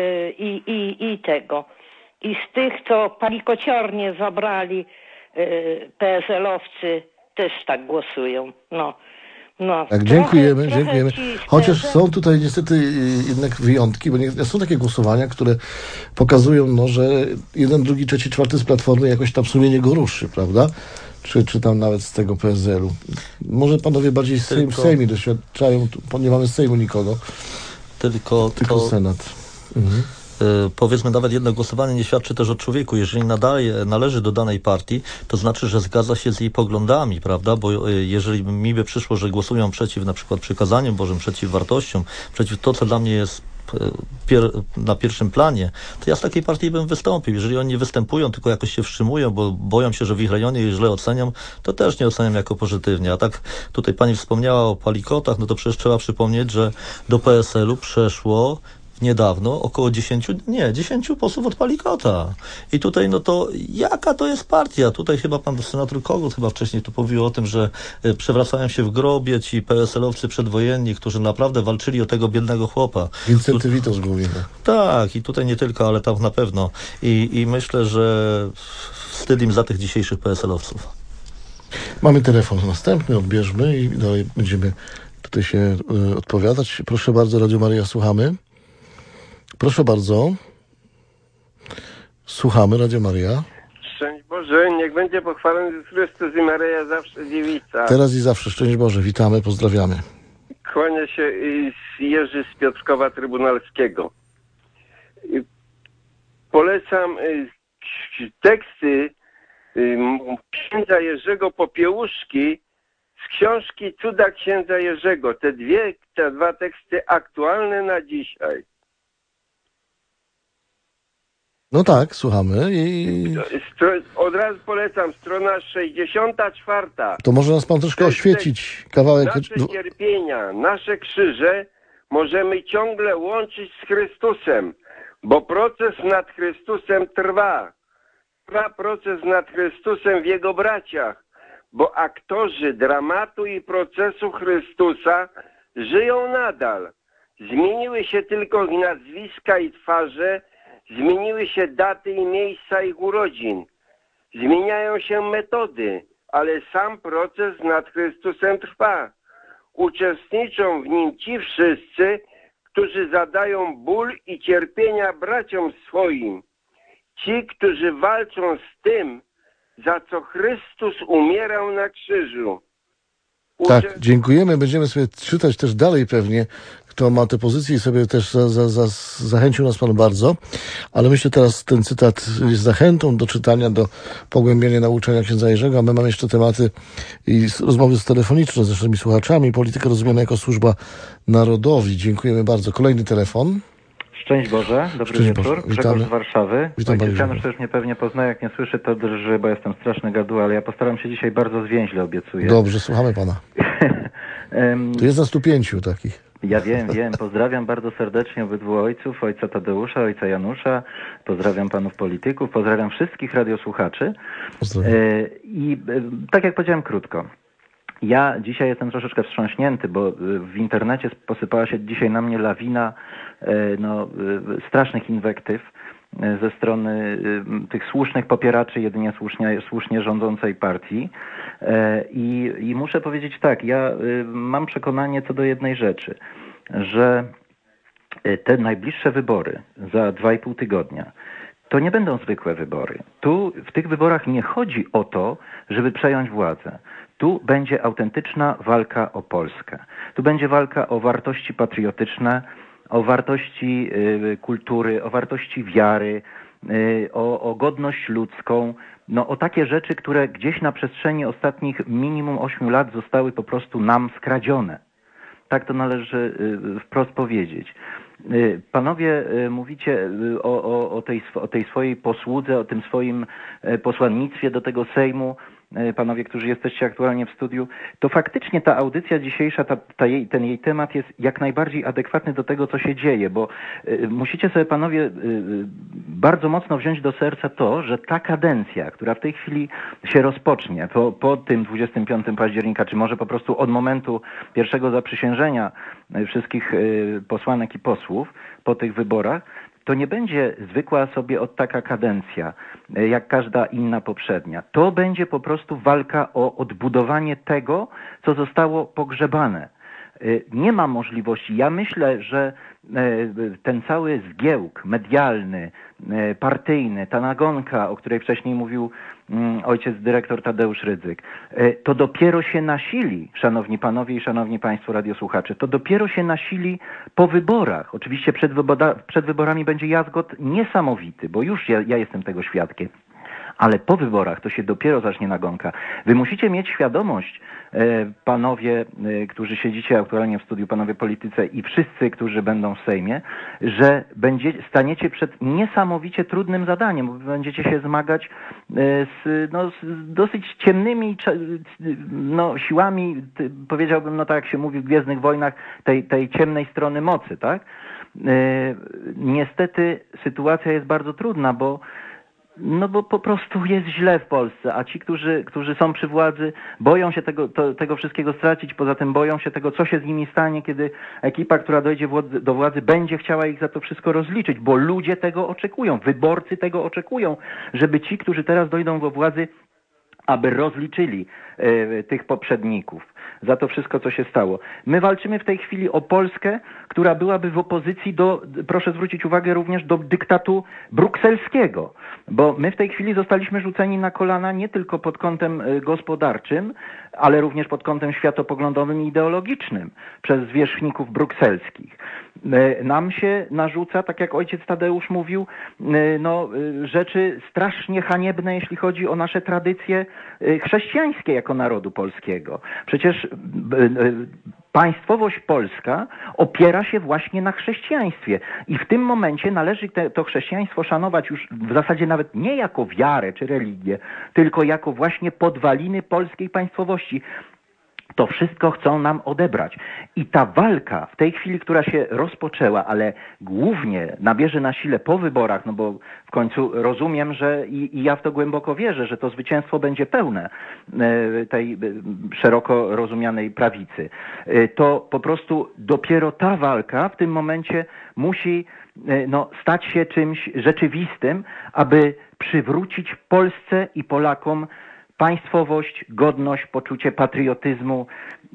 i tego. I z tych, co palikociornie zabrali PSL-owcy, też tak głosują. No, tak, dziękujemy. Chociaż szczerze... są tutaj niestety jednak wyjątki, bo są takie głosowania, które pokazują, no, że 1, 2, 3, 4 z Platformy jakoś tam sumienie go ruszy, prawda? Czy tam nawet z tego PSL-u. Może panowie bardziej w Sejmie doświadczają, nie mamy z Sejmu nikogo. Tylko Senat. Mhm. Powiedzmy, nawet jedno głosowanie nie świadczy też o człowieku. Jeżeli należy do danej partii, to znaczy, że zgadza się z jej poglądami, prawda? Bo jeżeli mi by przyszło, że głosują przeciw na przykład przykazaniom Bożym, przeciw wartościom, przeciw to, co dla mnie jest na pierwszym planie, to ja z takiej partii bym wystąpił. Jeżeli oni nie występują, tylko jakoś się wstrzymują, bo boją się, że w ich rejonie je źle oceniam, to też nie oceniam jako pozytywnie. A tak tutaj pani wspomniała o palikotach, no to przecież trzeba przypomnieć, że do PSL-u przeszło niedawno około 10 posłów od Palikota. I tutaj, no to jaka to jest partia? Tutaj chyba pan senator Kogut chyba wcześniej tu mówił o tym, że przewracają się w grobie ci PSL-owcy przedwojenni, którzy naprawdę walczyli o tego biednego chłopa. Wincenty Witos mówimy. Tak, i tutaj nie tylko, ale tam na pewno. I myślę, że wstyd im za tych dzisiejszych PSL-owców. Mamy telefon następny, odbierzmy i dalej będziemy tutaj się odpowiadać. Proszę bardzo, Radio Maryja, słuchamy. Proszę bardzo. Słuchamy, Radio Maryja. Szczęść Boże, niech będzie pochwalony Chrystus i Maryja zawsze dziewica. Teraz i zawsze, szczęść Boże, witamy, pozdrawiamy. Kłania się Jerzy z Piotrkowa Trybunalskiego. Polecam teksty księdza Jerzego Popiełuszki z książki Cuda księdza Jerzego. Te dwa teksty aktualne na dzisiaj. No tak, słuchamy. Od razu polecam, strona 64. To może nas pan troszkę oświecić kawałek. Nasze cierpienia, nasze krzyże możemy ciągle łączyć z Chrystusem, bo proces nad Chrystusem trwa. Trwa proces nad Chrystusem w Jego braciach, bo aktorzy dramatu i procesu Chrystusa żyją nadal. Zmieniły się tylko nazwiska i twarze, zmieniły się daty i miejsca ich urodzin. Zmieniają się metody, ale sam proces nad Chrystusem trwa. Uczestniczą w nim ci wszyscy, którzy zadają ból i cierpienia braciom swoim. Ci, którzy walczą z tym, za co Chrystus umierał na krzyżu. Tak, dziękujemy. Będziemy sobie czytać też dalej pewnie, kto ma te pozycje i sobie też zachęcił nas pan bardzo. Ale myślę teraz ten cytat jest zachętą do czytania, do pogłębienia nauczania księdza Jerzego, a my mamy jeszcze tematy i rozmowy telefoniczne z naszymi słuchaczami. Polityka rozumiana jako służba narodowi. Dziękujemy bardzo. Kolejny telefon. Szczęść Boże, dobry wieczór. Grzegorz z Warszawy. Witam Ojciec Janusz też mnie pewnie poznaje, jak nie słyszy, to drży, bo jestem straszny gaduła, ale ja postaram się dzisiaj bardzo zwięźle, obiecuję. Dobrze, słuchamy pana. To jest nas tu 5 takich. Ja wiem. Pozdrawiam bardzo serdecznie obydwu ojców, ojca Tadeusza, ojca Janusza. Pozdrawiam panów polityków, pozdrawiam wszystkich radiosłuchaczy. I tak jak powiedziałem krótko. Ja dzisiaj jestem troszeczkę wstrząśnięty, bo w internecie posypała się dzisiaj na mnie lawina strasznych inwektyw ze strony tych słusznych popieraczy jedynie słusznie rządzącej partii. I muszę powiedzieć tak, ja mam przekonanie co do jednej rzeczy, że te najbliższe wybory za 2,5 tygodnia to nie będą zwykłe wybory. Tu w tych wyborach nie chodzi o to, żeby przejąć władzę. Tu będzie autentyczna walka o Polskę. Tu będzie walka o wartości patriotyczne, o wartości kultury, o wartości wiary, o godność ludzką, no o takie rzeczy, które gdzieś na przestrzeni ostatnich minimum 8 lat zostały po prostu nam skradzione. Tak to należy wprost powiedzieć. Panowie mówicie o tej swojej posłudze, o tym swoim posłannictwie do tego Sejmu, panowie, którzy jesteście aktualnie w studiu, to faktycznie ta audycja dzisiejsza, ten jej temat jest jak najbardziej adekwatny do tego, co się dzieje, bo musicie sobie, panowie, bardzo mocno wziąć do serca to, że ta kadencja, która w tej chwili się rozpocznie po tym 25 października, czy może po prostu od momentu pierwszego zaprzysiężenia wszystkich posłanek i posłów po tych wyborach, to nie będzie zwykła sobie taka kadencja, jak każda inna poprzednia. To będzie po prostu walka o odbudowanie tego, co zostało pogrzebane. Nie ma możliwości. Ja myślę, że ten cały zgiełk medialny, partyjny, ta nagonka, o której wcześniej mówił ojciec dyrektor Tadeusz Rydzyk, to dopiero się nasili, szanowni panowie i szanowni państwo radiosłuchacze, to dopiero się nasili po wyborach. Oczywiście przed wyborami będzie jazgot niesamowity, bo już ja jestem tego świadkiem. Ale po wyborach to się dopiero zacznie nagonka. Wy musicie mieć świadomość, panowie, którzy siedzicie aktualnie w studiu, panowie politycy i wszyscy, którzy będą w Sejmie, że staniecie przed niesamowicie trudnym zadaniem, bo będziecie się zmagać z dosyć ciemnymi siłami, powiedziałbym, tak jak się mówi w Gwiezdnych Wojnach, tej ciemnej strony mocy, tak? Niestety sytuacja jest bardzo trudna, bo po prostu jest źle w Polsce, a ci, którzy są przy władzy, boją się tego wszystkiego stracić, poza tym boją się tego, co się z nimi stanie, kiedy ekipa, która dojdzie do władzy, będzie chciała ich za to wszystko rozliczyć, bo ludzie tego oczekują, wyborcy tego oczekują, żeby ci, którzy teraz dojdą do władzy, aby rozliczyli tych poprzedników za to wszystko, co się stało. My walczymy w tej chwili o Polskę, która byłaby w opozycji proszę zwrócić uwagę, również do dyktatu brukselskiego, bo my w tej chwili zostaliśmy rzuceni na kolana nie tylko pod kątem gospodarczym, ale również pod kątem światopoglądowym i ideologicznym przez zwierzchników brukselskich. Nam się narzuca, tak jak ojciec Tadeusz mówił, rzeczy strasznie haniebne, jeśli chodzi o nasze tradycje chrześcijańskie jako narodu polskiego. Przecież państwowość polska opiera się właśnie na chrześcijaństwie i w tym momencie należy to chrześcijaństwo szanować już w zasadzie nawet nie jako wiarę czy religię, tylko jako właśnie podwaliny polskiej państwowości. To wszystko chcą nam odebrać. I ta walka w tej chwili, która się rozpoczęła, ale głównie nabierze na sile po wyborach, bo w końcu rozumiem, że i ja w to głęboko wierzę, że to zwycięstwo będzie pełne tej szeroko rozumianej prawicy. To po prostu dopiero ta walka w tym momencie musi stać się czymś rzeczywistym, aby przywrócić Polsce i Polakom państwowość, godność, poczucie patriotyzmu,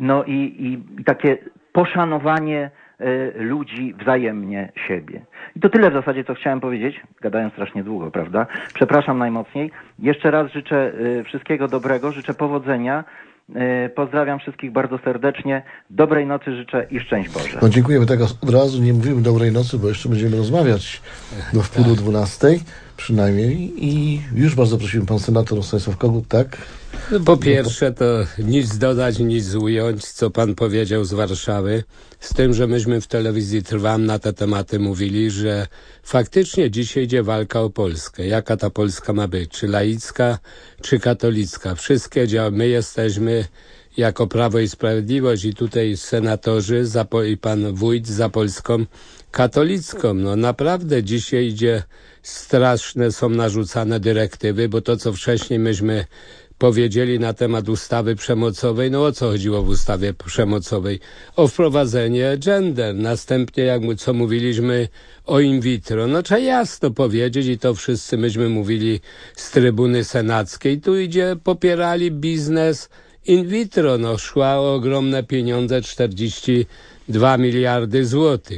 i takie poszanowanie ludzi wzajemnie siebie. I to tyle w zasadzie, co chciałem powiedzieć. Gadałem strasznie długo, prawda? Przepraszam najmocniej. Jeszcze raz życzę wszystkiego dobrego, życzę powodzenia. Pozdrawiam wszystkich bardzo serdecznie. Dobrej nocy życzę i szczęść Boże. Dziękujemy. Tak od razu nie mówimy dobrej nocy, bo jeszcze będziemy rozmawiać do wpół do 12 przynajmniej. I już bardzo prosimy, pan senator Stanisław Kogut, tak? Po pierwsze to nic dodać, nic ująć, co pan powiedział z Warszawy, z tym, że myśmy w telewizji Trwam na te tematy mówili, że faktycznie dzisiaj idzie walka o Polskę. Jaka ta Polska ma być? Czy laicka, czy katolicka? Wszystkie działy. My jesteśmy jako Prawo i Sprawiedliwość i tutaj senatorzy i pan wójt za Polską katolicką. Naprawdę dzisiaj idzie, straszne są narzucane dyrektywy, bo to, co wcześniej myśmy powiedzieli na temat ustawy przemocowej, o co chodziło w ustawie przemocowej? O wprowadzenie gender. Następnie, co mówiliśmy o in vitro. Trzeba jasno powiedzieć i to wszyscy myśmy mówili z trybuny senackiej. Tu popierali biznes in vitro. Szła o ogromne pieniądze, 42 miliardy złotych.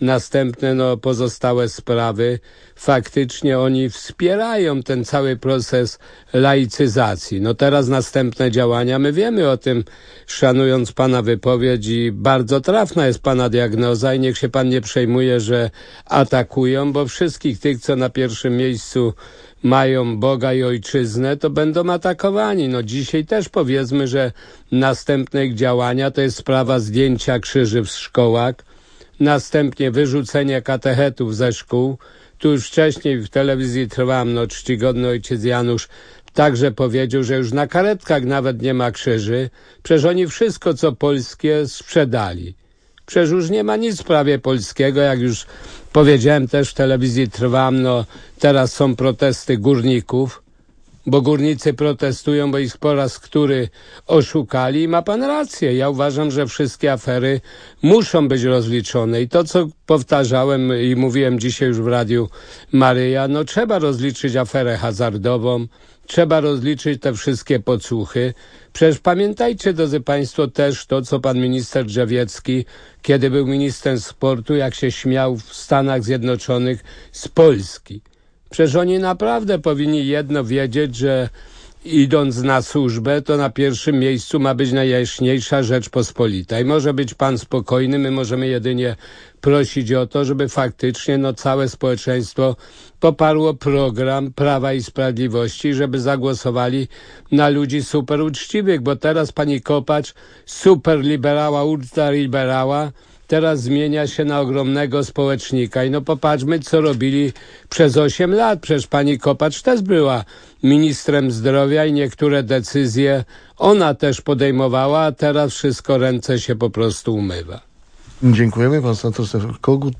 następne pozostałe sprawy, faktycznie oni wspierają ten cały proces laicyzacji. Teraz następne działania, my wiemy o tym, szanując pana wypowiedź, i bardzo trafna jest pana diagnoza i niech się pan nie przejmuje, że atakują, bo wszystkich tych, co na pierwszym miejscu mają Boga i ojczyznę, to będą atakowani. Dzisiaj też powiedzmy, że następne ich działania to jest sprawa zdjęcia krzyży w szkołach, następnie wyrzucenie katechetów ze szkół. Tu już wcześniej w telewizji Trwam, czcigodny ojciec Janusz także powiedział, że już na karetkach nawet nie ma krzyży. Przecież oni wszystko, co polskie, sprzedali. Przecież już nie ma nic prawie polskiego, jak już powiedziałem też w telewizji Trwam, teraz są protesty górników, bo górnicy protestują, bo ich po raz który oszukali i ma pan rację. Ja uważam, że wszystkie afery muszą być rozliczone i to, co powtarzałem i mówiłem dzisiaj już w Radiu Maryja, trzeba rozliczyć aferę hazardową, trzeba rozliczyć te wszystkie podsłuchy. Przecież pamiętajcie, drodzy państwo, też to, co pan minister Drzewiecki, kiedy był ministrem sportu, jak się śmiał w Stanach Zjednoczonych z Polski. Przecież oni naprawdę powinni jedno wiedzieć, że idąc na służbę, to na pierwszym miejscu ma być najjaśniejsza Rzeczpospolita. I może być pan spokojny, my możemy jedynie prosić o to, żeby faktycznie całe społeczeństwo poparło program Prawa i Sprawiedliwości, żeby zagłosowali na ludzi super uczciwych, bo teraz pani Kopacz, super liberała, ultraliberała, teraz zmienia się na ogromnego społecznika. I popatrzmy, co robili przez 8 lat. Przecież pani Kopacz też była ministrem zdrowia i niektóre decyzje ona też podejmowała, a teraz wszystko ręce się po prostu umywa. Dziękujemy. Pan senator Stefan Kogut.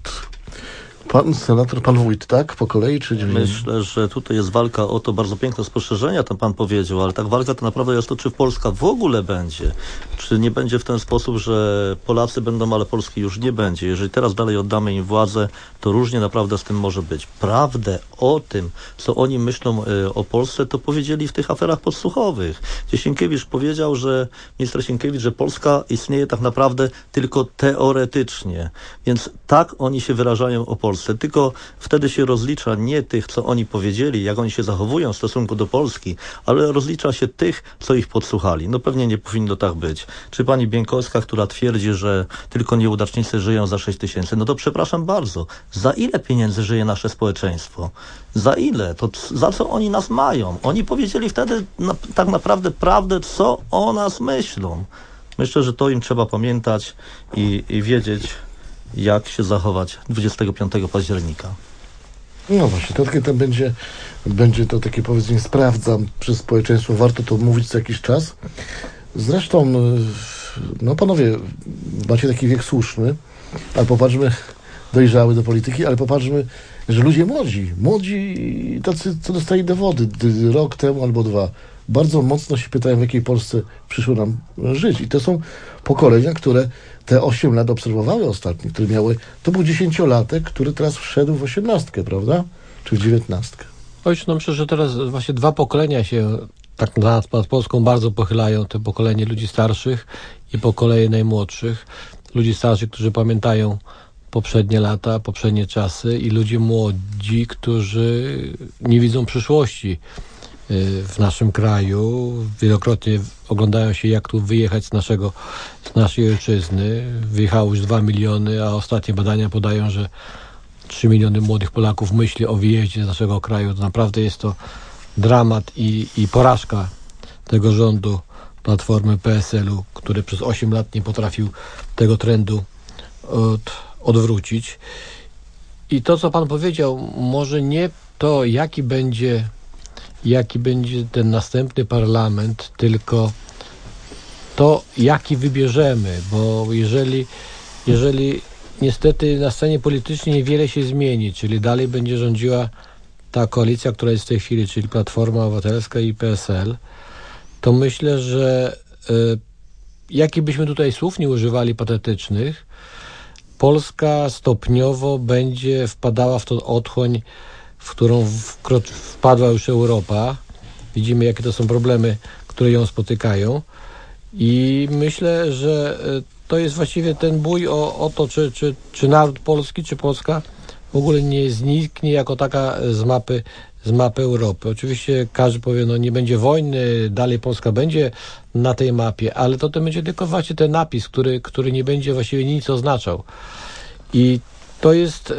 Pan senator, pan wójt, tak? Po kolei? Czy Myślę, że tutaj jest walka o to, bardzo piękne spostrzeżenia tam pan powiedział, ale tak walka to naprawdę jest to, czy Polska w ogóle będzie. Czy nie będzie w ten sposób, że Polacy będą, ale Polski już nie będzie. Jeżeli teraz dalej oddamy im władzę, to różnie naprawdę z tym może być. Prawdę o tym, co oni myślą o Polsce, to powiedzieli w tych aferach podsłuchowych. Gdzie Sienkiewicz powiedział, minister Sienkiewicz, że Polska istnieje tak naprawdę tylko teoretycznie. Więc tak oni się wyrażają o Polsce. Tylko wtedy się rozlicza nie tych, co oni powiedzieli, jak oni się zachowują w stosunku do Polski, ale rozlicza się tych, co ich podsłuchali. Pewnie nie powinno tak być. Czy pani Bieńkowska, która twierdzi, że tylko nieudacznicy żyją za 6 000, to przepraszam bardzo. Za ile pieniędzy żyje nasze społeczeństwo? Za ile? To za co oni nas mają? Oni powiedzieli wtedy tak naprawdę prawdę, co o nas myślą. Myślę, że to im trzeba pamiętać i wiedzieć, jak się zachować 25 października. Właśnie, to będzie to takie powiedzenie, sprawdzam przez społeczeństwo, warto to mówić co jakiś czas. Zresztą, panowie, macie taki wiek słuszny, ale popatrzmy, dojrzały do polityki, ale popatrzmy, że ludzie młodzi tacy, co dostali dowody rok temu albo 2, bardzo mocno się pytają, w jakiej Polsce przyszło nam żyć. I to są pokolenia, które te 8 lat obserwowały ostatnio, które miały, to był 10-latek, który teraz wszedł w 18, prawda? Czy w 19. Ojcze, myślę, że teraz właśnie 2 pokolenia się tak nad Polską bardzo pochylają. To pokolenie ludzi starszych i pokolenie najmłodszych. Ludzi starszych, którzy pamiętają poprzednie lata, poprzednie czasy i ludzie młodzi, którzy nie widzą przyszłości w naszym kraju. Wielokrotnie oglądają się, jak tu wyjechać z naszej ojczyzny. Wyjechało już 2 miliony, a ostatnie badania podają, że 3 miliony młodych Polaków myśli o wyjeździe z naszego kraju. To naprawdę jest to dramat i porażka tego rządu Platformy PSL-u, który przez 8 lat nie potrafił tego trendu odwrócić. I to, co pan powiedział, może nie to, jaki będzie ten następny parlament, tylko to, jaki wybierzemy, bo jeżeli niestety na scenie politycznej niewiele się zmieni, czyli dalej będzie rządziła ta koalicja, która jest w tej chwili, czyli Platforma Obywatelska i PSL, to myślę, że jaki byśmy tutaj słów nie używali patetycznych, Polska stopniowo będzie wpadała w tą otchłań, w którą wpadła już Europa. Widzimy, jakie to są problemy, które ją spotykają. I myślę, że to jest właściwie ten bój o to, czy naród polski, czy Polska w ogóle nie zniknie jako taka z mapy Europy. Oczywiście każdy powie, nie będzie wojny, dalej Polska będzie na tej mapie, ale to będzie tylko właśnie ten napis, który nie będzie właściwie nic oznaczał. I to jest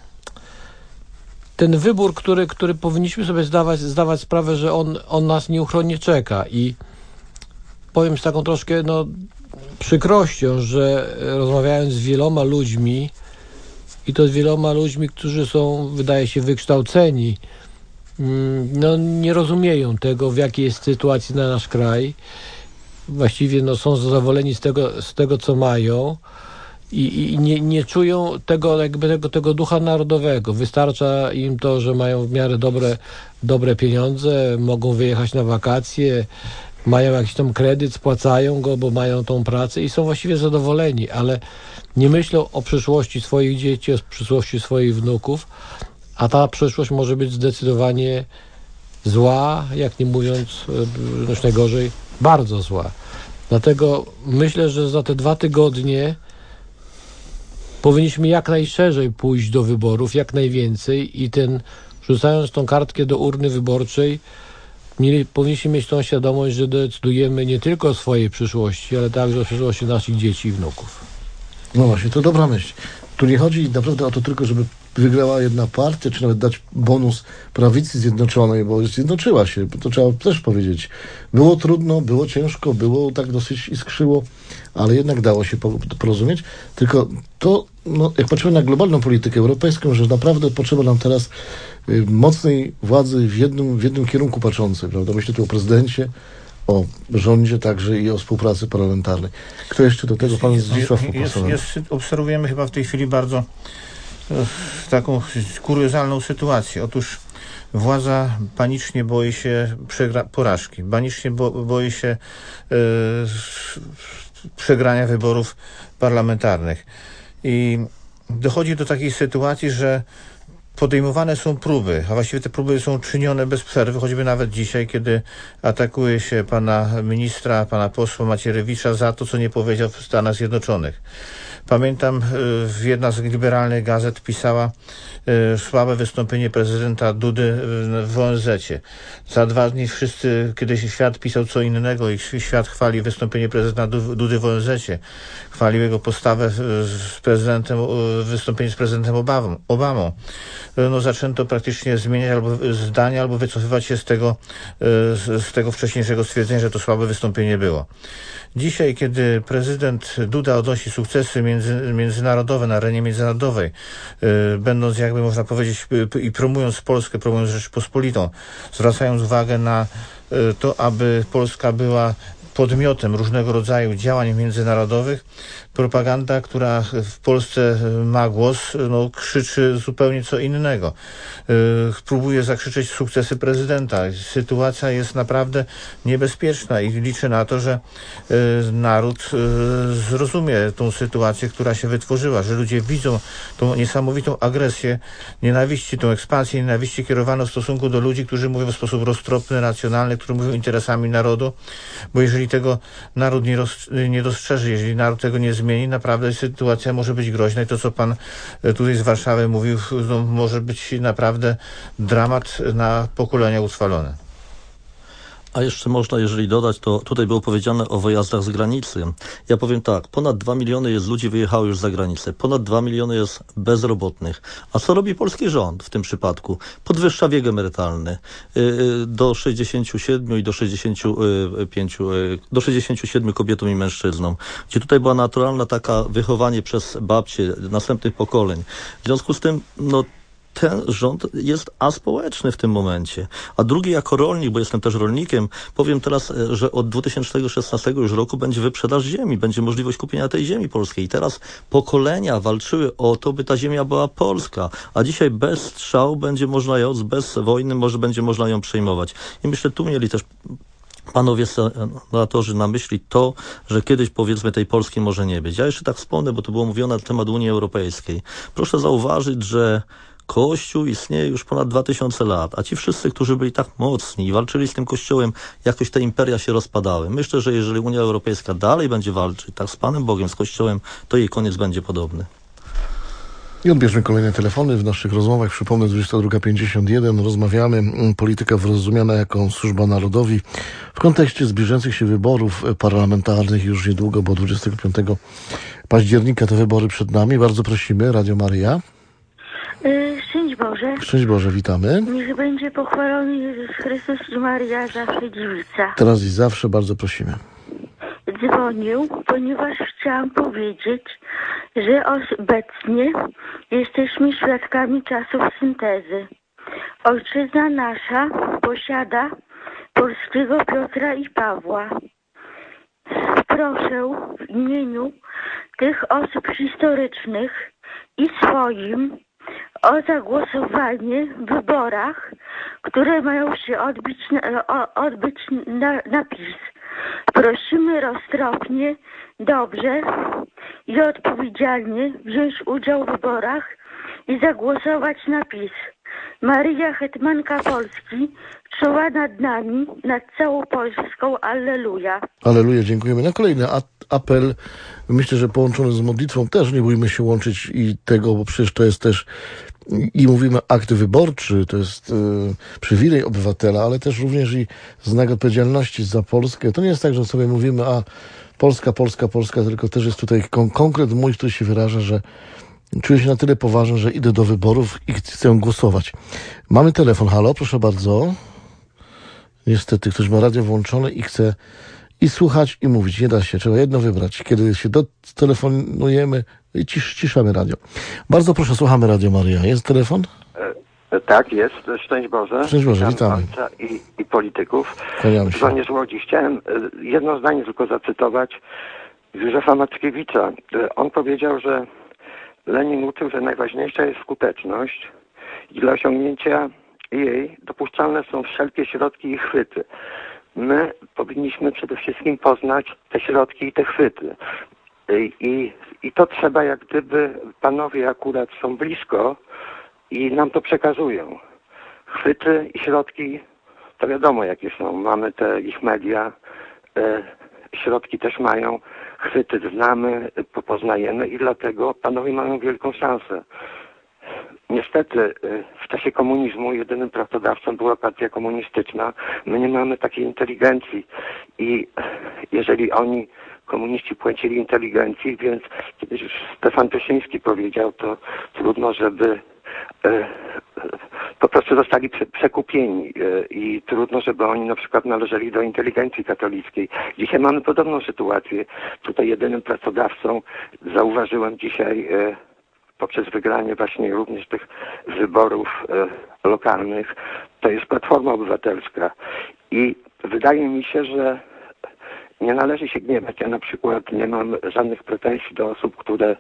ten wybór, który powinniśmy sobie zdawać sprawę, że on nas nieuchronnie czeka. I powiem z taką troszkę przykrością, że rozmawiając z wieloma ludźmi, i to z wieloma ludźmi, którzy są, wydaje się, wykształceni, nie rozumieją tego, w jakiej jest sytuacji na nasz kraj. Właściwie są zadowoleni z tego, co mają i nie czują tego ducha narodowego. Wystarcza im to, że mają w miarę dobre pieniądze, mogą wyjechać na wakacje, mają jakiś tam kredyt, spłacają go, bo mają tą pracę i są właściwie zadowoleni, ale nie myślą o przyszłości swoich dzieci, o przyszłości swoich wnuków, a ta przyszłość może być zdecydowanie zła, jak nie mówiąc najgorzej, bardzo zła. Dlatego myślę, że za te 2 tygodnie powinniśmy jak najszerzej pójść do wyborów, jak najwięcej i rzucając tą kartkę do urny wyborczej, powinniśmy mieć tą świadomość, że decydujemy nie tylko o swojej przyszłości, ale także o przyszłości naszych dzieci i wnuków. No właśnie, to dobra myśl. Tu nie chodzi naprawdę o to tylko, żeby wygrała jedna partia, czy nawet dać bonus prawicy zjednoczonej, bo zjednoczyła się, to trzeba też powiedzieć. Było trudno, było ciężko, było tak dosyć iskrzyło, ale jednak dało się porozumieć. Tylko to, jak patrzymy na globalną politykę europejską, że naprawdę potrzeba nam teraz mocnej władzy w jednym kierunku patrzącej, prawda? Myślę tu o prezydencie, o rządzie także i o współpracy parlamentarnej. Kto jeszcze do tego? Pan Zdzisław Popasowski. Obserwujemy chyba w tej chwili bardzo taką kuriozalną sytuację. Otóż władza panicznie boi się porażki, panicznie boi się przegrania wyborów parlamentarnych. I dochodzi do takiej sytuacji, że podejmowane są próby, a właściwie te próby są czynione bez przerwy, choćby nawet dzisiaj, kiedy atakuje się pana ministra, pana posła Macierewicza za to, co nie powiedział w Stanach Zjednoczonych. Pamiętam, jedna z liberalnych gazet pisała słabe wystąpienie prezydenta Dudy w ONZ-cie. Za 2 dni kiedyś świat pisał co innego i świat chwali wystąpienie prezydenta Dudy w ONZ-cie. Chwalił jego postawę wystąpienie z prezydentem Obamą. Zaczęto praktycznie zmieniać zdania, albo wycofywać się z tego wcześniejszego stwierdzenia, że to słabe wystąpienie było. Dzisiaj, kiedy prezydent Duda odnosi sukcesy międzynarodowe na arenie międzynarodowej, będąc, jakby można powiedzieć, i promując Polskę, promując Rzeczpospolitą, zwracając uwagę na to, aby Polska była podmiotem różnego rodzaju działań międzynarodowych, propaganda, która w Polsce ma głos, krzyczy zupełnie co innego. Próbuje zakrzyczeć sukcesy prezydenta. Sytuacja jest naprawdę niebezpieczna i liczę na to, że naród zrozumie tą sytuację, która się wytworzyła, że ludzie widzą tą niesamowitą agresję, nienawiści, tą ekspansję nienawiści kierowaną w stosunku do ludzi, którzy mówią w sposób roztropny, racjonalny, którzy mówią interesami narodu, bo jeżeli tego naród nie dostrzeże, jeżeli naród tego nie zmieni, naprawdę sytuacja może być groźna i to, co pan tutaj z Warszawy mówił, może być naprawdę dramat na pokolenia utrwalone. A jeszcze można, jeżeli dodać, to tutaj było powiedziane o wyjazdach z granicy. Ja powiem tak, ponad 2 miliony jest ludzi wyjechało już za granicę, ponad 2 miliony jest bezrobotnych. A co robi polski rząd w tym przypadku? Podwyższa wiek emerytalny do 67 i do 65, do 67 kobietom i mężczyznom, gdzie tutaj była naturalna taka wychowanie przez babcie następnych pokoleń. W związku z tym, ten rząd jest aspołeczny w tym momencie. A drugi jako rolnik, bo jestem też rolnikiem, powiem teraz, że od 2016 już roku będzie wyprzedaż ziemi, będzie możliwość kupienia tej ziemi polskiej. I teraz pokolenia walczyły o to, by ta ziemia była polska. A dzisiaj bez strzał będzie można ją, bez wojny będzie można ją przejmować. I myślę, tu mieli też panowie senatorzy na myśli to, że kiedyś, powiedzmy, tej Polski może nie być. Ja jeszcze tak wspomnę, bo to było mówione na temat Unii Europejskiej. Proszę zauważyć, że Kościół istnieje już ponad 2000 lat, a ci wszyscy, którzy byli tak mocni i walczyli z tym Kościołem, jakoś te imperia się rozpadały. Myślę, że jeżeli Unia Europejska dalej będzie walczyć tak z Panem Bogiem, z Kościołem, to jej koniec będzie podobny. I odbierzmy kolejne telefony w naszych rozmowach. Przypomnę, 22:51. Rozmawiamy. Polityka rozumiana jako służba narodowi w kontekście zbliżających się wyborów parlamentarnych już niedługo, bo 25 października te wybory przed nami. Bardzo prosimy, Radio Maryja. Szczęść Boże. Szczęść Boże, witamy. Niech będzie pochwalony Jezus Chrystus i Maryja zawsze dziewica. Teraz i zawsze bardzo prosimy. Dzwonił, ponieważ chciałam powiedzieć, że obecnie jesteśmy świadkami czasów syntezy. Ojczyzna nasza posiada polskiego Piotra i Pawła. Proszę w imieniu tych osób historycznych i swoim o zagłosowanie w wyborach, które mają się odbyć na PiS. Prosimy roztropnie, dobrze i odpowiedzialnie wziąć udział w wyborach i zagłosować na PiS. Maryja, hetmanka Polski, czuła nad nami, nad całą Polską. Alleluja. Alleluja, dziękujemy. Na kolejny apel, myślę, że połączony z modlitwą też nie bójmy się łączyć i tego, bo przecież to jest też, i mówimy akt wyborczy, to jest przywilej obywatela, ale też również i znak odpowiedzialności za Polskę. To nie jest tak, że sobie mówimy, a Polska, Polska, Polska, tylko też jest tutaj konkret mój, który się wyraża, że czuję się na tyle poważny, że idę do wyborów i chcę głosować. Mamy telefon, halo, proszę bardzo. Niestety, ktoś ma radio włączone i chce i słuchać, i mówić. Nie da się, trzeba jedno wybrać. Kiedy się telefonujemy, ciszamy radio. Bardzo proszę, słuchamy Radio Maryja. Jest telefon? Tak, jest. Szczęść Boże. Szczęść Boże, witamy. I polityków. Kłaniamy się. Dzwonię z Łodzi. Chciałem jedno zdanie tylko zacytować Józefa Mackiewicza. On powiedział, że Lenin uczył, że najważniejsza jest skuteczność i dla osiągnięcia jej dopuszczalne są wszelkie środki i chwyty. My powinniśmy przede wszystkim poznać te środki i te chwyty. I to trzeba, jak gdyby panowie akurat są blisko i nam to przekazują. Chwyty i środki to wiadomo jakie są. Mamy te ich media, środki też mają, chwyty znamy, poznajemy i dlatego panowie mają wielką szansę. Niestety w czasie komunizmu jedynym pracodawcą była partia komunistyczna. My nie mamy takiej inteligencji i jeżeli oni, komuniści, płacili inteligencji, więc kiedyś już Stefan Wyszyński powiedział, to trudno, żeby po prostu zostali przekupieni i trudno, żeby oni na przykład należeli do inteligencji katolickiej. Dzisiaj mamy podobną sytuację. Tutaj jedynym pracodawcą, zauważyłem dzisiaj poprzez wygranie właśnie również tych wyborów lokalnych, to jest Platforma Obywatelska. I wydaje mi się, że nie należy się gniewać. Ja na przykład nie mam żadnych pretensji do osób, które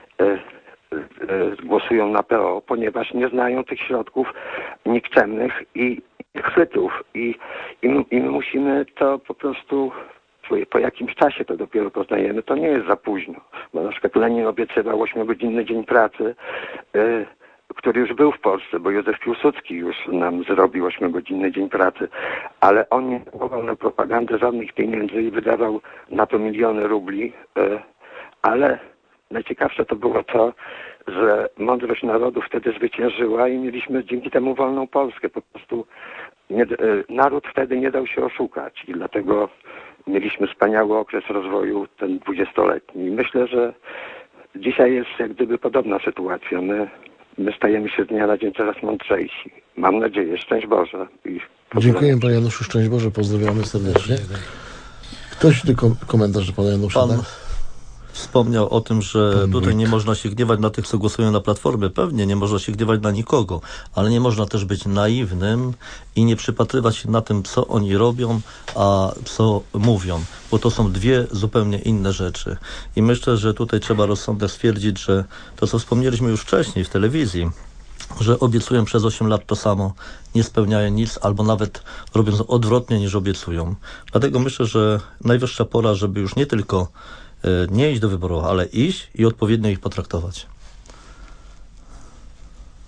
głosują na PO, ponieważ nie znają tych środków nikczemnych i chwytów. I my musimy to po prostu, po jakimś czasie to dopiero poznajemy, to nie jest za późno. Bo na przykład Lenin obiecywał 8-godzinny dzień pracy, który już był w Polsce, bo Józef Piłsudski już nam zrobił 8-godzinny dzień pracy, ale on nie dawał na propagandę żadnych pieniędzy i wydawał na to miliony rubli, ale najciekawsze to było to, że mądrość narodu wtedy zwyciężyła i mieliśmy dzięki temu wolną Polskę. Po prostu naród wtedy nie dał się oszukać i dlatego mieliśmy wspaniały okres rozwoju, ten 20-letni. Myślę, że dzisiaj jest jak gdyby podobna sytuacja. My stajemy się z dnia na dzień coraz mądrzejsi. Mam nadzieję. Szczęść Boże. Dziękuję Panie Januszu. Szczęść Boże. Pozdrawiamy serdecznie. Ktoś komentarz do Pana Janusza? Pan wspomniał o tym, że tutaj nie można się gniewać na tych, co głosują na Platformę. Pewnie nie można się gniewać na nikogo, ale nie można też być naiwnym i nie przypatrywać się na tym, co oni robią, a co mówią, bo to są dwie zupełnie inne rzeczy. I myślę, że tutaj trzeba rozsądnie stwierdzić, że to, co wspomnieliśmy już wcześniej w telewizji, że obiecują przez 8 lat to samo, nie spełniają nic, albo nawet robią odwrotnie niż obiecują. Dlatego myślę, że najwyższa pora, żeby już nie tylko nie iść do wyborów, ale iść i odpowiednio ich potraktować.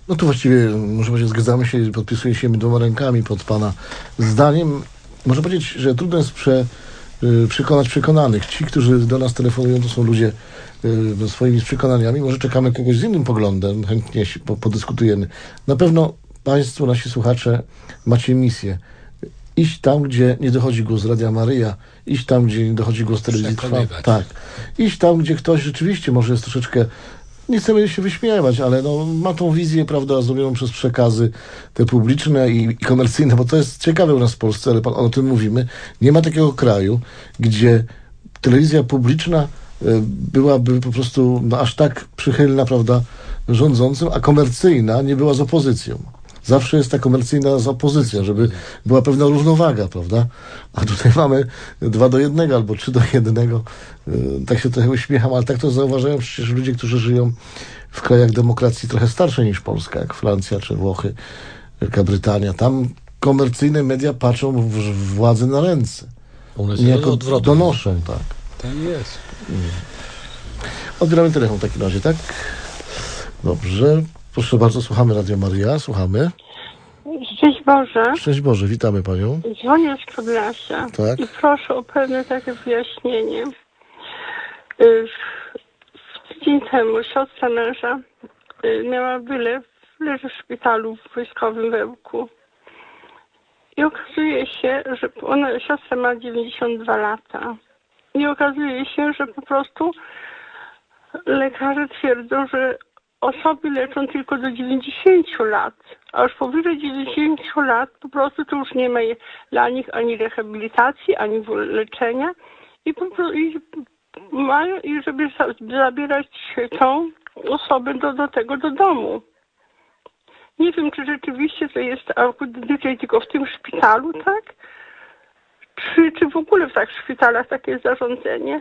No tu właściwie, może powiedzieć, zgadzamy się i podpisuje się 2 rękami pod pana zdaniem. Można powiedzieć, że trudno jest przekonać przekonanych. Ci, którzy do nas telefonują, to są ludzie swoimi przekonaniami. Może czekamy kogoś z innym poglądem, chętnie podyskutujemy. Na pewno państwo, nasi słuchacze, macie misję. Iść tam, gdzie nie dochodzi głos Radia Maryja, iść tam, gdzie nie dochodzi głos Telewizji Trwam. Tak. Iść tam, gdzie ktoś rzeczywiście może jest troszeczkę, nie chcemy się wyśmiewać, ale no, ma tą wizję, prawda, zrobioną przez przekazy te publiczne i komercyjne, bo to jest ciekawe u nas w Polsce, ale o tym mówimy. Nie ma takiego kraju, gdzie telewizja publiczna byłaby po prostu aż tak przychylna, prawda, rządzącym, a komercyjna nie była z opozycją. Zawsze jest ta komercyjna z opozycją, żeby była pewna równowaga, prawda? A tutaj mamy 2:1 albo 3:1. Tak się trochę uśmiecham, ale tak to zauważają przecież ludzie, którzy żyją w krajach demokracji trochę starszej niż Polska, jak Francja czy Włochy, Wielka Brytania. Tam komercyjne media patrzą władzy na ręce. Niejako donoszą, tak. Tak jest. Odbieramy telefon w takim razie, tak? Dobrze. Proszę bardzo, słuchamy Radio Maryja, słuchamy. Szczęść Boże. Szczęść Boże, witamy Panią. Dzwonię z Podlasia tak. I proszę o pewne takie wyjaśnienie. Tydzień temu siostra męża miała wylew, leży w szpitalu wojskowym w Ełku. I okazuje się, że siostra ma 92 lata. I okazuje się, że po prostu lekarze twierdzą, że osoby leczą tylko do 90 lat, a już powyżej 90 lat po prostu to już nie ma dla nich ani rehabilitacji, ani leczenia i mają, i żeby zabierać tą osobę do domu. Nie wiem, czy rzeczywiście to jest tylko w tym szpitalu, tak? Czy w ogóle w tak szpitalach takie jest zarządzenie?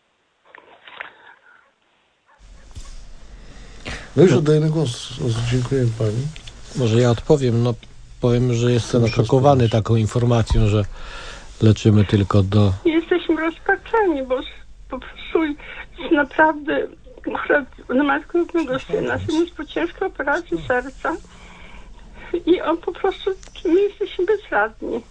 No już oddajemy głos. Dziękuję Pani. Może ja odpowiem. No powiem, że jestem szokowany taką informacją, że leczymy tylko do... Jesteśmy rozpaczeni, bo po prostu jest naprawdę... Ona ma tylko jednego syna. Syn jest po ciężkiej operacji serca i on po prostu... My jesteśmy bezradni.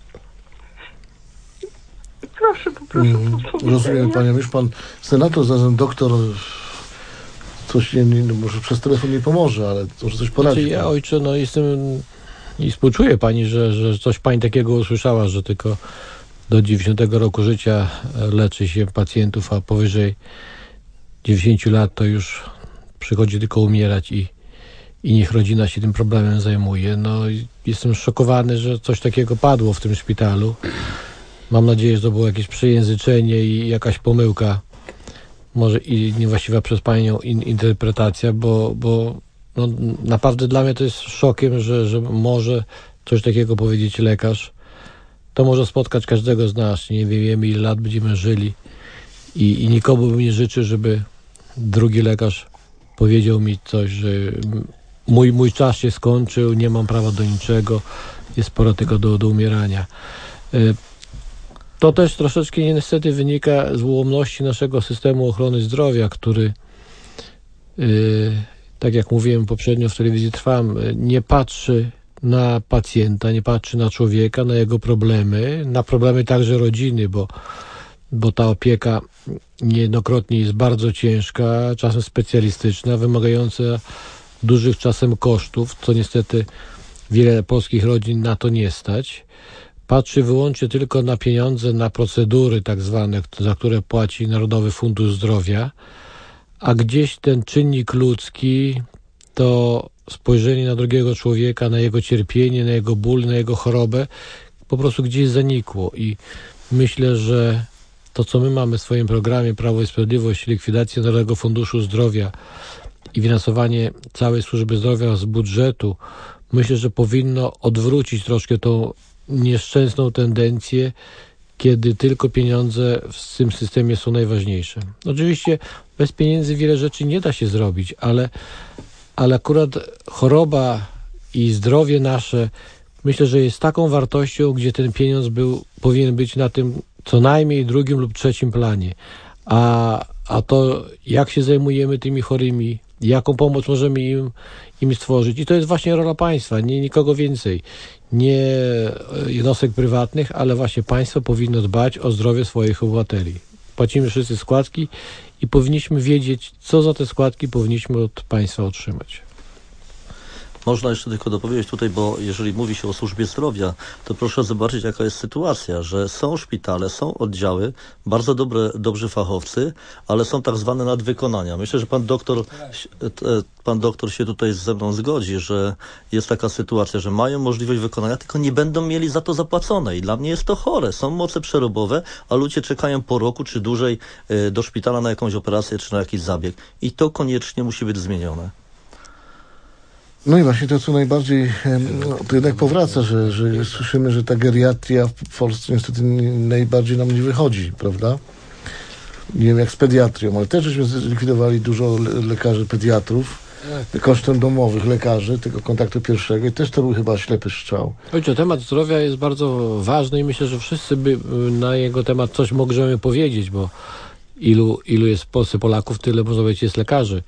Proszę po prostu... Rozumiem Panią. Już Pan senator, zarazem doktor... Coś może przez telefon nie pomoże, ale może coś poradzi. Znaczy, ja, ojcze, no jestem i współczuję Pani, że coś Pani takiego usłyszała, że tylko do 90 roku życia leczy się pacjentów, a powyżej 90 lat to już przychodzi tylko umierać i niech rodzina się tym problemem zajmuje. No jestem szokowany, że coś takiego padło w tym szpitalu. Mam nadzieję, że to było jakieś przejęzyczenie i jakaś pomyłka. Może i niewłaściwa przez Panią interpretacja, bo no, naprawdę dla mnie to jest szokiem, że może coś takiego powiedzieć lekarz. To może spotkać każdego z nas. Nie wiemy, ile lat będziemy żyli i nikomu bym nie życzył, żeby drugi lekarz powiedział mi coś, że mój czas się skończył, nie mam prawa do niczego, jest pora tylko do umierania. To też troszeczkę niestety wynika z ułomności naszego systemu ochrony zdrowia, który, tak jak mówiłem poprzednio w Telewizji Trwam, nie patrzy na pacjenta, nie patrzy na człowieka, na jego problemy, na problemy także rodziny, bo ta opieka niejednokrotnie jest bardzo ciężka, czasem specjalistyczna, wymagająca dużych czasem kosztów, co niestety wiele polskich rodzin na to nie stać. Patrzy wyłącznie tylko na pieniądze, na procedury tak zwane, za które płaci Narodowy Fundusz Zdrowia, a gdzieś ten czynnik ludzki, to spojrzenie na drugiego człowieka, na jego cierpienie, na jego ból, na jego chorobę, po prostu gdzieś zanikło i myślę, że to, co my mamy w swoim programie Prawo i Sprawiedliwość, likwidacja Narodowego Funduszu Zdrowia i finansowanie całej służby zdrowia z budżetu, myślę, że powinno odwrócić troszkę tą nieszczęsną tendencję, kiedy tylko pieniądze w tym systemie są najważniejsze. Oczywiście bez pieniędzy wiele rzeczy nie da się zrobić, ale akurat choroba i zdrowie nasze myślę, że jest taką wartością, gdzie ten pieniądz powinien być na tym co najmniej drugim lub trzecim planie. A to, jak się zajmujemy tymi chorymi, jaką pomoc możemy im stworzyć. I to jest właśnie rola państwa, nie nikogo więcej. Nie jednostek prywatnych, ale właśnie państwo powinno dbać o zdrowie swoich obywateli. Płacimy wszyscy składki i powinniśmy wiedzieć, co za te składki powinniśmy od państwa otrzymać. Można jeszcze tylko dopowiedzieć tutaj, bo jeżeli mówi się o służbie zdrowia, to proszę zobaczyć, jaka jest sytuacja, że są szpitale, są oddziały, bardzo dobrzy fachowcy, ale są tak zwane nadwykonania. Myślę, że pan doktor się tutaj ze mną zgodzi, że jest taka sytuacja, że mają możliwość wykonania, tylko nie będą mieli za to zapłacone i dla mnie jest to chore. Są moce przerobowe, a ludzie czekają po roku czy dłużej do szpitala na jakąś operację czy na jakiś zabieg i to koniecznie musi być zmienione. No i właśnie to, co najbardziej, to jednak powraca, że słyszymy, że ta geriatria w Polsce niestety najbardziej nam nie wychodzi, prawda? Nie wiem jak z pediatrią, ale też żeśmy zlikwidowali dużo lekarzy pediatrów kosztem domowych lekarzy, tego kontaktu pierwszego i też to był chyba ślepy strzał. Ojcze, temat zdrowia jest bardzo ważny i myślę, że wszyscy by na jego temat coś możemy powiedzieć, bo ilu jest w Polsce Polaków, tyle można powiedzieć jest lekarzy.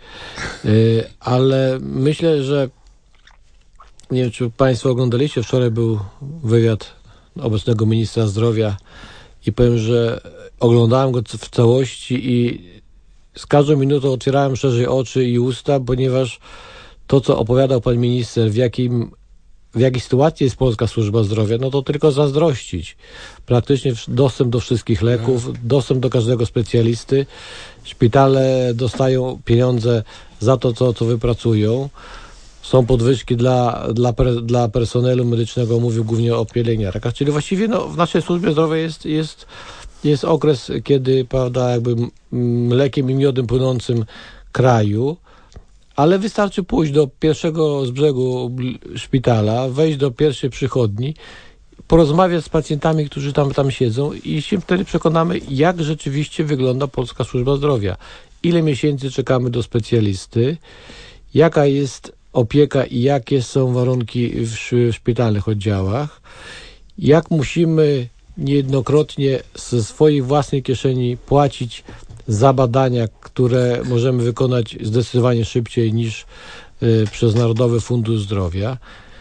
Ale myślę, że nie wiem, czy państwo oglądaliście, wczoraj był wywiad obecnego ministra zdrowia i powiem, że oglądałem go w całości i z każdą minutą otwierałem szerzej oczy i usta, ponieważ to, co opowiadał pan minister, w jakiej sytuacji jest polska służba zdrowia, no to tylko zazdrościć. Praktycznie dostęp do wszystkich leków, dostęp do każdego specjalisty. Szpitale dostają pieniądze za to, co wypracują. Są podwyżki dla personelu medycznego, mówił głównie o pielęgniarkach, czyli właściwie w naszej służbie zdrowia jest okres, kiedy, prawda, jakby mlekiem i miodem płynącym kraju, ale wystarczy pójść do pierwszego z brzegu szpitala, wejść do pierwszej przychodni, porozmawiać z pacjentami, którzy tam siedzą i się wtedy przekonamy, jak rzeczywiście wygląda polska służba zdrowia. Ile miesięcy czekamy do specjalisty, jaka jest opieka i jakie są warunki w szpitalnych oddziałach, jak musimy niejednokrotnie ze swojej własnej kieszeni płacić za badania, które możemy wykonać zdecydowanie szybciej niż przez Narodowy Fundusz Zdrowia.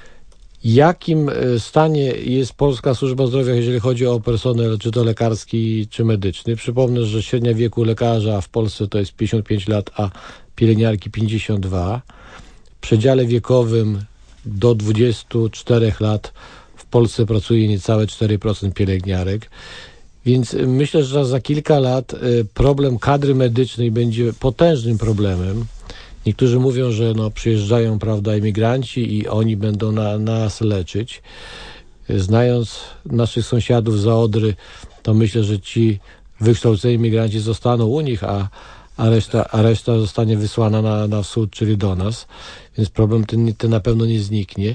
Jakim stanie jest polska służba zdrowia, jeżeli chodzi o personel, czy to lekarski, czy medyczny? Przypomnę, że średnia wieku lekarza w Polsce to jest 55 lat, a pielęgniarki 52. W przedziale wiekowym do 24 lat w Polsce pracuje niecałe 4% pielęgniarek. Więc myślę, że za kilka lat problem kadry medycznej będzie potężnym problemem. Niektórzy mówią, że przyjeżdżają, prawda, imigranci i oni będą nas leczyć. Znając naszych sąsiadów za Odry, to myślę, że ci wykształceni imigranci zostaną u nich, a reszta zostanie wysłana na wschód, czyli do nas. Więc problem ten na pewno nie zniknie.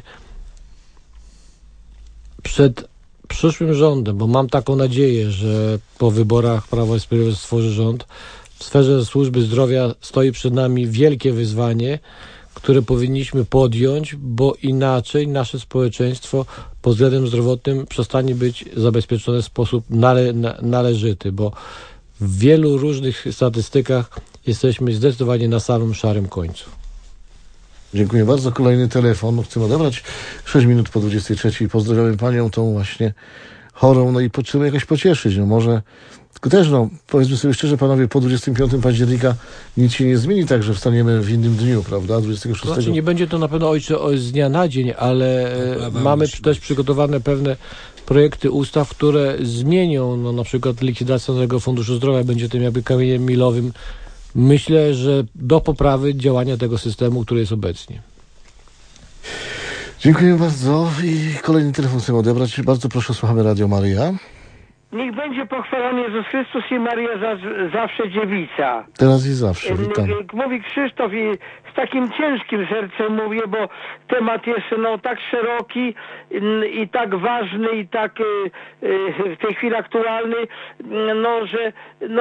Przed przyszłym rządem, bo mam taką nadzieję, że po wyborach Prawo i Sprawiedliwość stworzy rząd, w sferze służby zdrowia stoi przed nami wielkie wyzwanie, które powinniśmy podjąć, bo inaczej nasze społeczeństwo pod względem zdrowotnym przestanie być zabezpieczone w sposób należyty, bo w wielu różnych statystykach jesteśmy zdecydowanie na samym szarym końcu. Dziękuję bardzo. Kolejny telefon. Chcę odebrać 6 minut po 23. Pozdrawiamy panią tą właśnie chorą, no i trzeba jakoś pocieszyć. No może, tylko też powiedzmy sobie szczerze, panowie, po 25 października nic się nie zmieni, tak, że wstaniemy w innym dniu, prawda? 26. To znaczy nie będzie to na pewno, ojcze, z dnia na dzień, ale mamy też przygotowane pewne projekty ustaw, które zmienią, na przykład likwidacja Narodowego Funduszu Zdrowia będzie tym jakby kamieniem milowym. Myślę, że do poprawy działania tego systemu, który jest obecnie. Dziękuję bardzo i kolejny telefon chcę odebrać. Bardzo proszę, słuchamy Radio Maryja. Niech będzie pochwalony Jezus Chrystus i Maria zawsze dziewica. Teraz i zawsze, witam. Mówi Krzysztof i z takim ciężkim sercem mówię, bo temat jest tak szeroki i tak ważny i tak w tej chwili aktualny, że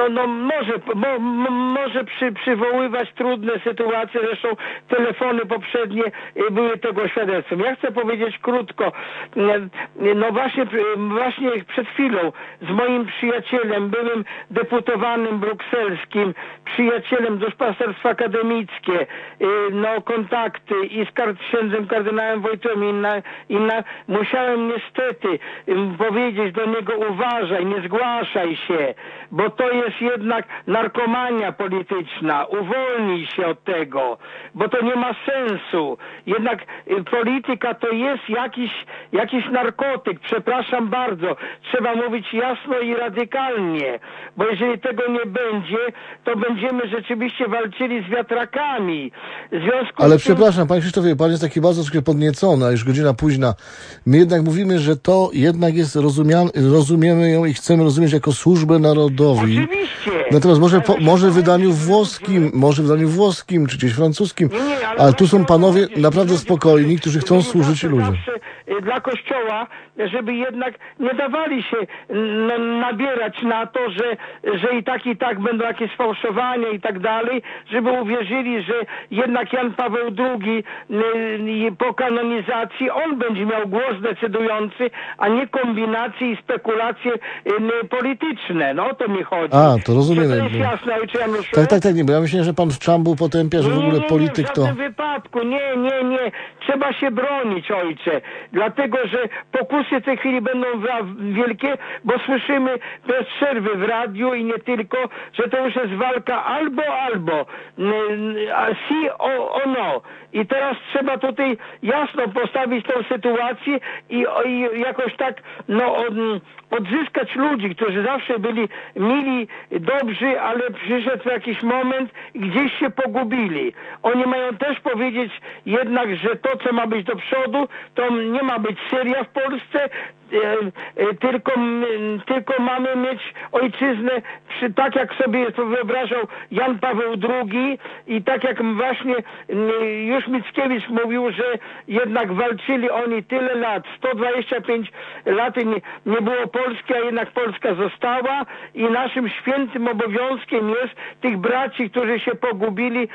może przywoływać trudne sytuacje, zresztą telefony poprzednie były tego świadectwem. Ja chcę powiedzieć krótko, właśnie przed chwilą z moim przyjacielem, byłym deputowanym brukselskim, przyjacielem duszpasterstwa akademickie, kontakty i z księdzem kardynałem Wojtowem musiałem niestety powiedzieć do niego: uważaj, nie zgłaszaj się, bo to jest jednak narkomania polityczna, uwolnij się od tego, bo to nie ma sensu. Jednak polityka to jest jakiś narkotyk, przepraszam bardzo, trzeba mówić jasno i radykalnie, bo jeżeli tego nie będzie, to będziemy rzeczywiście walczyli z wiatrakami. Ale przepraszam, panie Krzysztofie, pan jest taki bardzo troszkę podniecony, a już godzina późna. My jednak mówimy, że to jednak jest rozumiemy ją i chcemy rozumieć jako służbę narodową. Oczywiście. Natomiast może w wydaniu włoskim, czy gdzieś francuskim, ale tu są panowie naprawdę spokojni, którzy chcą służyć ludziom. Dla Kościoła, żeby jednak nie dawali się nabierać na to, że i tak będą jakieś sfałszowania i tak dalej, żeby uwierzyli, że jednak Jan Paweł II po kanonizacji on będzie miał głos decydujący, a nie kombinacje i spekulacje polityczne. No o to mi chodzi. A, to rozumiemy. To jest jasne, ojcze Januszu? Tak, nie, bo ja myślę, że pan w Czambu potępia, że w ogóle polityk to... Nie, w żadnym wypadku, nie. Trzeba się bronić, ojcze. Dlatego, że pokusy w tej chwili będą wielkie, bo słyszymy bez przerwy w radiu i nie tylko, że to już jest walka albo, si o no. I teraz trzeba tutaj jasno postawić tą sytuację i jakoś tak, odzyskać ludzi, którzy zawsze byli mili, dobrzy, ale przyszedł jakiś moment i gdzieś się pogubili. Oni mają też powiedzieć jednak, że to, co ma być do przodu, to nie ma być Syria w Polsce, tylko mamy mieć ojczyznę tak, jak sobie to wyobrażał Jan Paweł II i tak jak właśnie już Mickiewicz mówił, że jednak walczyli oni tyle lat, 125 lat nie było Polski, a jednak Polska została i naszym świętym obowiązkiem jest tych braci, którzy się pogubili,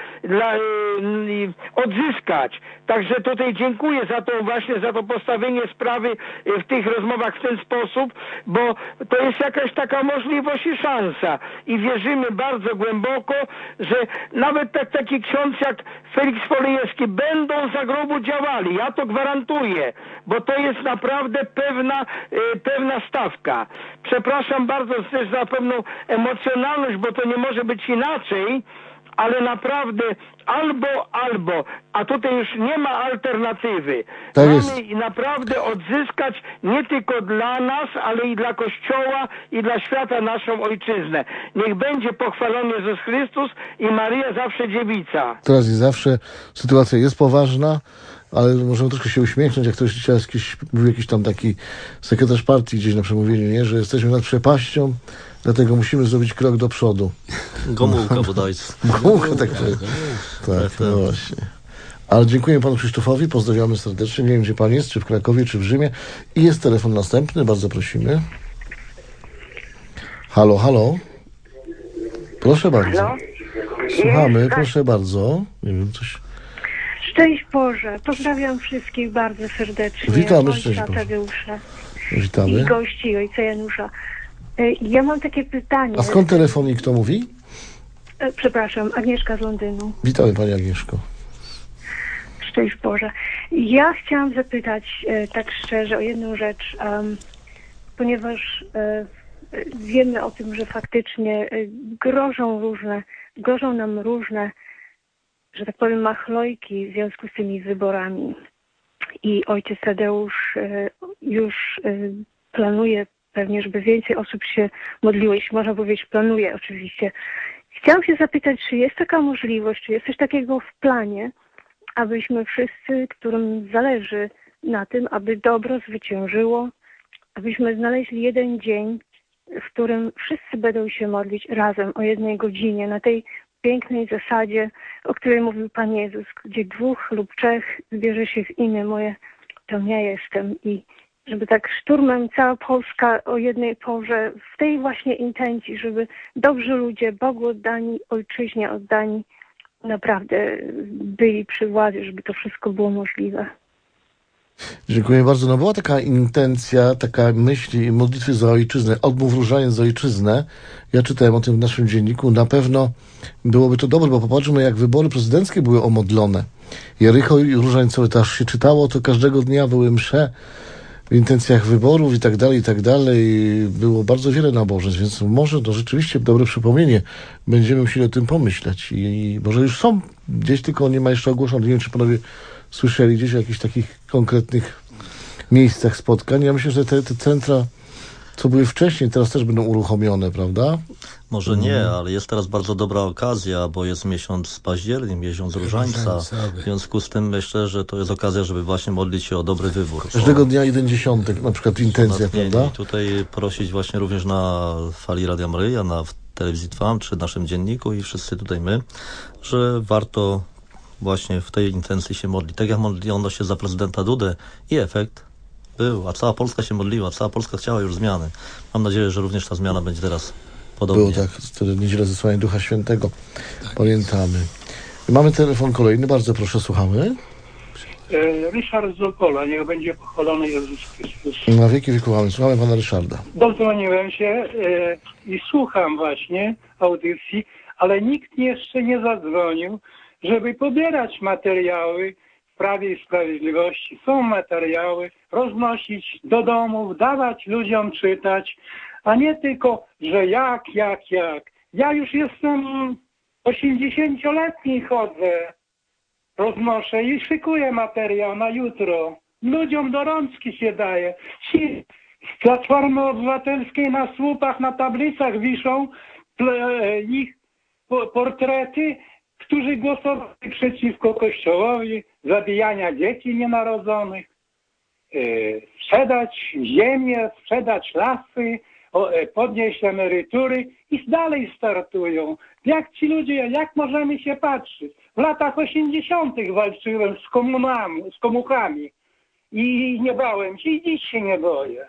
odzyskać. Także tutaj dziękuję za to postawienie sprawy w tych rozmowach w ten sposób, bo to jest jakaś taka możliwość i szansa. I wierzymy bardzo głęboko, że nawet taki ksiądz jak Feliks Folejewski będą za grobu działali. Ja to gwarantuję, bo to jest naprawdę pewna stawka. Przepraszam bardzo też za pewną emocjonalność, bo to nie może być inaczej, ale naprawdę albo, a tutaj już nie ma alternatywy. Mamy naprawdę odzyskać nie tylko dla nas, ale i dla Kościoła i dla świata naszą ojczyznę. Niech będzie pochwalony Jezus Chrystus i Maryja zawsze dziewica. Teraz i zawsze sytuacja jest poważna, ale możemy troszkę się uśmiechnąć, jak ktoś mówił jakiś tam taki sekretarz partii gdzieś na przemówieniu, nie? Że jesteśmy nad przepaścią, dlatego musimy zrobić krok do przodu. Gomułka bodajże. Gomułka, tak. No właśnie. Ale dziękuję panu Krzysztofowi, pozdrawiamy serdecznie. Nie wiem, gdzie pan jest, czy w Krakowie, czy w Rzymie. I jest telefon następny, bardzo prosimy. Halo. Proszę bardzo. Halo? Słuchamy, proszę bardzo. Nie wiem, coś... Szczęść Boże, pozdrawiam wszystkich bardzo serdecznie. Witamy, szczęść Ojca Boże. Tadeusza. Witamy. I gości ojca Janusza. Ja mam takie pytanie. A skąd telefon i kto mówi? Przepraszam, Agnieszka z Londynu. Witamy pani Agnieszko. Szczęść Boże. Ja chciałam zapytać tak szczerze o jedną rzecz, ponieważ wiemy o tym, że faktycznie grożą nam różne, że tak powiem, machlojki w związku z tymi wyborami. I ojciec Tadeusz już planuje pewnie, żeby więcej osób się modliło, jeśli można powiedzieć, planuje oczywiście. Chciałam się zapytać, czy jest taka możliwość, czy jest coś takiego w planie, abyśmy wszyscy, którym zależy na tym, aby dobro zwyciężyło, abyśmy znaleźli jeden dzień, w którym wszyscy będą się modlić razem o 1 godzinie, na tej pięknej zasadzie, o której mówił Pan Jezus, gdzie 2 lub 3 zbierze się w imię moje, to ja jestem. I żeby tak szturmem cała Polska o jednej porze, w tej właśnie intencji, żeby dobrzy ludzie, Bogu oddani, ojczyźnie oddani, naprawdę byli przy władzy, żeby to wszystko było możliwe. Dziękuję bardzo. No była taka intencja, taka myśl i modlitwy za ojczyznę, odmów różaniec za ojczyznę. Ja czytałem o tym w naszym dzienniku. Na pewno byłoby to dobre, bo popatrzmy, jak wybory prezydenckie były omodlone. Jericho i różańcowe, to aż się czytało, to każdego dnia były msze w intencjach wyborów i tak dalej, i tak dalej. Było bardzo wiele nabożeństw, więc może to rzeczywiście dobre przypomnienie. Będziemy musieli o tym pomyśleć. I może już są gdzieś, tylko nie ma jeszcze ogłoszonych. Nie wiem, czy panowie słyszeli gdzieś o jakichś takich konkretnych miejscach spotkań. Ja myślę, że te centra, co były wcześniej, teraz też będą uruchomione, prawda? Może nie, ale jest teraz bardzo dobra okazja, bo jest miesiąc październik, miesiąc Różańca. W związku z tym myślę, że to jest okazja, żeby właśnie modlić się o dobry wybór. Każdego dnia 1/10, na przykład intencja, prawda? I tutaj prosić właśnie również na fali Radia Maryja, na telewizji Trwam, czy naszym dzienniku i wszyscy tutaj my, że warto właśnie w tej intencji się modlić. Tak jak modliono się za prezydenta Dudę i efekt był, a cała Polska się modliła, cała Polska chciała już zmiany. Mam nadzieję, że również ta zmiana będzie teraz podobnie. Było tak, wtedy niedzielę zesłania Ducha Świętego. Tak. Pamiętamy. Mamy telefon kolejny, bardzo proszę, słuchamy. Ryszard z Opola, niech będzie pochwalony Jezus Chrystus. Na wieki wieków, słuchamy pana Ryszarda. Dodzwoniłem się i słucham właśnie audycji, ale nikt jeszcze nie zadzwonił, żeby pobierać materiały w Prawie i Sprawiedliwości. Są materiały, roznosić do domów, dawać ludziom czytać, a nie tylko, że jak. Ja już jestem 80-letni, chodzę, roznoszę i szykuję materiał na jutro. Ludziom do rączki się daje. Ci z Platformy Obywatelskiej na słupach, na tablicach wiszą ich portrety, którzy głosowali przeciwko Kościołowi, zabijania dzieci nienarodzonych, sprzedać ziemię, sprzedać lasy, podnieść emerytury i dalej startują. Jak ci ludzie, jak możemy się patrzeć? W latach 80. walczyłem z komuchami i nie bałem się i dziś się nie boję.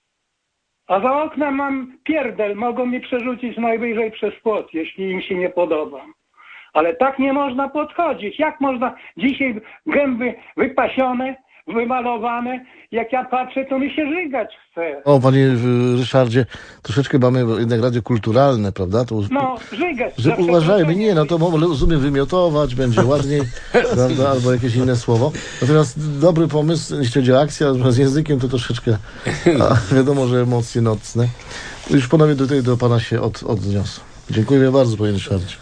A za oknem mam pierdel, mogą mi przerzucić najwyżej przez płot, jeśli im się nie podoba. Ale tak nie można podchodzić. Jak można dzisiaj gęby wypasione, wymalowane, jak ja patrzę, to mi się żygać chce. O, panie Ryszardzie, troszeczkę mamy jednak radio kulturalne, prawda? To, żygać. Że uważajmy, nie, no to rozumiem wymiotować, będzie ładniej, prawda, albo jakieś inne słowo. Natomiast dobry pomysł, jeśli chodzi o akcję, a z językiem to troszeczkę, wiadomo, że emocje nocne. Już ponownie tutaj do pana się odniosę. Dziękuję bardzo, panie Ryszardzie.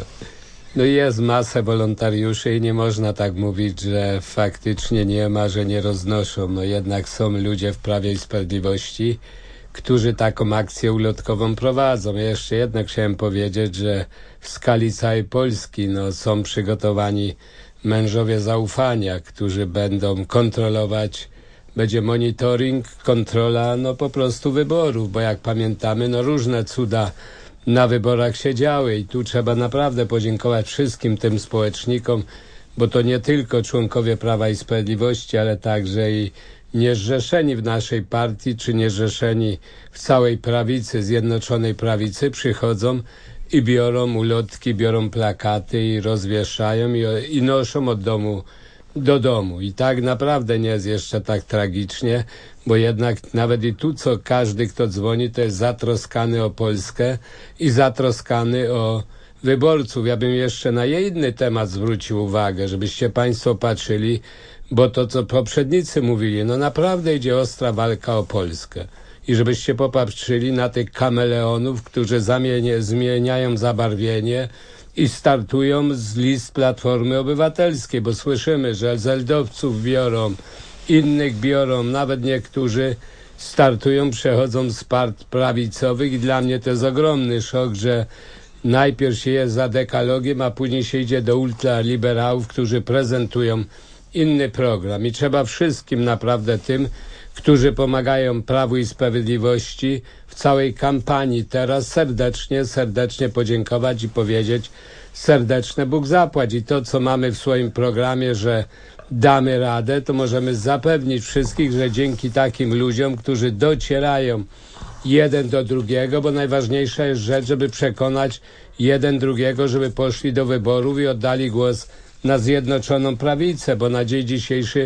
No jest masę wolontariuszy i nie można tak mówić, że faktycznie nie ma, że nie roznoszą. No jednak są ludzie w Prawie i Sprawiedliwości, którzy taką akcję ulotkową prowadzą. Ja jeszcze jednak chciałem powiedzieć, że w skali całej Polski są przygotowani mężowie zaufania, którzy będą kontrolować, będzie monitoring, kontrola po prostu wyborów, bo jak pamiętamy, różne cuda na wyborach się działy i tu trzeba naprawdę podziękować wszystkim tym społecznikom, bo to nie tylko członkowie Prawa i Sprawiedliwości, ale także i niezrzeszeni w naszej partii, czy niezrzeszeni w całej prawicy, Zjednoczonej Prawicy przychodzą i biorą ulotki, biorą plakaty i rozwieszają i noszą od domu do domu. I tak naprawdę nie jest jeszcze tak tragicznie, bo jednak nawet i tu, co każdy, kto dzwoni, to jest zatroskany o Polskę i zatroskany o wyborców. Ja bym jeszcze na inny temat zwrócił uwagę, żebyście państwo patrzyli, bo to, co poprzednicy mówili, naprawdę idzie ostra walka o Polskę. I żebyście popatrzyli na tych kameleonów, którzy zmieniają zabarwienie i startują z list Platformy Obywatelskiej, bo słyszymy, że z eldowców biorą, innych biorą, nawet niektórzy startują, przechodzą z partii prawicowych i dla mnie to jest ogromny szok, że najpierw się jest za dekalogiem, a później się idzie do ultraliberałów, którzy prezentują inny program. I trzeba wszystkim naprawdę tym, którzy pomagają Prawu i Sprawiedliwości w całej kampanii teraz serdecznie podziękować i powiedzieć serdeczne Bóg zapłać. I to, co mamy w swoim programie, że damy radę, to możemy zapewnić wszystkich, że dzięki takim ludziom, którzy docierają jeden do drugiego, bo najważniejsza jest rzecz, żeby przekonać jeden drugiego, żeby poszli do wyborów i oddali głos na Zjednoczoną Prawicę, bo na dzień dzisiejszy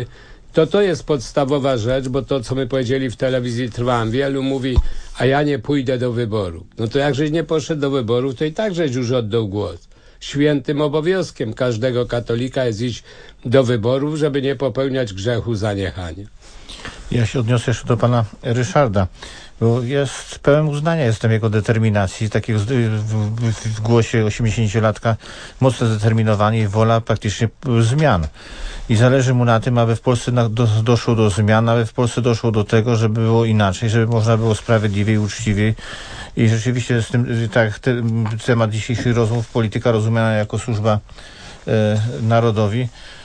To jest podstawowa rzecz, bo to, co my powiedzieli w telewizji Trwam, wielu mówi, a ja nie pójdę do wyborów. No to jak żeś nie poszedł do wyborów, to i tak żeś już oddał głos. Świętym obowiązkiem każdego katolika jest iść do wyborów, żeby nie popełniać grzechu zaniechania. Ja się odniosę jeszcze do pana Ryszarda, bo jest pełen uznania jestem jego determinacji, takiego w głosie 80-latka, mocno zdeterminowany i wola praktycznie zmian. I zależy mu na tym, aby w Polsce doszło do zmian, aby w Polsce doszło do tego, żeby było inaczej, żeby można było sprawiedliwiej, uczciwiej. I rzeczywiście z tym, temat dzisiejszych rozmów, polityka rozumiana jako służba narodowi,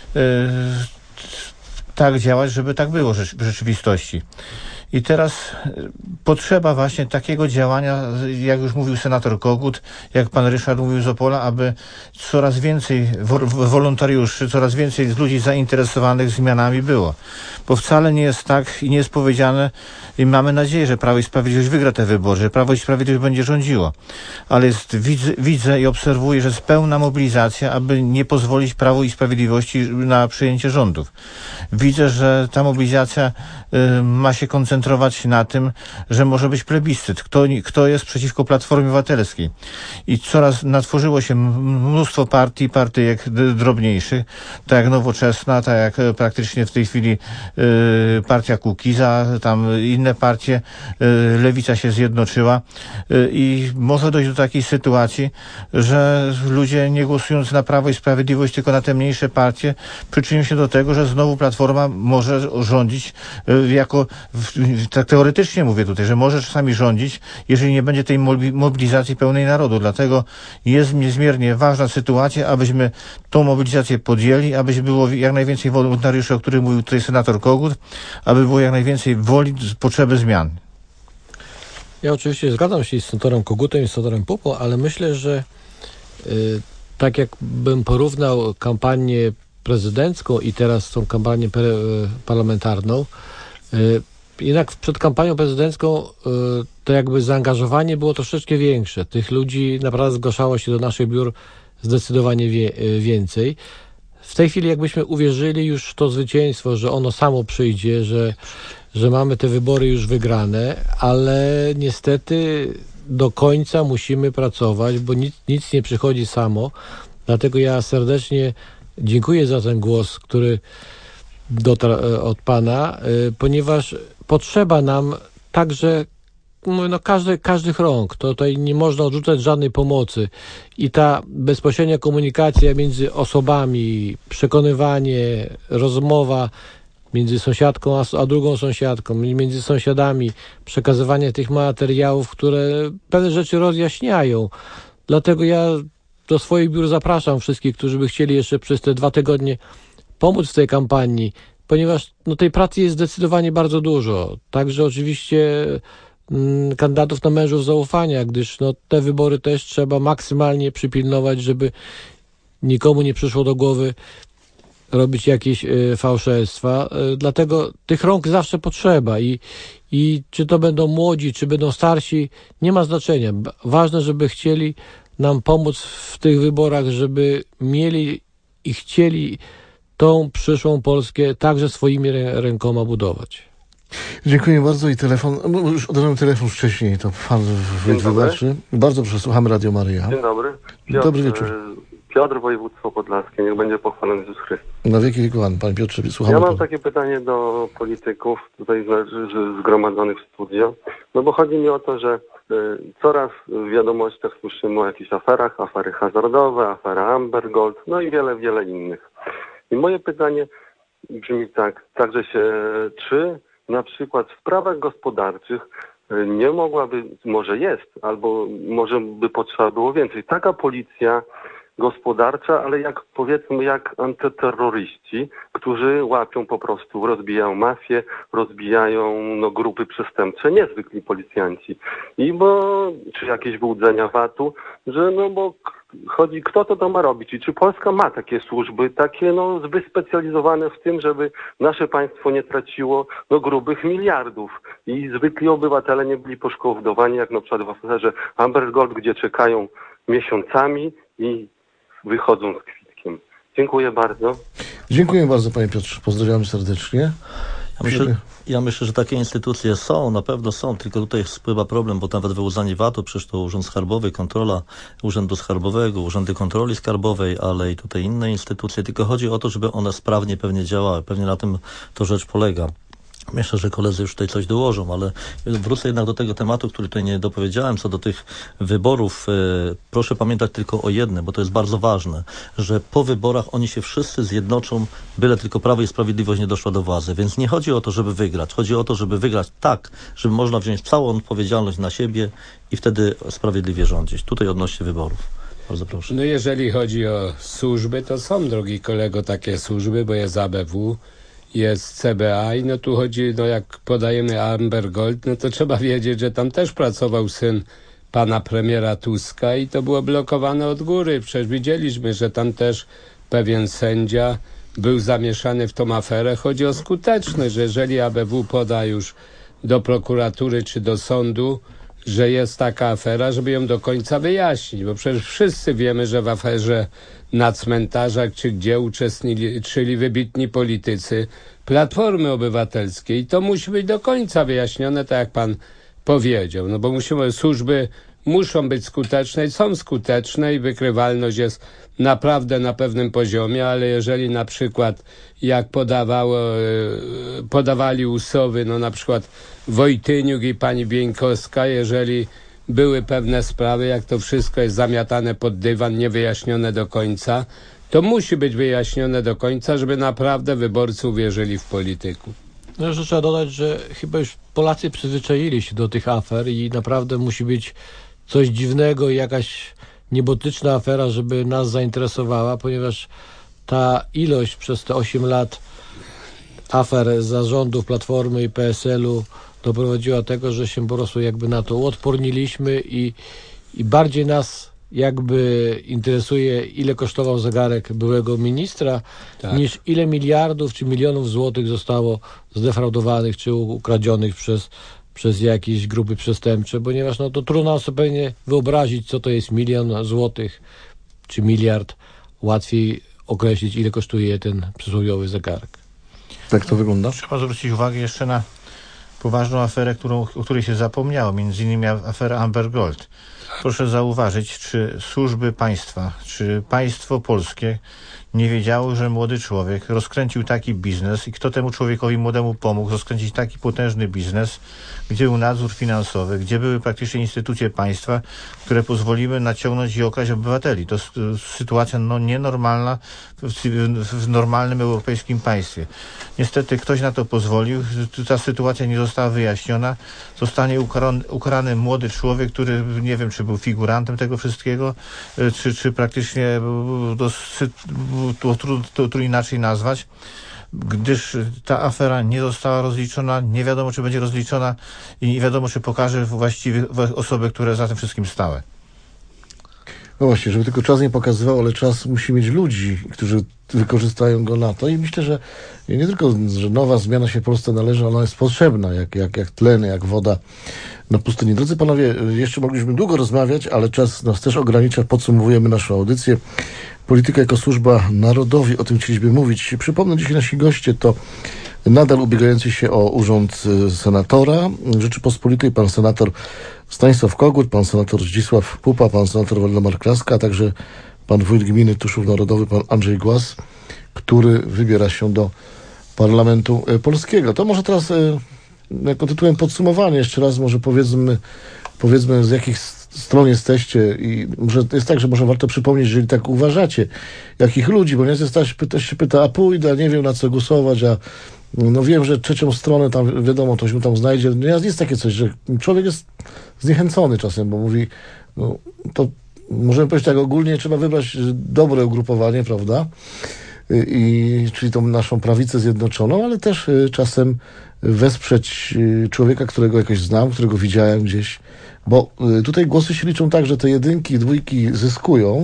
tak działać, żeby tak było w rzeczywistości. I teraz potrzeba właśnie takiego działania, jak już mówił senator Kogut, jak pan Ryszard mówił z Opola, aby coraz więcej wolontariuszy, coraz więcej ludzi zainteresowanych zmianami było. Bo wcale nie jest tak i nie jest powiedziane, i mamy nadzieję, że Prawo i Sprawiedliwość wygra te wybory, że Prawo i Sprawiedliwość będzie rządziło. Ale widzę i obserwuję, że jest pełna mobilizacja, aby nie pozwolić Prawu i Sprawiedliwości na przejęcie rządów. Widzę, że ta mobilizacja ma się koncentrować na tym, że może być plebiscyt. Kto jest przeciwko Platformie Obywatelskiej. I coraz natworzyło się mnóstwo partyjek drobniejszych, tak jak Nowoczesna, tak jak praktycznie w tej chwili partia Kukiza, tam inne partie, Lewica się zjednoczyła i może dojść do takiej sytuacji, że ludzie nie głosując na Prawo i Sprawiedliwość, tylko na te mniejsze partie, przyczynią się do tego, że znowu Platforma może rządzić tak teoretycznie mówię tutaj, że może czasami rządzić, jeżeli nie będzie tej mobilizacji pełnej narodu. Dlatego jest niezmiernie ważna sytuacja, abyśmy tą mobilizację podjęli, aby było jak najwięcej wolontariuszy, o których mówił tutaj senator Kogut, aby było jak najwięcej woli, potrzeby zmian. Ja oczywiście zgadzam się z senatorem Kogutem i z senatorem Pupą, ale myślę, że tak jakbym porównał kampanię prezydencką i teraz tą kampanię parlamentarną, jednak przed kampanią prezydencką to jakby zaangażowanie było troszeczkę większe. Tych ludzi naprawdę zgłaszało się do naszych biur zdecydowanie więcej. W tej chwili jakbyśmy uwierzyli już w to zwycięstwo, że ono samo przyjdzie, że mamy te wybory już wygrane, ale niestety do końca musimy pracować, bo nic nie przychodzi samo. Dlatego ja serdecznie dziękuję za ten głos, który dotarł od pana, ponieważ potrzeba nam także każdych rąk. Tutaj nie można odrzucać żadnej pomocy i ta bezpośrednia komunikacja między osobami, przekonywanie, rozmowa między sąsiadką a drugą sąsiadką, między sąsiadami, przekazywanie tych materiałów, które pewne rzeczy rozjaśniają. Dlatego ja do swoich biur zapraszam wszystkich, którzy by chcieli jeszcze przez te 2 tygodnie pomóc w tej kampanii, ponieważ tej pracy jest zdecydowanie bardzo dużo. Także oczywiście kandydatów na mężów zaufania, gdyż te wybory też trzeba maksymalnie przypilnować, żeby nikomu nie przyszło do głowy robić jakieś fałszerstwa. Dlatego tych rąk zawsze potrzeba i czy to będą młodzi, czy będą starsi, nie ma znaczenia. Ważne, żeby chcieli nam pomóc w tych wyborach, żeby mieli i chcieli tą przyszłą Polskę także swoimi rękoma budować. Dziękuję bardzo i telefon, już odebrałem telefon wcześniej, to pan wybaczy. Bardzo proszę, słuchamy Radio Maryja. Dzień dobry. Dobry wieczór. Piotr, województwo podlaskie, niech będzie pochwalony Jezus Chrystus. Na wieki wieków, panie Piotrze, słuchamy. Ja mam takie pytanie do polityków tutaj zgromadzonych w studio, bo chodzi mi o to, że coraz w wiadomościach słyszymy o jakichś aferach, afery hazardowe, afera Amber Gold, i wiele innych. I moje pytanie brzmi tak, czy na przykład w sprawach gospodarczych nie mogłaby, może jest, albo może by potrzeba było więcej, taka policja gospodarcza, ale jak antyterroryści, którzy łapią po prostu, rozbijają mafię, rozbijają grupy przestępcze, niezwykli policjanci. Czy jakieś wyłudzenia VAT-u, że bo chodzi, kto to ma robić i czy Polska ma takie służby, takie wyspecjalizowane w tym, żeby nasze państwo nie traciło grubych miliardów i zwykli obywatele nie byli poszkodowani, jak na przykład w aferze Amber Gold, gdzie czekają miesiącami i wychodzą z kwitkiem. Dziękuję bardzo. Dziękuję bardzo, panie Piotrze. Pozdrawiamy serdecznie. Ja myślę, że takie instytucje są, na pewno są, tylko tutaj spływa problem, bo nawet wyłudzanie VAT-u, przecież to Urząd Skarbowy, kontrola Urzędu Skarbowego, Urzędy Kontroli Skarbowej, ale i tutaj inne instytucje, tylko chodzi o to, żeby one sprawnie pewnie działały. Pewnie na tym to rzecz polega. Myślę, że koledzy już tutaj coś dołożą, ale wrócę jednak do tego tematu, który tutaj nie dopowiedziałem, co do tych wyborów. Proszę pamiętać tylko o jednym, bo to jest bardzo ważne, że po wyborach oni się wszyscy zjednoczą, byle tylko Prawo i Sprawiedliwość nie doszła do władzy. Więc nie chodzi o to, żeby wygrać. Chodzi o to, żeby wygrać tak, żeby można wziąć całą odpowiedzialność na siebie i wtedy sprawiedliwie rządzić. Tutaj odnośnie wyborów. Bardzo proszę. No jeżeli chodzi o służby, to są, drogi kolego, takie służby, bo jest ABW, jest CBA i no tu chodzi, no jak podajemy Amber Gold, no to trzeba wiedzieć, że tam też pracował syn pana premiera Tuska i to było blokowane od góry. Przecież widzieliśmy, że tam też pewien sędzia był zamieszany w tą aferę. Chodzi o skuteczność, że jeżeli ABW poda już do prokuratury czy do sądu, że jest taka afera, żeby ją do końca wyjaśnić, bo przecież wszyscy wiemy, że w aferze na cmentarzach czy gdzie uczestniczyli wybitni politycy Platformy Obywatelskiej i to musi być do końca wyjaśnione, tak jak pan powiedział, no bo służby muszą być skuteczne i są skuteczne i wykrywalność jest naprawdę na pewnym poziomie, ale jeżeli na przykład jak podawali USOW-y, no na przykład Wojtyniuk i pani Bieńkowska, jeżeli były pewne sprawy, jak to wszystko jest zamiatane pod dywan, niewyjaśnione do końca, to musi być wyjaśnione do końca, żeby naprawdę wyborcy uwierzyli w polityków. No jeszcze trzeba dodać, że chyba już Polacy przyzwyczaili się do tych afer i naprawdę musi być coś dziwnego i jakaś niebotyczna afera, żeby nas zainteresowała, ponieważ ta ilość przez te 8 lat afer zarządów Platformy i PSL-u doprowadziła do tego, że się po prostu jakby na to uodporniliśmy i bardziej nas jakby interesuje, ile kosztował zegarek byłego ministra, niż ile miliardów czy milionów złotych zostało zdefraudowanych czy ukradzionych przez jakieś grupy przestępcze, ponieważ no to trudno sobie wyobrazić, co to jest 1 000 000 złotych czy miliard. Łatwiej określić, ile kosztuje ten przysłowiowy zegarek. Tak to wygląda? Trzeba zwrócić uwagę jeszcze na poważną aferę, o której się zapomniało, między innymi aferę Amber Gold. Proszę zauważyć, czy służby państwa, czy państwo polskie nie wiedziało, że młody człowiek rozkręcił taki biznes i kto temu człowiekowi młodemu pomógł rozkręcić taki potężny biznes, gdzie był nadzór finansowy, gdzie były praktycznie instytucje państwa, które pozwoliły naciągnąć i okraść obywateli. To sytuacja nienormalna w normalnym europejskim państwie. Niestety ktoś na to pozwolił, ta sytuacja nie została wyjaśniona, zostanie ukarany młody człowiek, który nie wiem, czy był figurantem tego wszystkiego, czy praktycznie to inaczej nazwać, gdyż ta afera nie została rozliczona, nie wiadomo, czy będzie rozliczona i nie wiadomo, czy pokaże właściwie osoby, które za tym wszystkim stały. No właśnie, żeby tylko czas nie pokazywał, ale czas musi mieć ludzi, którzy wykorzystają go na to i myślę, że nie tylko, że nowa zmiana się w Polsce należy, ona jest potrzebna, jak tlen, jak woda na pustyni. Drodzy panowie, jeszcze mogliśmy długo rozmawiać, ale czas nas też ogranicza. Podsumowujemy naszą audycję. Polityka jako służba narodowi, o tym chcieliśmy mówić. Przypomnę, dzisiaj nasi goście to nadal ubiegający się o urząd senatora Rzeczypospolitej, pan senator Stanisław Kogut, pan senator Zdzisław Pupa, pan senator Waldemar Kraska, a także pan wójt gminy Tuszów Narodowy, pan Andrzej Głaz, który wybiera się do Parlamentu Polskiego. To może teraz jako tytułem podsumowania jeszcze raz może powiedzmy z jakich stron jesteście i może jest tak, że może warto przypomnieć, jeżeli tak uważacie, jakich ludzi, bo nieraz ktoś się pyta, a pójdę, nie wiem na co głosować, a no wiem, że trzecią stronę tam wiadomo, ktoś mu tam znajdzie. Nieraz jest takie coś, że człowiek jest zniechęcony czasem, bo mówi, no to możemy powiedzieć tak ogólnie, trzeba wybrać dobre ugrupowanie, prawda? Czyli tą naszą prawicę zjednoczoną, ale też czasem wesprzeć człowieka, którego jakoś znam, którego widziałem gdzieś, bo tutaj głosy się liczą tak, że te jedynki i dwójki zyskują,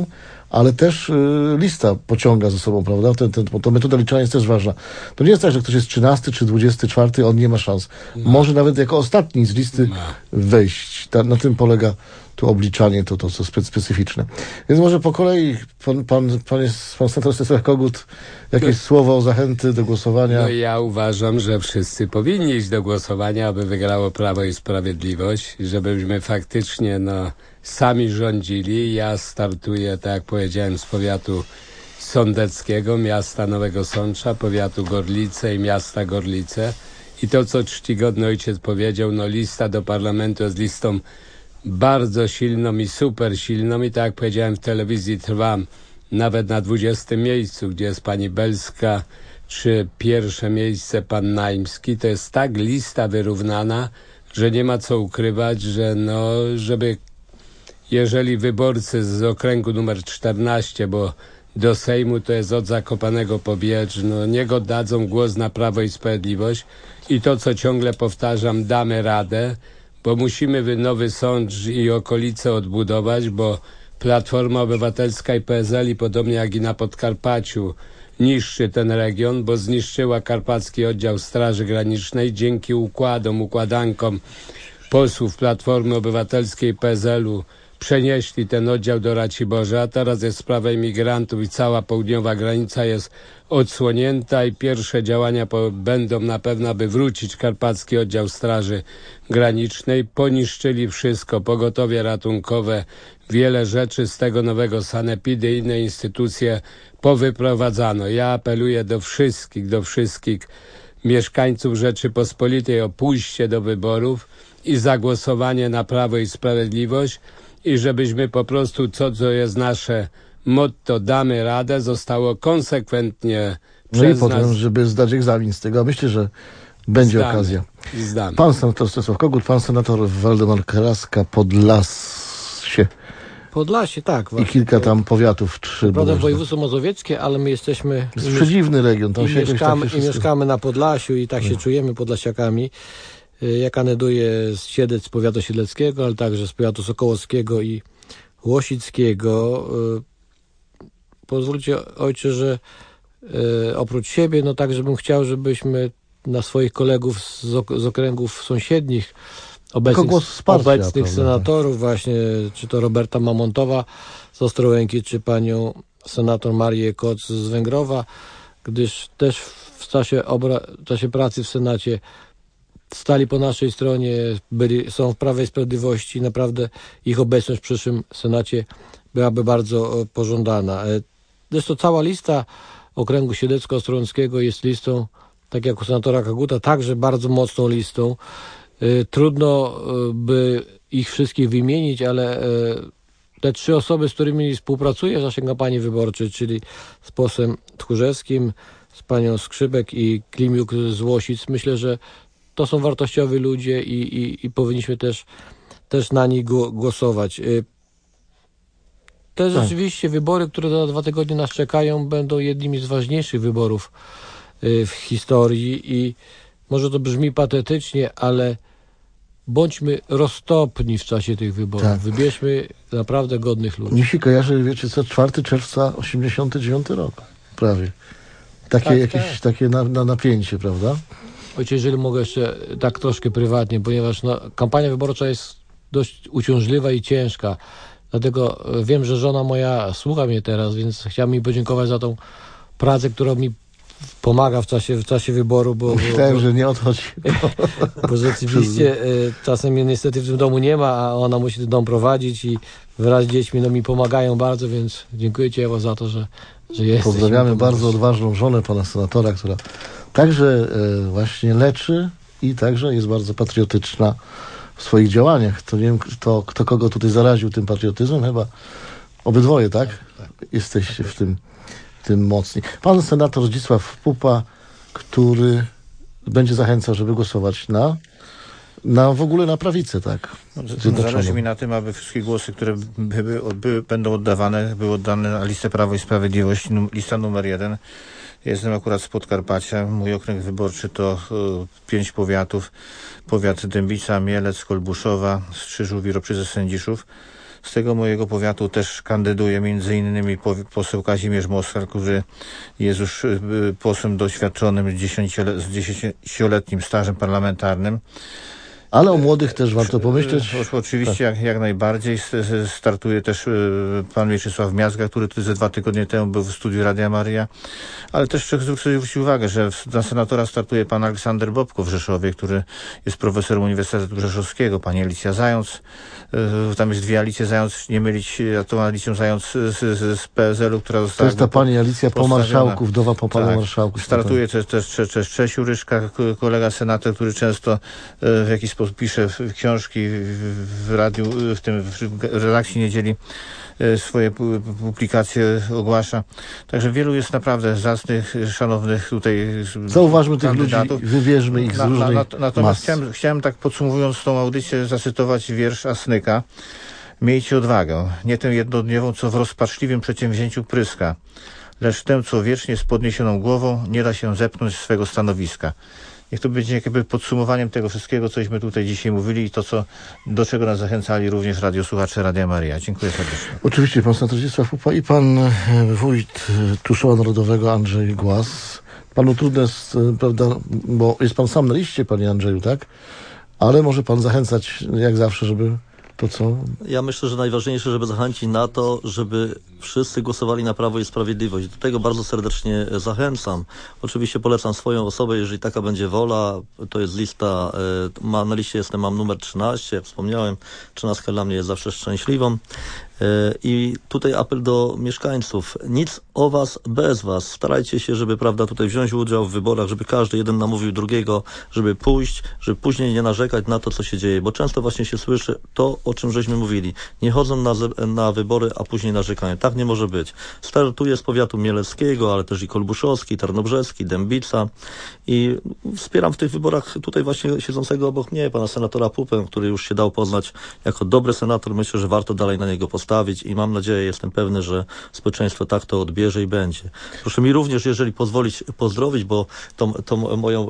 ale też lista pociąga ze sobą, prawda? To metoda liczenia jest też ważna. To nie jest tak, że ktoś jest 13 czy 24, on nie ma szans. Może nawet jako ostatni z listy wejść. Na tym polega tu obliczanie, to co specyficzne. Więc może po kolei pan senator Stanisław Kogut, jakieś słowo zachęty do głosowania? No ja uważam, że wszyscy powinni iść do głosowania, aby wygrało Prawo i Sprawiedliwość, żebyśmy faktycznie sami rządzili. Ja startuję, tak jak powiedziałem, z powiatu sądeckiego, miasta Nowego Sącza, powiatu Gorlice i miasta Gorlice. I to, co czcigodny ojciec powiedział, lista do parlamentu jest listą bardzo silną i super silną i tak jak powiedziałem, w telewizji trwam nawet na 20 miejscu, gdzie jest pani Belska, czy pierwsze miejsce pan Naimski. To jest tak lista wyrównana, że nie ma co ukrywać, że żeby jeżeli wyborcy z okręgu numer 14, bo do Sejmu to jest od Zakopanego po Biecz, niech oddadzą głos na Prawo i Sprawiedliwość i to, co ciągle powtarzam, damy radę, bo musimy Nowy Sącz i okolice odbudować, bo Platforma Obywatelska i PSL, i podobnie jak i na Podkarpaciu, niszczy ten region, bo zniszczyła Karpacki Oddział Straży Granicznej. Dzięki układankom posłów Platformy Obywatelskiej i PSL-u przenieśli ten oddział do Raciborza, a teraz jest sprawa imigrantów i cała południowa granica jest odsłonięta i pierwsze działania będą na pewno, aby wrócić Karpacki Oddział Straży Granicznej. Poniszczyli wszystko, pogotowie ratunkowe, wiele rzeczy z tego nowego sanepidu i inne instytucje powyprowadzano. Ja apeluję do wszystkich mieszkańców Rzeczypospolitej o pójście do wyborów i zagłosowanie na Prawo i Sprawiedliwość i żebyśmy po prostu, co jest nasze motto, damy radę, zostało konsekwentnie przez i potem, nas... żeby zdać egzamin z tego. Myślę, że będzie okazja. Zdamy. Pan senator Stanisław Kogut, pan senator Waldemar Kraska, Podlasie, tak. Właśnie. I kilka tam powiatów, 3. Prawda, województwo mazowieckie, ale my jesteśmy... To jest przedziwny region. Tam mieszkamy na Podlasiu i tak się czujemy podlasiakami. Ja kandyduję z Siedlec, z powiatu siedleckiego, ale także z powiatu sokołowskiego i łosickiego. Pozwólcie, ojcze, że oprócz siebie, także bym chciał, żebyśmy na swoich kolegów z okręgów sąsiednich, obecnych senatorów, właśnie, czy to Roberta Mamontowa z Ostrołęki, czy panią senator Marię Koc z Węgrowa, gdyż też w czasie pracy w Senacie stali po naszej stronie, są w Prawie i Sprawiedliwości. Naprawdę ich obecność w przyszłym Senacie byłaby bardzo pożądana. Zresztą cała lista okręgu siedlecko-ostrołęckiego jest listą, tak jak u senatora Koguta, także bardzo mocną listą. Trudno by ich wszystkich wymienić, ale te 3 osoby, z którymi współpracuję w czasie kampanii wyborczej, czyli z posłem Tchórzewskim, z panią Skrzypek i Klimiuk z Łosic, myślę, że to są wartościowi ludzie i powinniśmy też na nich głosować. Te rzeczywiście wybory, które za 2 tygodnie nas czekają, będą jednymi z ważniejszych wyborów w historii i może to brzmi patetycznie, ale bądźmy roztopni w czasie tych wyborów. Tak. Wybierzmy naprawdę godnych ludzi. Mi się kojarzy, wiecie co, 4 czerwca 89 rok. Prawie. Takie napięcie, prawda? Ojcze, jeżeli mogę jeszcze tak troszkę prywatnie, ponieważ kampania wyborcza jest dość uciążliwa i ciężka. Dlatego wiem, że żona moja słucha mnie teraz, więc chciałbym mi podziękować za tą pracę, która mi pomaga w czasie wyboru. Myślałem, że nie odchodzi. Bo rzeczywiście czasem mnie niestety w tym domu nie ma, a ona musi ten dom prowadzić i wraz z dziećmi mi pomagają bardzo, więc dziękuję Ci, Ewo, za to, że jesteś. Pozdrawiamy bardzo odważną żonę pana senatora, która także właśnie leczy i także jest bardzo patriotyczna w swoich działaniach. To nie wiem, kto kogo tutaj zaraził tym patriotyzmem, chyba obydwoje, tak? Jesteście w tym mocni. Pan senator Zdzisław Pupa, który będzie zachęcał, żeby głosować w ogóle na prawicę, tak? Zależy mi na tym, aby wszystkie głosy, które będą oddawane, były oddane na listę Prawo i Sprawiedliwość, lista numer 1. Jestem akurat z Podkarpacia. Mój okręg wyborczy to 5 powiatów. Powiat Dębica, Mielec, Kolbuszowa, Strzyżów i Ropczyce Sędziszów. Z tego mojego powiatu też kandyduje między innymi poseł Kazimierz Moskal, który jest już posłem doświadczonym z 10-letnim stażem parlamentarnym. Ale o młodych też warto pomyśleć. Oczywiście, tak. jak najbardziej. Startuje też pan Mieczysław Miazga, który tu ze 2 tygodnie temu był w studiu Radia Maryja. Ale też chcę zwrócić uwagę, że na senatora startuje pan Aleksander Bobko w Rzeszowie, który jest profesorem Uniwersytetu Rzeszowskiego. Pani Alicja Zając. Tam jest 2 Alicje Zając, nie mylić tą Alicją Zając z PSL-u, która została... To jest ta pani Alicja po marszałku, wdowa po panu marszałku. Startuje też Czesiu Ryszka, kolega senator, który często w jakiś sposób pisze książki w radiu, w redakcji Niedzieli, swoje publikacje ogłasza. Także wielu jest naprawdę zacnych, szanownych tutaj zauważmy kandydatów. Tych ludzi, wybierzmy ich z różnej Natomiast chciałem tak podsumowując tą audycję zacytować wiersz Asnyka. Miejcie odwagę, nie tę jednodniową, co w rozpaczliwym przedsięwzięciu pryska, lecz tę, co wiecznie z podniesioną głową nie da się zepchnąć z swego stanowiska. Niech to będzie jakby podsumowaniem tego wszystkiego, cośmy tutaj dzisiaj mówili i to, do czego nas zachęcali również radiosłuchacze Radia Maryja. Dziękuję serdecznie. Oczywiście pan senator Zdzisław Pupa i pan wójt Tuszowa Narodowego Andrzej Głaz. Panu trudne jest, prawda, bo jest pan sam na liście, panie Andrzeju, tak? Ale może pan zachęcać jak zawsze, żeby to co? Ja myślę, że najważniejsze, żeby zachęcić na to, żeby wszyscy głosowali na Prawo i Sprawiedliwość. Do tego bardzo serdecznie zachęcam. Oczywiście polecam swoją osobę, jeżeli taka będzie wola. To jest lista, na liście mam numer 13, wspomniałem, 13 dla mnie jest zawsze szczęśliwą. I tutaj apel do mieszkańców. Nic o was bez was. Starajcie się, żeby tutaj wziąć udział w wyborach, żeby każdy jeden namówił drugiego, żeby pójść, żeby później nie narzekać na to, co się dzieje. Bo często właśnie się słyszy to, o czym żeśmy mówili. Nie chodzą na wybory, a później narzekają. Tak nie może być. Startuję z powiatu mieleckiego, ale też i kolbuszowski, tarnobrzeski, Dębica i wspieram w tych wyborach tutaj właśnie siedzącego obok mnie pana senatora Pupę, który już się dał poznać jako dobry senator. Myślę, że warto dalej na niego postawić i mam nadzieję, jestem pewny, że społeczeństwo tak to odbierze i będzie. Proszę mi również, jeżeli pozwolić, pozdrowić, bo tą moją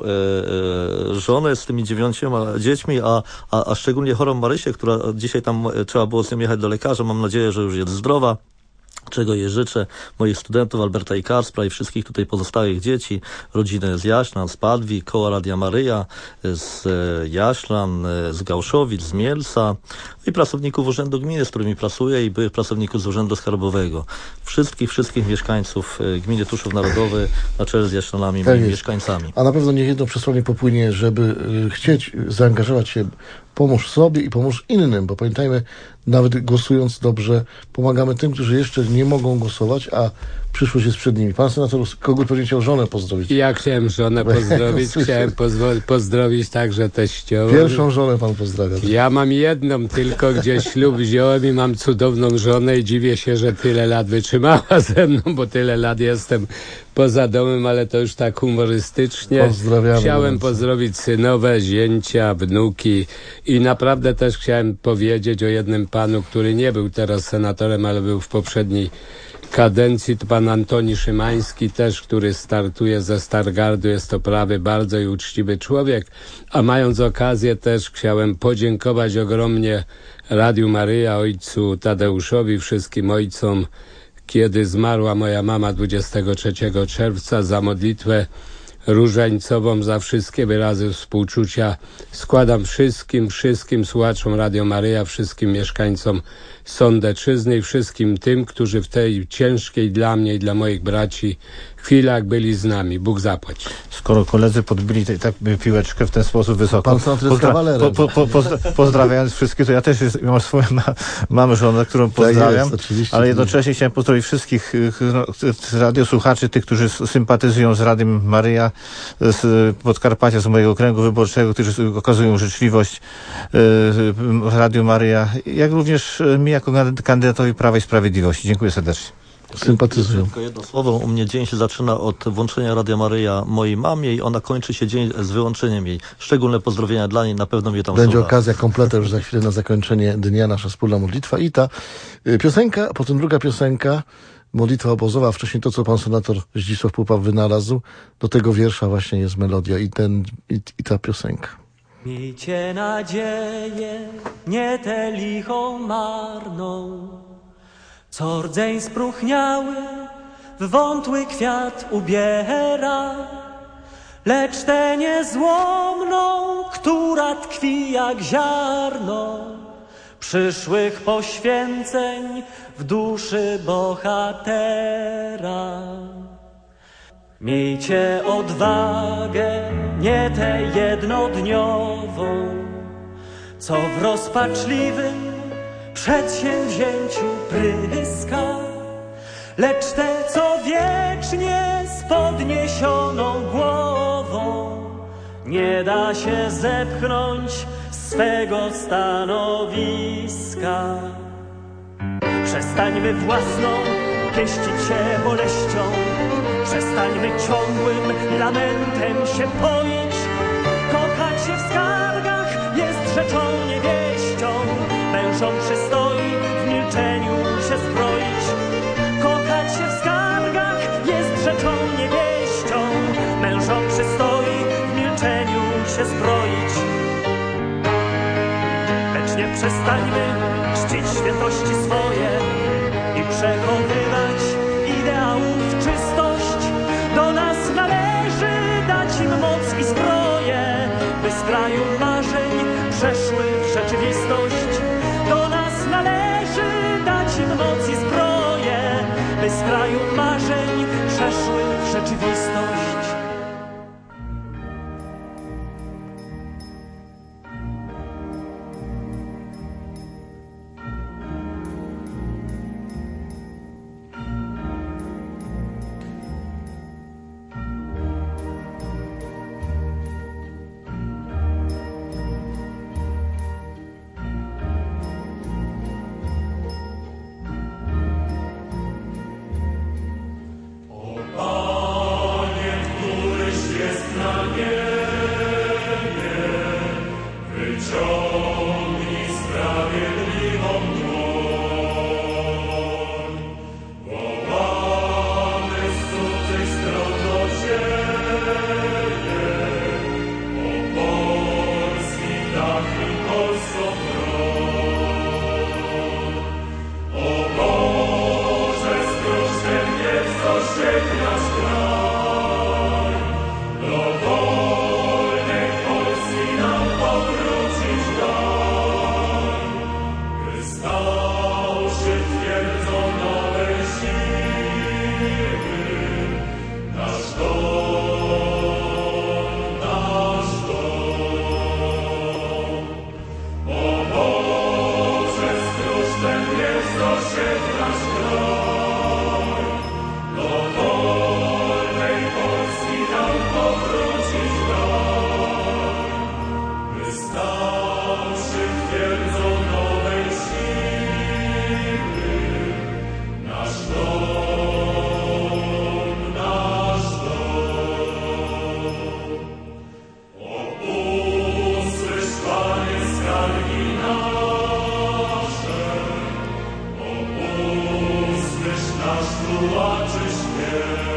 żonę z tymi 9 dziećmi, a szczególnie chorą Marysię, która dzisiaj tam trzeba było z nią jechać do lekarza. Mam nadzieję, że już jest zdrowa. Czego jej życzę, moich studentów Alberta i Kacpra i wszystkich tutaj pozostałych dzieci, rodziny z Jaślan, z Padwi, koła Radia Maryja, z Jaślan, z Gałszowic, z Mielca i pracowników Urzędu Gminy, z którymi pracuję i byłych pracowników z Urzędu Skarbowego. Wszystkich mieszkańców Gminy Tuszów Narodowy na czele z Jaślanami, moimi mieszkańcami. A na pewno niech jedno przesłanie popłynie, żeby chcieć zaangażować się. Pomóż sobie i pomóż innym, bo pamiętajmy, nawet głosując dobrze, pomagamy tym, którzy jeszcze nie mogą głosować, a przyszłość jest przed nimi. Pan senator Kogut pewnie chciał żonę pozdrowić. Ja chciałem żonę pozdrowić, chciałem pozdrowić także teściową. Pierwszą żonę pan pozdrawia. Ja mam jedną tylko, gdzie ślub wziąłem i mam cudowną żonę i dziwię się, że tyle lat wytrzymała ze mną, bo tyle lat jestem poza domem, ale to już tak humorystycznie. Pozdrawiamy. Chciałem pozdrowić synowe, zięcia, wnuki i naprawdę też chciałem powiedzieć o jednym panu, który nie był teraz senatorem, ale był w poprzedniej kadencji, to pan Antoni Szymański też, który startuje ze Stargardu, jest to prawy, bardzo i uczciwy człowiek, a mając okazję też chciałem podziękować ogromnie Radiu Maryja, ojcu Tadeuszowi, wszystkim ojcom, kiedy zmarła moja mama 23 czerwca, za modlitwę różańcową, za wszystkie wyrazy współczucia składam wszystkim słuchaczom Radio Maryja, wszystkim mieszkańcom Sądeczyzny i wszystkim tym, którzy w tej ciężkiej dla mnie i dla moich braci chwilach byli z nami. Bóg zapłać. Skoro koledzy podbili tak piłeczkę w ten sposób wysoko, pan senator jest kawalerem. pozdrawiając wszystkich, to ja też mam swoją mamę, żonę, którą pozdrawiam, tak jest, ale jednocześnie chciałem pozdrowić wszystkich radiosłuchaczy, tych, którzy sympatyzują z Radiem Maryja, z Podkarpacia, z mojego okręgu wyborczego, którzy okazują życzliwość Radiu Maryja, jak również mi jako kandydatowi Prawa i Sprawiedliwości. Dziękuję serdecznie. Sympatyzują. Tylko jedno słowo, u mnie dzień się zaczyna od włączenia Radia Maryja mojej mamie i ona kończy się dzień z wyłączeniem jej. Szczególne pozdrowienia dla niej, na pewno mnie tam będzie słucha. Okazja kompleta już za chwilę na zakończenie dnia, nasza wspólna modlitwa i ta piosenka, a potem druga piosenka, modlitwa obozowa, a wcześniej to, co pan senator Zdzisław Pupa wynalazł, do tego wiersza właśnie jest melodia i ta piosenka. Miejcie nadzieję, nie tę lichą marną, co rdzeń spróchniały w wątły kwiat ubiera, lecz tę niezłomną, która tkwi jak ziarno przyszłych poświęceń w duszy bohatera. Miejcie odwagę, nie tę jednodniową, co w rozpaczliwym przedsięwzięciu pryska, lecz tę, co wiecznie z podniesioną głową nie da się zepchnąć swego stanowiska. Przestańmy własną pieścić się boleścią, przestańmy ciągłym lamentem się poić. Kochać się w skargach jest rzeczą niewieścią, mężom przystoi w milczeniu się zbroić. Kochać się w skargach jest rzeczą niewieścią, mężom przystoi w milczeniu się zbroić. Lecz nie przestańmy czcić świętości swoje i przechowywać ideałów czystość. Do nas należy dać im moc i zbroję, by z kraju marzeń przeszły w rzeczywistość. Do nas należy dać im moc i zbroję, by z kraju marzeń przeszły w rzeczywistość. Nasz tułaczy śpiew.